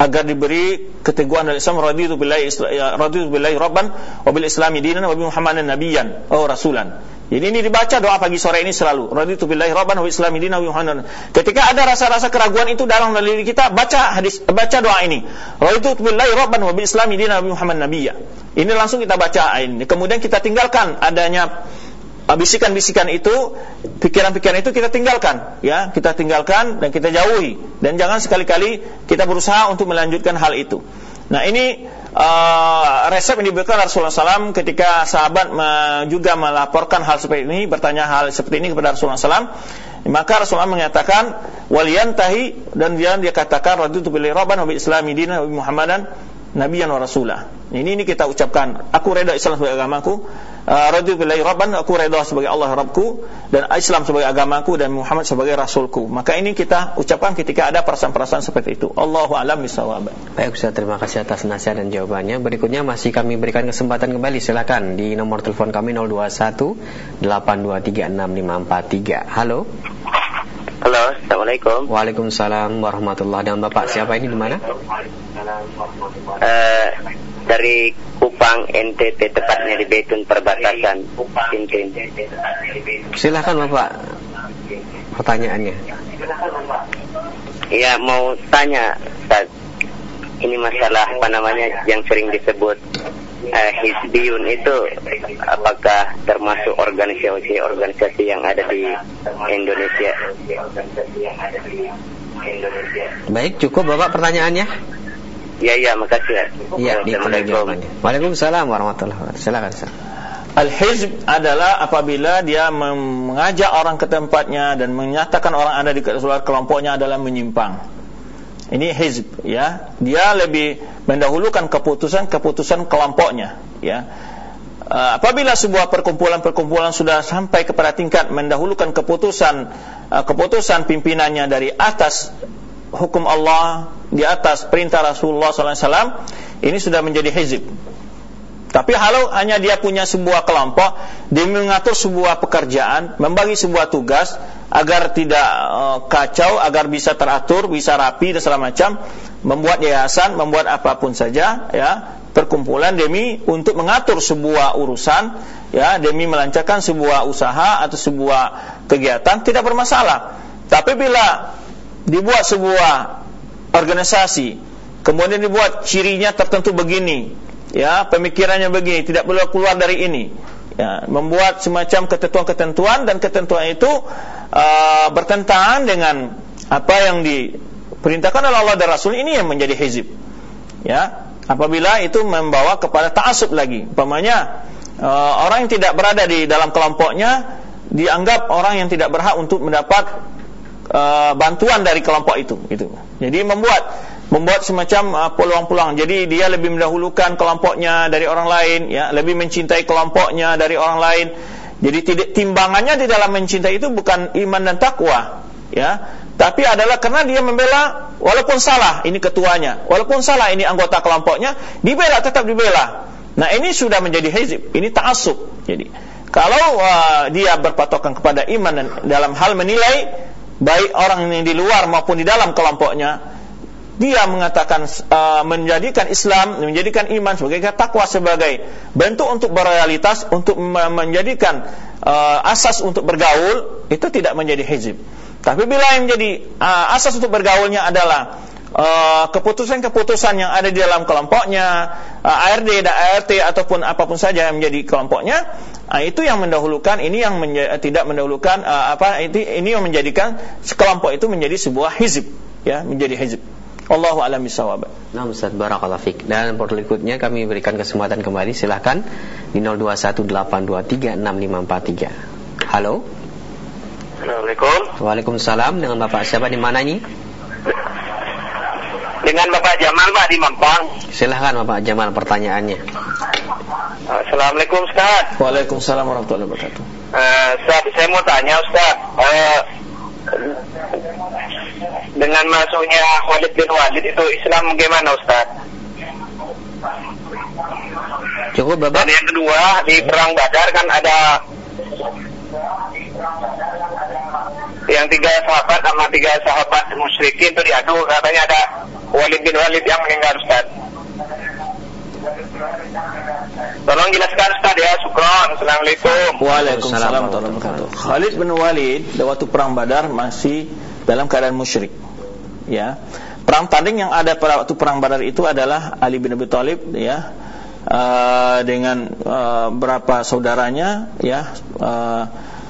agar diberi keteguhan dalam Islam. Raditu billahi raditu billahi rabban wa bil islami dinan wa bi Muhammadin nabiyyan oh rasulan. Jadi ini dibaca doa pagi sore ini selalu. Raditu billahi rabban wa bil islami dinan wa bi Muhammadin. Ketika ada rasa-rasa keraguan itu dalam diri kita, baca hadis, baca doa ini. Raditu billahi rabban wa bil islami dinan wa bi Muhammadin nabiyyan. Ini langsung kita baca ini. Kemudian kita tinggalkan adanya bisikan-bisikan itu, pikiran-pikiran itu kita tinggalkan, ya, kita tinggalkan dan kita jauhi, dan jangan sekali-kali kita berusaha untuk melanjutkan hal itu. Nah, ini uh, resep yang diberikan Rasulullah shallallahu alaihi wasallam ketika sahabat uh, juga melaporkan hal seperti ini, bertanya hal seperti ini kepada Rasulullah shallallahu alaihi wasallam. Maka Rasulullah mengatakan waliyantahi, dan dia dia katakan raditu billahi rabban wa bil islami dinan wa bi Muhammadan nabiyyan wa rasulah. Ini ini kita ucapkan, aku reda Islam sebagai agamaku, uh, raditu billahi rabban, aku reda sebagai Allah Rabbku, dan Islam sebagai agamaku, dan Muhammad sebagai rasulku. Maka ini kita ucapkan ketika ada perasaan-perasaan seperti itu. Allahu a'lam bishawab. Baik Ustaz, terima kasih atas nasihat dan jawabannya. Berikutnya masih kami berikan kesempatan kembali, silakan di nomor telepon kami nol dua satu delapan dua tiga enam lima empat tiga. Halo. Halo, assalamualaikum. Waalaikumsalam warahmatullahi. Dan Bapak siapa ini, di mana? Uh, dari Kupang N T T, tepatnya di Betun perbatasan Tintin. Silakan Bapak, pertanyaannya. Iya, mau tanya Ustaz, ini masalah apa namanya yang sering disebut uh, Hizbiyun itu, apakah termasuk organisasi-organisasi yang ada di Indonesia? Baik, cukup Bapak pertanyaannya. Ya, ya, makasih ya. Iya, Assalamualaikum. Waalaikumsalam warahmatullahi wabarakatuh. Silakan Ustaz. Al-hizb adalah apabila dia mengajak orang ke tempatnya dan menyatakan orang ada di luar kelompoknya adalah menyimpang. Ini hizb, ya. Dia lebih mendahulukan keputusan-keputusan kelompoknya, ya. Uh, apabila sebuah perkumpulan-perkumpulan sudah sampai kepada tingkat mendahulukan keputusan uh, keputusan pimpinannya dari atas hukum Allah, di atas perintah Rasulullah sallallahu alaihi wasallam, ini sudah menjadi hizb. Tapi kalau hanya dia punya sebuah kelompok, dia mengatur sebuah pekerjaan, membagi sebuah tugas agar tidak uh, kacau, agar bisa teratur, bisa rapi dan segala macam, membuat yayasan, membuat apapun saja, ya, perkumpulan demi untuk mengatur sebuah urusan, ya, demi melancarkan sebuah usaha atau sebuah kegiatan, tidak bermasalah. Tapi bila dibuat sebuah organisasi, kemudian dibuat cirinya tertentu begini, ya, pemikirannya begini, tidak boleh keluar dari ini, ya, membuat semacam ketentuan-ketentuan, dan ketentuan itu uh, bertentangan dengan apa yang diperintahkan oleh Allah dan Rasul, ini yang menjadi hizib, ya. Apabila itu membawa kepada ta'assub lagi, umpamanya uh, orang yang tidak berada di dalam kelompoknya dianggap orang yang tidak berhak untuk mendapat Uh, bantuan dari kelompok itu, gitu. Jadi membuat membuat semacam uh, peluang-peluang. Jadi dia lebih mendahulukan kelompoknya dari orang lain, ya, lebih mencintai kelompoknya dari orang lain. Jadi tidak, timbangannya di dalam mencintai itu bukan iman dan takwa, ya, tapi adalah karena dia membela walaupun salah ini ketuanya, walaupun salah ini anggota kelompoknya, dibela, tetap dibela. Nah, ini sudah menjadi hizib, ini ta'assub. Jadi kalau uh, dia berpatokan kepada iman dan dalam hal menilai baik orang yang di luar maupun di dalam kelompoknya, dia mengatakan uh, menjadikan Islam, menjadikan iman sebagai takwa, sebagai bentuk untuk berrealitas, untuk menjadikan uh, asas untuk bergaul, itu tidak menjadi hizib. Tapi bila yang menjadi uh, asas untuk bergaulnya adalah uh, keputusan-keputusan yang ada di dalam kelompoknya, uh, A R D, A R T ataupun apapun saja yang menjadi kelompoknya, uh, itu yang mendahulukan, ini yang menja- tidak mendahulukan uh, apa itu, ini yang menjadikan kelompok itu menjadi sebuah hizib, ya, menjadi hizib. Allahu a'lam bishawab. Nah, Ustaz, barakallahu fik. Dan berikutnya kami berikan kesempatan kembali, silahkan di nol dua satu delapan dua tiga enam lima empat tiga. Halo. Assalamualaikum. Waalaikumsalam. Dengan Bapak siapa, di mana ini? Dengan Bapak Jamal, Pak, di Mampang. Silahkan Bapak Jamal pertanyaannya. Assalamualaikum Ustaz. Waalaikumsalam warahmatullahi wabarakatuh. Uh, Ustaz, saya mau tanya Ustaz, uh, dengan masuknya Khalid bin Walid itu Islam bagaimana Ustaz? Cukup Bapak. Dan yang kedua, di perang Badar kan ada yang tiga sahabat sama tiga sahabat musyrikin itu diadu, katanya ada Walid bin Walid yang meninggal, Ustaz. Tolong jelaskan, Ustaz ya. Syukron. Assalamualaikum. Waalaikumsalam warahmatullahi wabarakatuh. Khalid bin Walid waktu perang Badar masih dalam keadaan musyrik. Ya. Perang tanding yang ada pada waktu perang Badar itu adalah Ali bin Abi Thalib, ya, uh, dengan uh, berapa saudaranya, ya. Uh,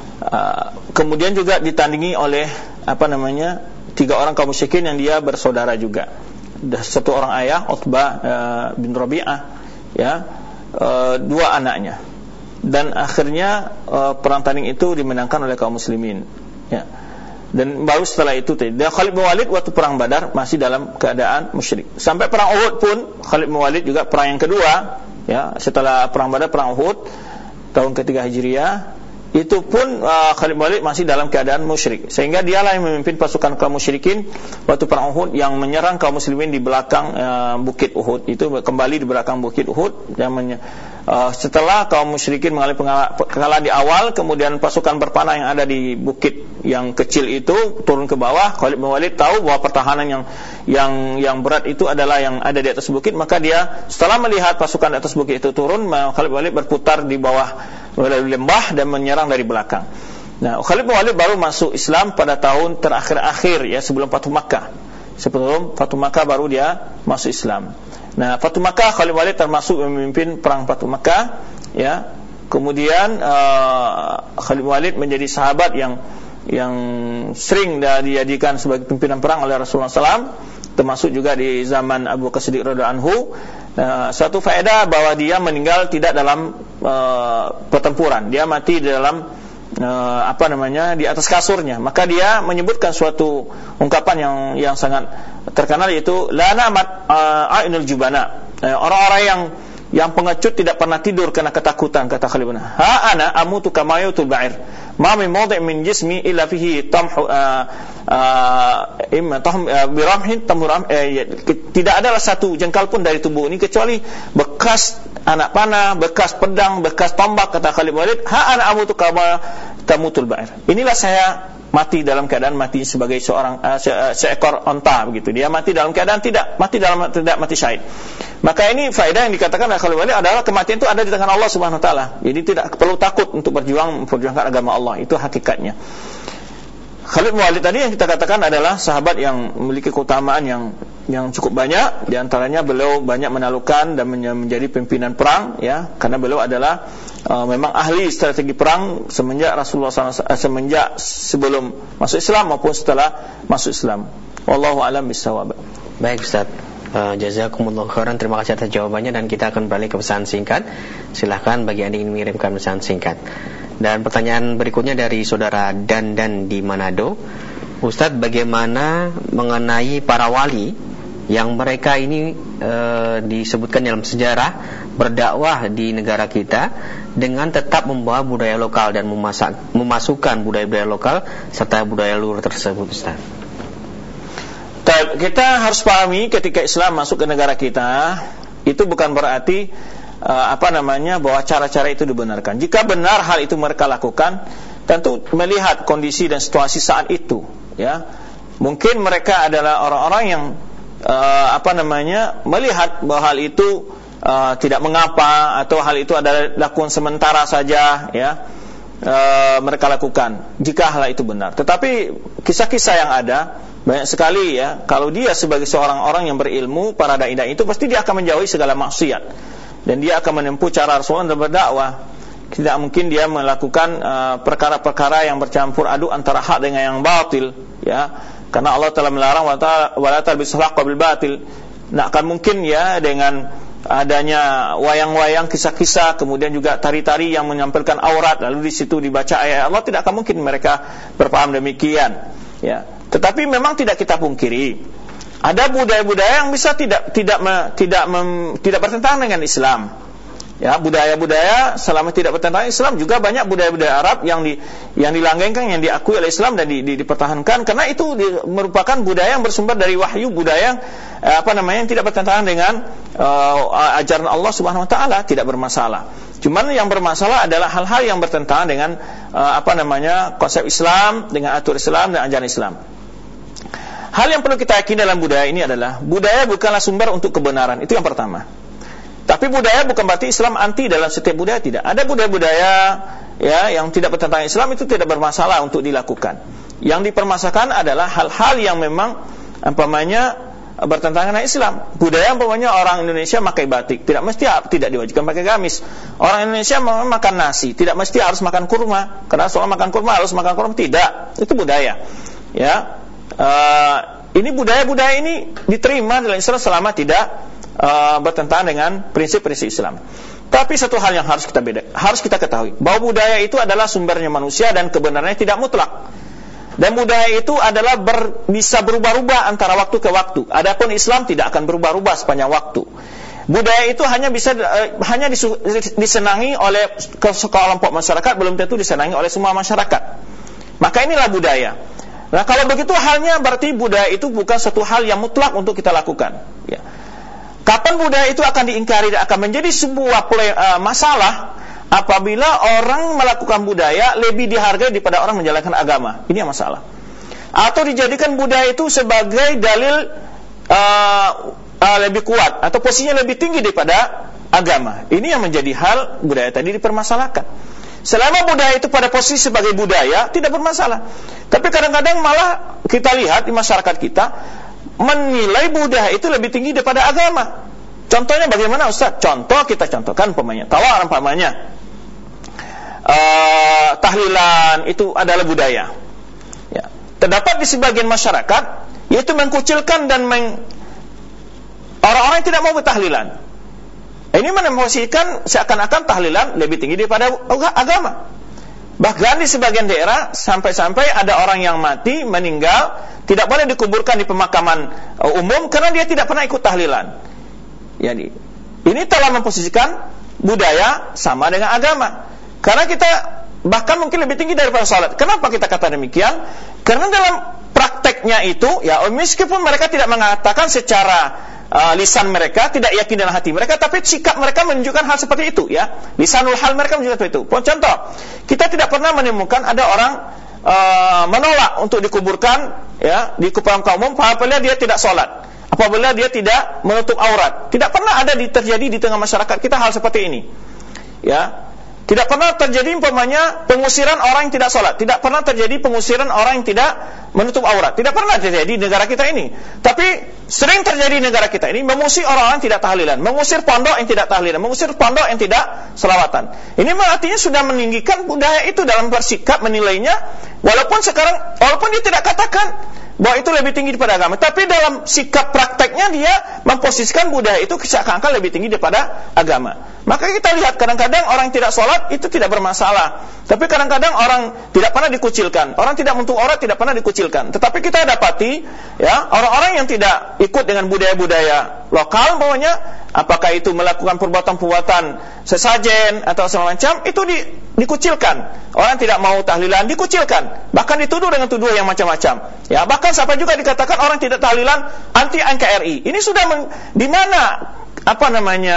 uh, kemudian juga ditandingi oleh apa namanya tiga orang kaum musyrikin yang dia bersaudara juga. Satu orang ayah, Utbah uh, bin Rabi'ah, ya, uh, dua anaknya. Dan akhirnya uh, perang tanding itu dimenangkan oleh kaum muslimin, ya. Dan baru setelah itu dia Khalid bin Walid waktu perang Badar masih dalam keadaan musyrik. Sampai perang Uhud pun Khalid bin Walid juga perang yang kedua, ya, setelah perang Badar, perang Uhud tahun ketiga Hijriah, itu pun uh, Khalid bin Walid masih dalam keadaan musyrik, sehingga dialah yang memimpin pasukan kaum musyrikin waktu perang Uhud yang menyerang kaum muslimin di belakang uh, bukit Uhud. Itu kembali di belakang bukit Uhud yang menye- uh, setelah kaum musyrikin mengalami kekalahan di awal, kemudian pasukan berpanah yang ada di bukit yang kecil itu turun ke bawah. Khalid bin Walid tahu bahwa pertahanan yang yang yang berat itu adalah yang ada di atas bukit, maka dia setelah melihat pasukan di atas bukit itu turun, Khalid bin Walid berputar di bawah lembah dan menyerang dari belakang. Nah, Khalid bin Walid baru masuk Islam pada tahun terakhir-akhir, ya, sebelum Fathu Makkah. Sebelum Fathu Makkah baru dia masuk Islam. Nah, Fathu Makkah Khalid bin Walid termasuk memimpin perang Fathu Makkah, ya. Kemudian uh, Khalid bin Walid menjadi sahabat yang yang sering dijadikan sebagai pimpinan perang oleh Rasulullah sallallahu alaihi wasallam, termasuk juga di zaman Abu Bakar Siddiq radhiyallahu anhu. Uh, satu faedah bahwa dia meninggal tidak dalam uh, pertempuran, dia mati di dalam uh, apa namanya di atas kasurnya. Maka dia menyebutkan suatu ungkapan yang yang sangat terkenal, yaitu la namat uh, ainul jubana, uh, orang-orang yang yang pengecut tidak pernah tidur karena ketakutan, kata Khalid bin Walid. Ha ana amutu kama yutul ba'ir. Ma min mawdi' min jismi illa fihi tamhu uh, uh, imma tahm uh, biramhin tamuram. Uh, tidak adalah satu jengkal pun dari tubuh ini kecuali bekas anak panah, bekas pedang, bekas tombak, kata Khalid bin Walid. Ha ana amutu kama tamutul ba'ir. Inilah saya mati dalam keadaan mati sebagai seorang uh, se- uh, seekor onta, begitu. Dia mati dalam keadaan tidak mati dalam tidak mati syahid. Maka ini faedah yang dikatakan oleh Khalid bin Walid adalah kematian itu ada di tangan Allah Subhanahu wa taala. Jadi tidak perlu takut untuk berjuang memperjuangkan agama Allah. Itu hakikatnya. Khalid bin Walid tadi yang kita katakan adalah sahabat yang memiliki keutamaan yang yang cukup banyak. Di antaranya beliau banyak menaklukkan dan menjadi pimpinan perang, ya, karena beliau adalah uh, memang ahli strategi perang semenjak Rasulullah sallallahu alaihi wasallam, semenjak sebelum masuk Islam maupun setelah masuk Islam. Wallahu a'lam bishawab. Baik, Ustaz. Uh, jazakumullah khairan, terima kasih atas jawabannya, dan kita akan balik ke pesan singkat. Silahkan bagi Anda yang mengirimkan pesan singkat. Dan pertanyaan berikutnya dari saudara Dandan di Manado. Ustadz, bagaimana mengenai para wali yang mereka ini uh, disebutkan dalam sejarah berdakwah di negara kita dengan tetap membawa budaya lokal dan memasak, memasukkan budaya-budaya lokal serta budaya luar tersebut, Ustadz? Kita harus pahami ketika Islam masuk ke negara kita, itu bukan berarti uh, apa namanya bahwa cara-cara itu dibenarkan. Jika benar hal itu mereka lakukan, tentu melihat kondisi dan situasi saat itu, ya. Mungkin mereka adalah orang-orang yang uh, apa namanya melihat bahwa hal itu uh, tidak mengapa, atau hal itu adalah lakukan sementara saja, ya. Uh, mereka lakukan jika hal itu benar. Tetapi kisah-kisah yang ada banyak sekali, ya. Kalau dia sebagai seorang orang yang berilmu, para dai-dai itu pasti dia akan menjauhi segala maksiat, dan dia akan menempuh cara Rasulullah dalam berdakwah. Tidak mungkin dia melakukan uh, perkara-perkara yang bercampur aduk antara hak dengan yang batil, ya. Karena Allah telah melarang wala talbisul haqqa bil batil. Nah, akan mungkin, ya, dengan adanya wayang-wayang, kisah-kisah, kemudian juga tari-tari yang menampilkan aurat, lalu di situ dibaca ayat Allah, tidak akan mungkin mereka berpaham demikian, ya. Tetapi memang tidak kita pungkiri, ada budaya-budaya yang bisa tidak tidak me, tidak mem, tidak bertentangan dengan Islam. Ya, budaya-budaya selama tidak bertentangan Islam, juga banyak budaya-budaya Arab yang di yang dilanggengkan, yang diakui oleh Islam dan di, di, dipertahankan, karena itu di, merupakan budaya yang bersumber dari wahyu, budaya eh, apa namanya yang tidak bertentangan dengan uh, ajaran Allah Subhanahu wa taala, tidak bermasalah. Cuman yang bermasalah adalah hal-hal yang bertentangan dengan uh, apa namanya konsep Islam, dengan atur Islam dan ajaran Islam. hal yang perlu kita yakini dalam budaya ini adalah budaya bukanlah sumber untuk kebenaran. Itu yang pertama. Tapi budaya bukan berarti Islam anti dalam setiap budaya, tidak. Ada budaya-budaya ya yang tidak bertentangan Islam, itu tidak bermasalah untuk dilakukan. Yang dipermasalahkan adalah hal-hal yang memang umpamanya bertentangan dengan Islam. Budaya umpamanya orang Indonesia pakai batik, tidak mesti tidak diwajibkan pakai gamis. Orang Indonesia makan nasi, tidak mesti harus makan kurma. Karena soal makan kurma harus makan kurma, tidak. Itu budaya. Ya. Uh, ini budaya-budaya ini diterima dalam Islam selama tidak uh, bertentangan dengan prinsip-prinsip Islam. Tapi satu hal yang harus kita beda, harus kita ketahui, bahwa budaya itu adalah sumbernya manusia dan kebenarannya tidak mutlak. Dan budaya itu adalah ber, bisa berubah-ubah antara waktu ke waktu. Adapun Islam tidak akan berubah-ubah sepanjang waktu. Budaya itu hanya bisa uh, hanya disu, disenangi oleh kelompok masyarakat, belum tentu disenangi oleh semua masyarakat. Maka inilah budaya. Nah, kalau begitu halnya berarti budaya itu bukan suatu hal yang mutlak untuk kita lakukan. Ya. Kapan budaya itu akan diingkari dan akan menjadi sebuah uh, masalah? Apabila orang melakukan budaya lebih dihargai daripada orang menjalankan agama. Ini yang masalah. Atau dijadikan budaya itu sebagai dalil uh, uh, lebih kuat, atau posisinya lebih tinggi daripada agama. Ini yang menjadi hal budaya tadi dipermasalahkan. Selama budaya itu pada posisi sebagai budaya, tidak bermasalah. Tapi kadang-kadang malah kita lihat di masyarakat kita menilai budaya itu lebih tinggi daripada agama. Contohnya bagaimana, Ustaz? Contoh kita contohkan umpamanya tawar umpamanya. Uh, tahlilan itu adalah budaya. Ya. Terdapat di sebagian masyarakat yaitu mengkucilkan dan meng... orang-orang yang tidak mau bertahlilan. Ini memposisikan seakan-akan tahlilan lebih tinggi daripada agama. Bahkan di sebagian daerah sampai-sampai ada orang yang mati, meninggal, tidak boleh dikuburkan di pemakaman umum karena dia tidak pernah ikut tahlilan. Jadi, ini telah memposisikan budaya sama dengan agama. Karena kita bahkan mungkin lebih tinggi daripada salat. Kenapa kita kata demikian? Karena dalam prakteknya itu, ya meskipun mereka tidak mengatakan secara uh, lisan mereka, tidak yakin dalam hati mereka, tapi sikap mereka menunjukkan hal seperti itu, ya. Lisanul hal mereka menunjukkan seperti itu. Contoh, kita tidak pernah menemukan ada orang uh, menolak untuk dikuburkan, ya, di pemakaman umum apabila dia tidak salat, apabila dia tidak menutup aurat. Tidak pernah ada di, terjadi di tengah masyarakat kita hal seperti ini, ya. Tidak pernah terjadi umpamanya pengusiran orang yang tidak sholat. Tidak pernah terjadi pengusiran orang yang tidak menutup aurat. Tidak pernah terjadi di negara kita ini. Tapi sering terjadi di negara kita ini mengusir orang-orang yang tidak tahlilan, mengusir pondok yang tidak tahlilan, mengusir pondok yang tidak selawatan. Ini artinya sudah meninggikan budaya itu dalam bersikap menilainya. Walaupun sekarang, walaupun dia tidak katakan bahwa itu lebih tinggi daripada agama, tapi dalam sikap prakteknya dia memposisikan budaya itu seakan-akan lebih tinggi daripada agama. Maka kita lihat kadang-kadang orang yang tidak sholat itu tidak bermasalah, tapi kadang-kadang orang tidak pernah dikucilkan, orang tidak menutup aurat tidak pernah dikucilkan. Tetapi kita dapati, ya, orang-orang yang tidak ikut dengan budaya-budaya lokal, bahwanya apakah itu melakukan perbuatan-perbuatan sesajen atau segala macam, itu di, dikucilkan. Orang tidak mau tahlilan dikucilkan, bahkan dituduh dengan tuduhan yang macam-macam. Ya, bahkan sampai juga dikatakan orang tidak tahlilan anti N K R I. Ini sudah men, di mana apa namanya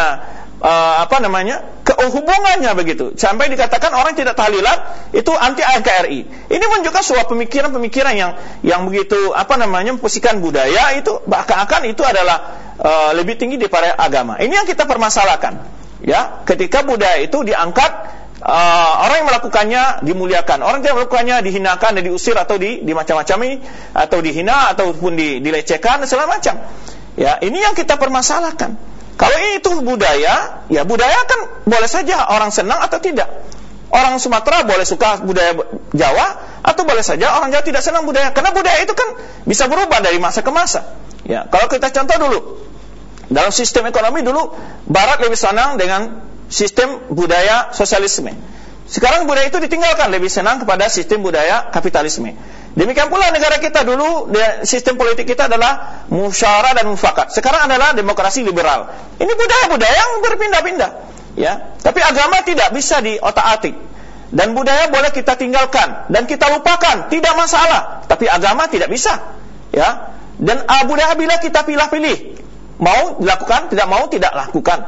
uh, apa namanya kehubungannya begitu, sampai dikatakan orang tidak tahlilan itu anti N K R I. Ini menunjukkan sebuah pemikiran-pemikiran yang yang begitu apa namanya memposisikan budaya itu bahkan itu adalah uh, lebih tinggi daripada agama. Ini yang kita permasalahkan, ya, ketika budaya itu diangkat. Uh, orang yang melakukannya dimuliakan, orang yang tidak melakukannya dihinakan dan diusir atau di, di macam-macam atau dihina ataupun di, dilecehkan dan segala macam. Ya, ini yang kita permasalahkan. Kalau itu budaya, ya budaya kan boleh saja orang senang atau tidak. Orang Sumatera boleh suka budaya Jawa atau boleh saja orang Jawa tidak senang budaya, karena budaya itu kan bisa berubah dari masa ke masa. Ya, kalau kita contoh dulu dalam sistem ekonomi dulu Barat lebih senang dengan sistem budaya sosialisme. Sekarang budaya itu ditinggalkan, lebih senang kepada sistem budaya kapitalisme. Demikian pula negara kita dulu, sistem politik kita adalah musyawarah dan mufakat. Sekarang adalah demokrasi liberal. Ini budaya-budaya yang berpindah-pindah, ya. Tapi agama tidak bisa diotak-atik. Dan budaya boleh kita tinggalkan dan kita lupakan, tidak masalah. Tapi agama tidak bisa, ya. Dan uh, budaya bila kita pilih-pilih, mau dilakukan, tidak mau tidak lakukan.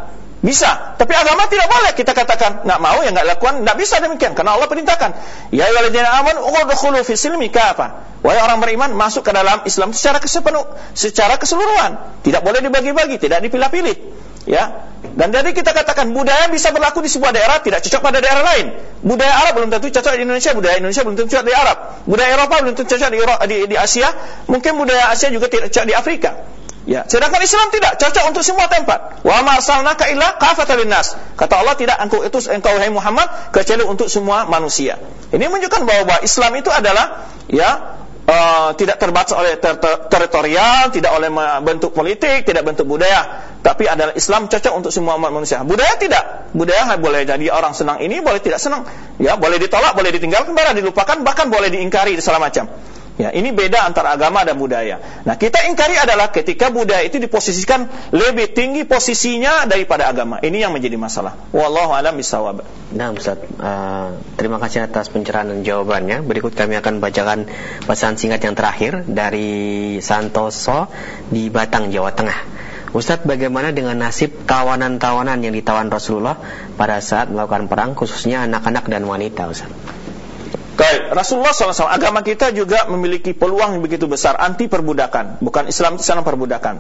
Bisa, tapi agama tidak boleh kita katakan nggak mau ya nggak lakukan, nggak bisa demikian karena Allah perintahkan. Ya ayyuhalladzina amanu udkhulu fis silmi kafah. Wahai orang beriman, masuk ke dalam Islam secara kesepenuh, secara keseluruhan. Tidak boleh dibagi-bagi, tidak dipilah-pilih. Ya. Dan jadi kita katakan budaya bisa berlaku di sebuah daerah, tidak cocok pada daerah lain. Budaya Arab belum tentu cocok di Indonesia, budaya Indonesia belum tentu cocok di Arab. Budaya Eropa belum tentu cocok di, di, di Asia, mungkin budaya Asia juga tidak cocok di Afrika. Ya, sedangkan Islam tidak cocok untuk semua tempat. Wa ma arsalnaka illa kafatan linnas. Kata Allah, tidak engkau utus engkau hai Muhammad kecuali untuk semua manusia. Ini menunjukkan bahwa Islam itu adalah ya uh, tidak terbatas oleh ter ter teritorial, tidak oleh bentuk politik, tidak bentuk budaya, tapi adalah Islam cocok untuk semua umat manusia. Budaya tidak. Budaya boleh jadi orang senang ini, boleh tidak senang. Ya, boleh ditolak, boleh ditinggalkan, boleh dilupakan, bahkan boleh diingkari segala macam. Ya, ini beda antara agama dan budaya. Nah, kita ingkari adalah ketika budaya itu diposisikan lebih tinggi posisinya daripada agama. Ini yang menjadi masalah. Wallahu a'lam bishawab. Nah, Ustaz, uh, terima kasih atas pencerahan dan jawabannya. Berikut kami akan bacakan pesan singkat yang terakhir dari Santoso di Batang, Jawa Tengah. Ustaz, bagaimana dengan nasib tawanan-tawanan yang ditawan Rasulullah pada saat melakukan perang, khususnya anak-anak dan wanita, Ustaz? Baik, Rasulullah shallallahu alaihi wasallam, agama kita juga memiliki peluang yang begitu besar anti perbudakan. Bukan Islam itu senang perbudakan.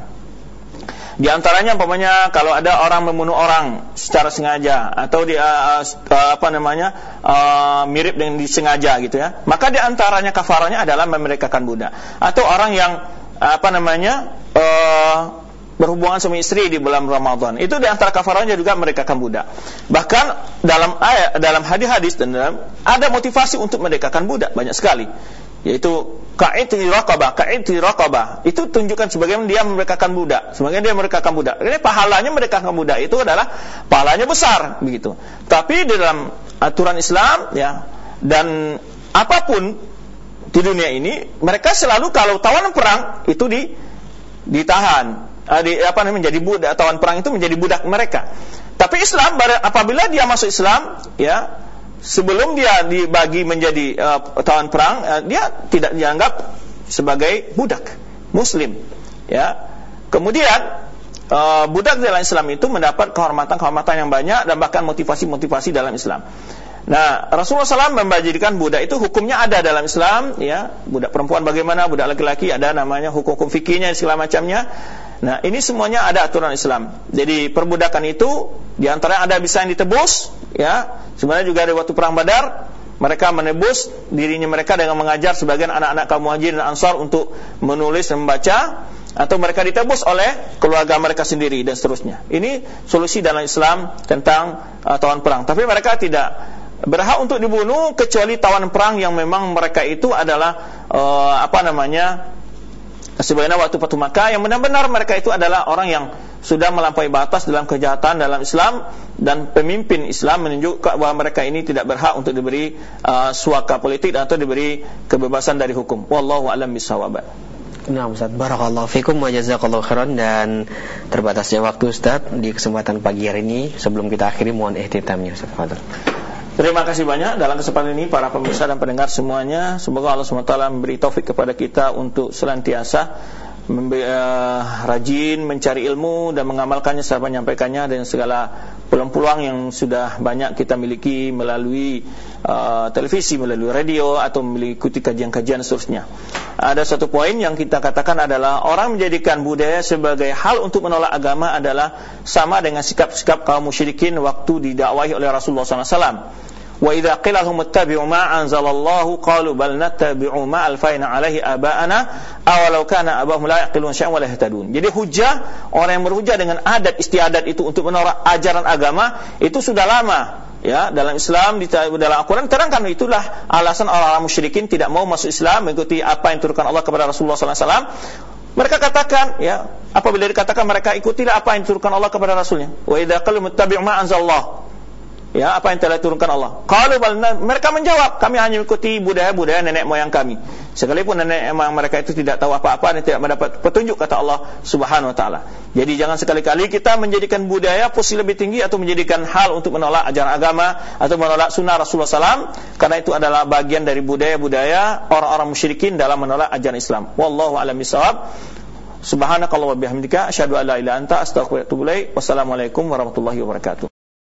Di antaranya umpamanya kalau ada orang membunuh orang secara sengaja atau dia uh, uh, apa namanya uh, mirip dengan disengaja gitu ya, maka di antaranya kafaranya adalah memerdekakan budak. Atau orang yang uh, apa namanya uh, berhubungan suami istri di bulan Ramadan, itu di antara kafaranya juga memerdekakan budak. Bahkan dalam ayat, dalam hadis-hadis dan dalam ada motivasi untuk memerdekakan budak banyak sekali, yaitu ka'itri raqabah, ka'itri raqabah. Itu tunjukkan sebagaimana dia memerdekakan budak, sebagaimana dia memerdekakan budak. Ini pahalanya memerdekakan budak itu adalah pahalanya besar begitu. Tapi di dalam aturan Islam ya, dan apapun di dunia ini, mereka selalu kalau tawanan perang itu di ditahan. Di, apa namanya menjadi budak, tawan perang itu menjadi budak mereka. Tapi Islam apabila dia masuk Islam ya, sebelum dia dibagi menjadi uh, tawan perang, uh, dia tidak dianggap sebagai budak muslim ya. Kemudian uh, budak dalam Islam itu mendapat kehormatan-kehormatan yang banyak dan bahkan motivasi-motivasi dalam Islam. Nah, Rasulullah shallallahu alaihi wasallam membagikan budak itu hukumnya ada dalam Islam ya. Budak perempuan bagaimana, budak laki-laki ada namanya hukum-hukum fikihnya segala macamnya. Nah, ini semuanya ada aturan Islam. Jadi perbudakan itu di antara ada bisa yang ditebus ya. Sebenarnya juga ada waktu perang Badar, mereka menebus dirinya mereka dengan mengajar sebagian anak-anak kaum Muhajirin dan Ansar untuk menulis dan membaca, atau mereka ditebus oleh keluarga mereka sendiri dan seterusnya. Ini solusi dalam Islam tentang uh, tawan perang. Tapi mereka tidak berhak untuk dibunuh kecuali tawan perang yang memang mereka itu adalah uh, apa namanya sebagaimana waktu Fatu Makkah, yang benar-benar mereka itu adalah orang yang sudah melampaui batas dalam kejahatan dalam Islam, dan pemimpin Islam menunjukkan bahwa mereka ini tidak berhak untuk diberi uh, suaka politik atau diberi kebebasan dari hukum. Wallahu a'lam bishawab. Nah, Ustaz, barakallahu fikum wa jazakallahu khairan. Dan terbatasnya waktu, Ustaz, di kesempatan pagi hari ini sebelum kita akhiri mohon ihtitamnya, Ustaz. Fadhil. Terima kasih banyak dalam kesempatan ini para pemirsa dan pendengar semuanya. Semoga Allah subhanahu wa taala memberi taufik kepada kita untuk senantiasa membe- uh, rajin mencari ilmu dan mengamalkannya serta menyampaikannya, dan segala peluang-peluang yang sudah banyak kita miliki melalui uh, televisi, melalui radio, atau mengikuti kajian-kajian seterusnya. Ada satu poin yang kita katakan adalah orang menjadikan budaya sebagai hal untuk menolak agama adalah sama dengan sikap-sikap kaum musyrikin waktu didakwahi oleh Rasulullah sallallahu alaihi wasallam. Wa idza qila lahum ittabi'u ma anzalallahu qalu bal nattabi'u ma alfayna 'alaihi aba'ana awalau kana abahum la yaqilun syai'an wa la yahtadun. Jadi hujah, orang yang berhujah dengan adat istiadat itu untuk menolak ajaran agama itu sudah lama ya dalam Islam, di dalam Al-Qur'an terangkan. Itulah alasan orang-orang musyrikin tidak mau masuk Islam, mengikuti apa yang diturunkan Allah kepada Rasulullah sallallahu alaihi wasallam. Mereka katakan ya, apabila dikatakan mereka ikutilah apa yang diturunkan Allah kepada Rasulnya. Wa idza qalu muttabi'u ma anzalallahu, ya, apa yang telah diturunkan Allah. Kalau mereka menjawab, kami hanya mengikuti budaya-budaya nenek moyang kami, sekalipun nenek moyang mereka itu tidak tahu apa-apa dan tidak mendapat petunjuk, kata Allah Subhanahu wa taala. Jadi jangan sekali-kali kita menjadikan budaya posisi lebih tinggi atau menjadikan hal untuk menolak ajaran agama atau menolak sunnah Rasulullah sallallahu alaihi wasallam, karena itu adalah bagian dari budaya-budaya orang-orang musyrikin dalam menolak ajaran Islam. Wallahu a'lam bishawab. Subhanakallah wa bihamdika asyhadu an la ilaha illa anta astaghfiruka wa atubu ilaik. Wassalamualaikum warahmatullahi wabarakatuh.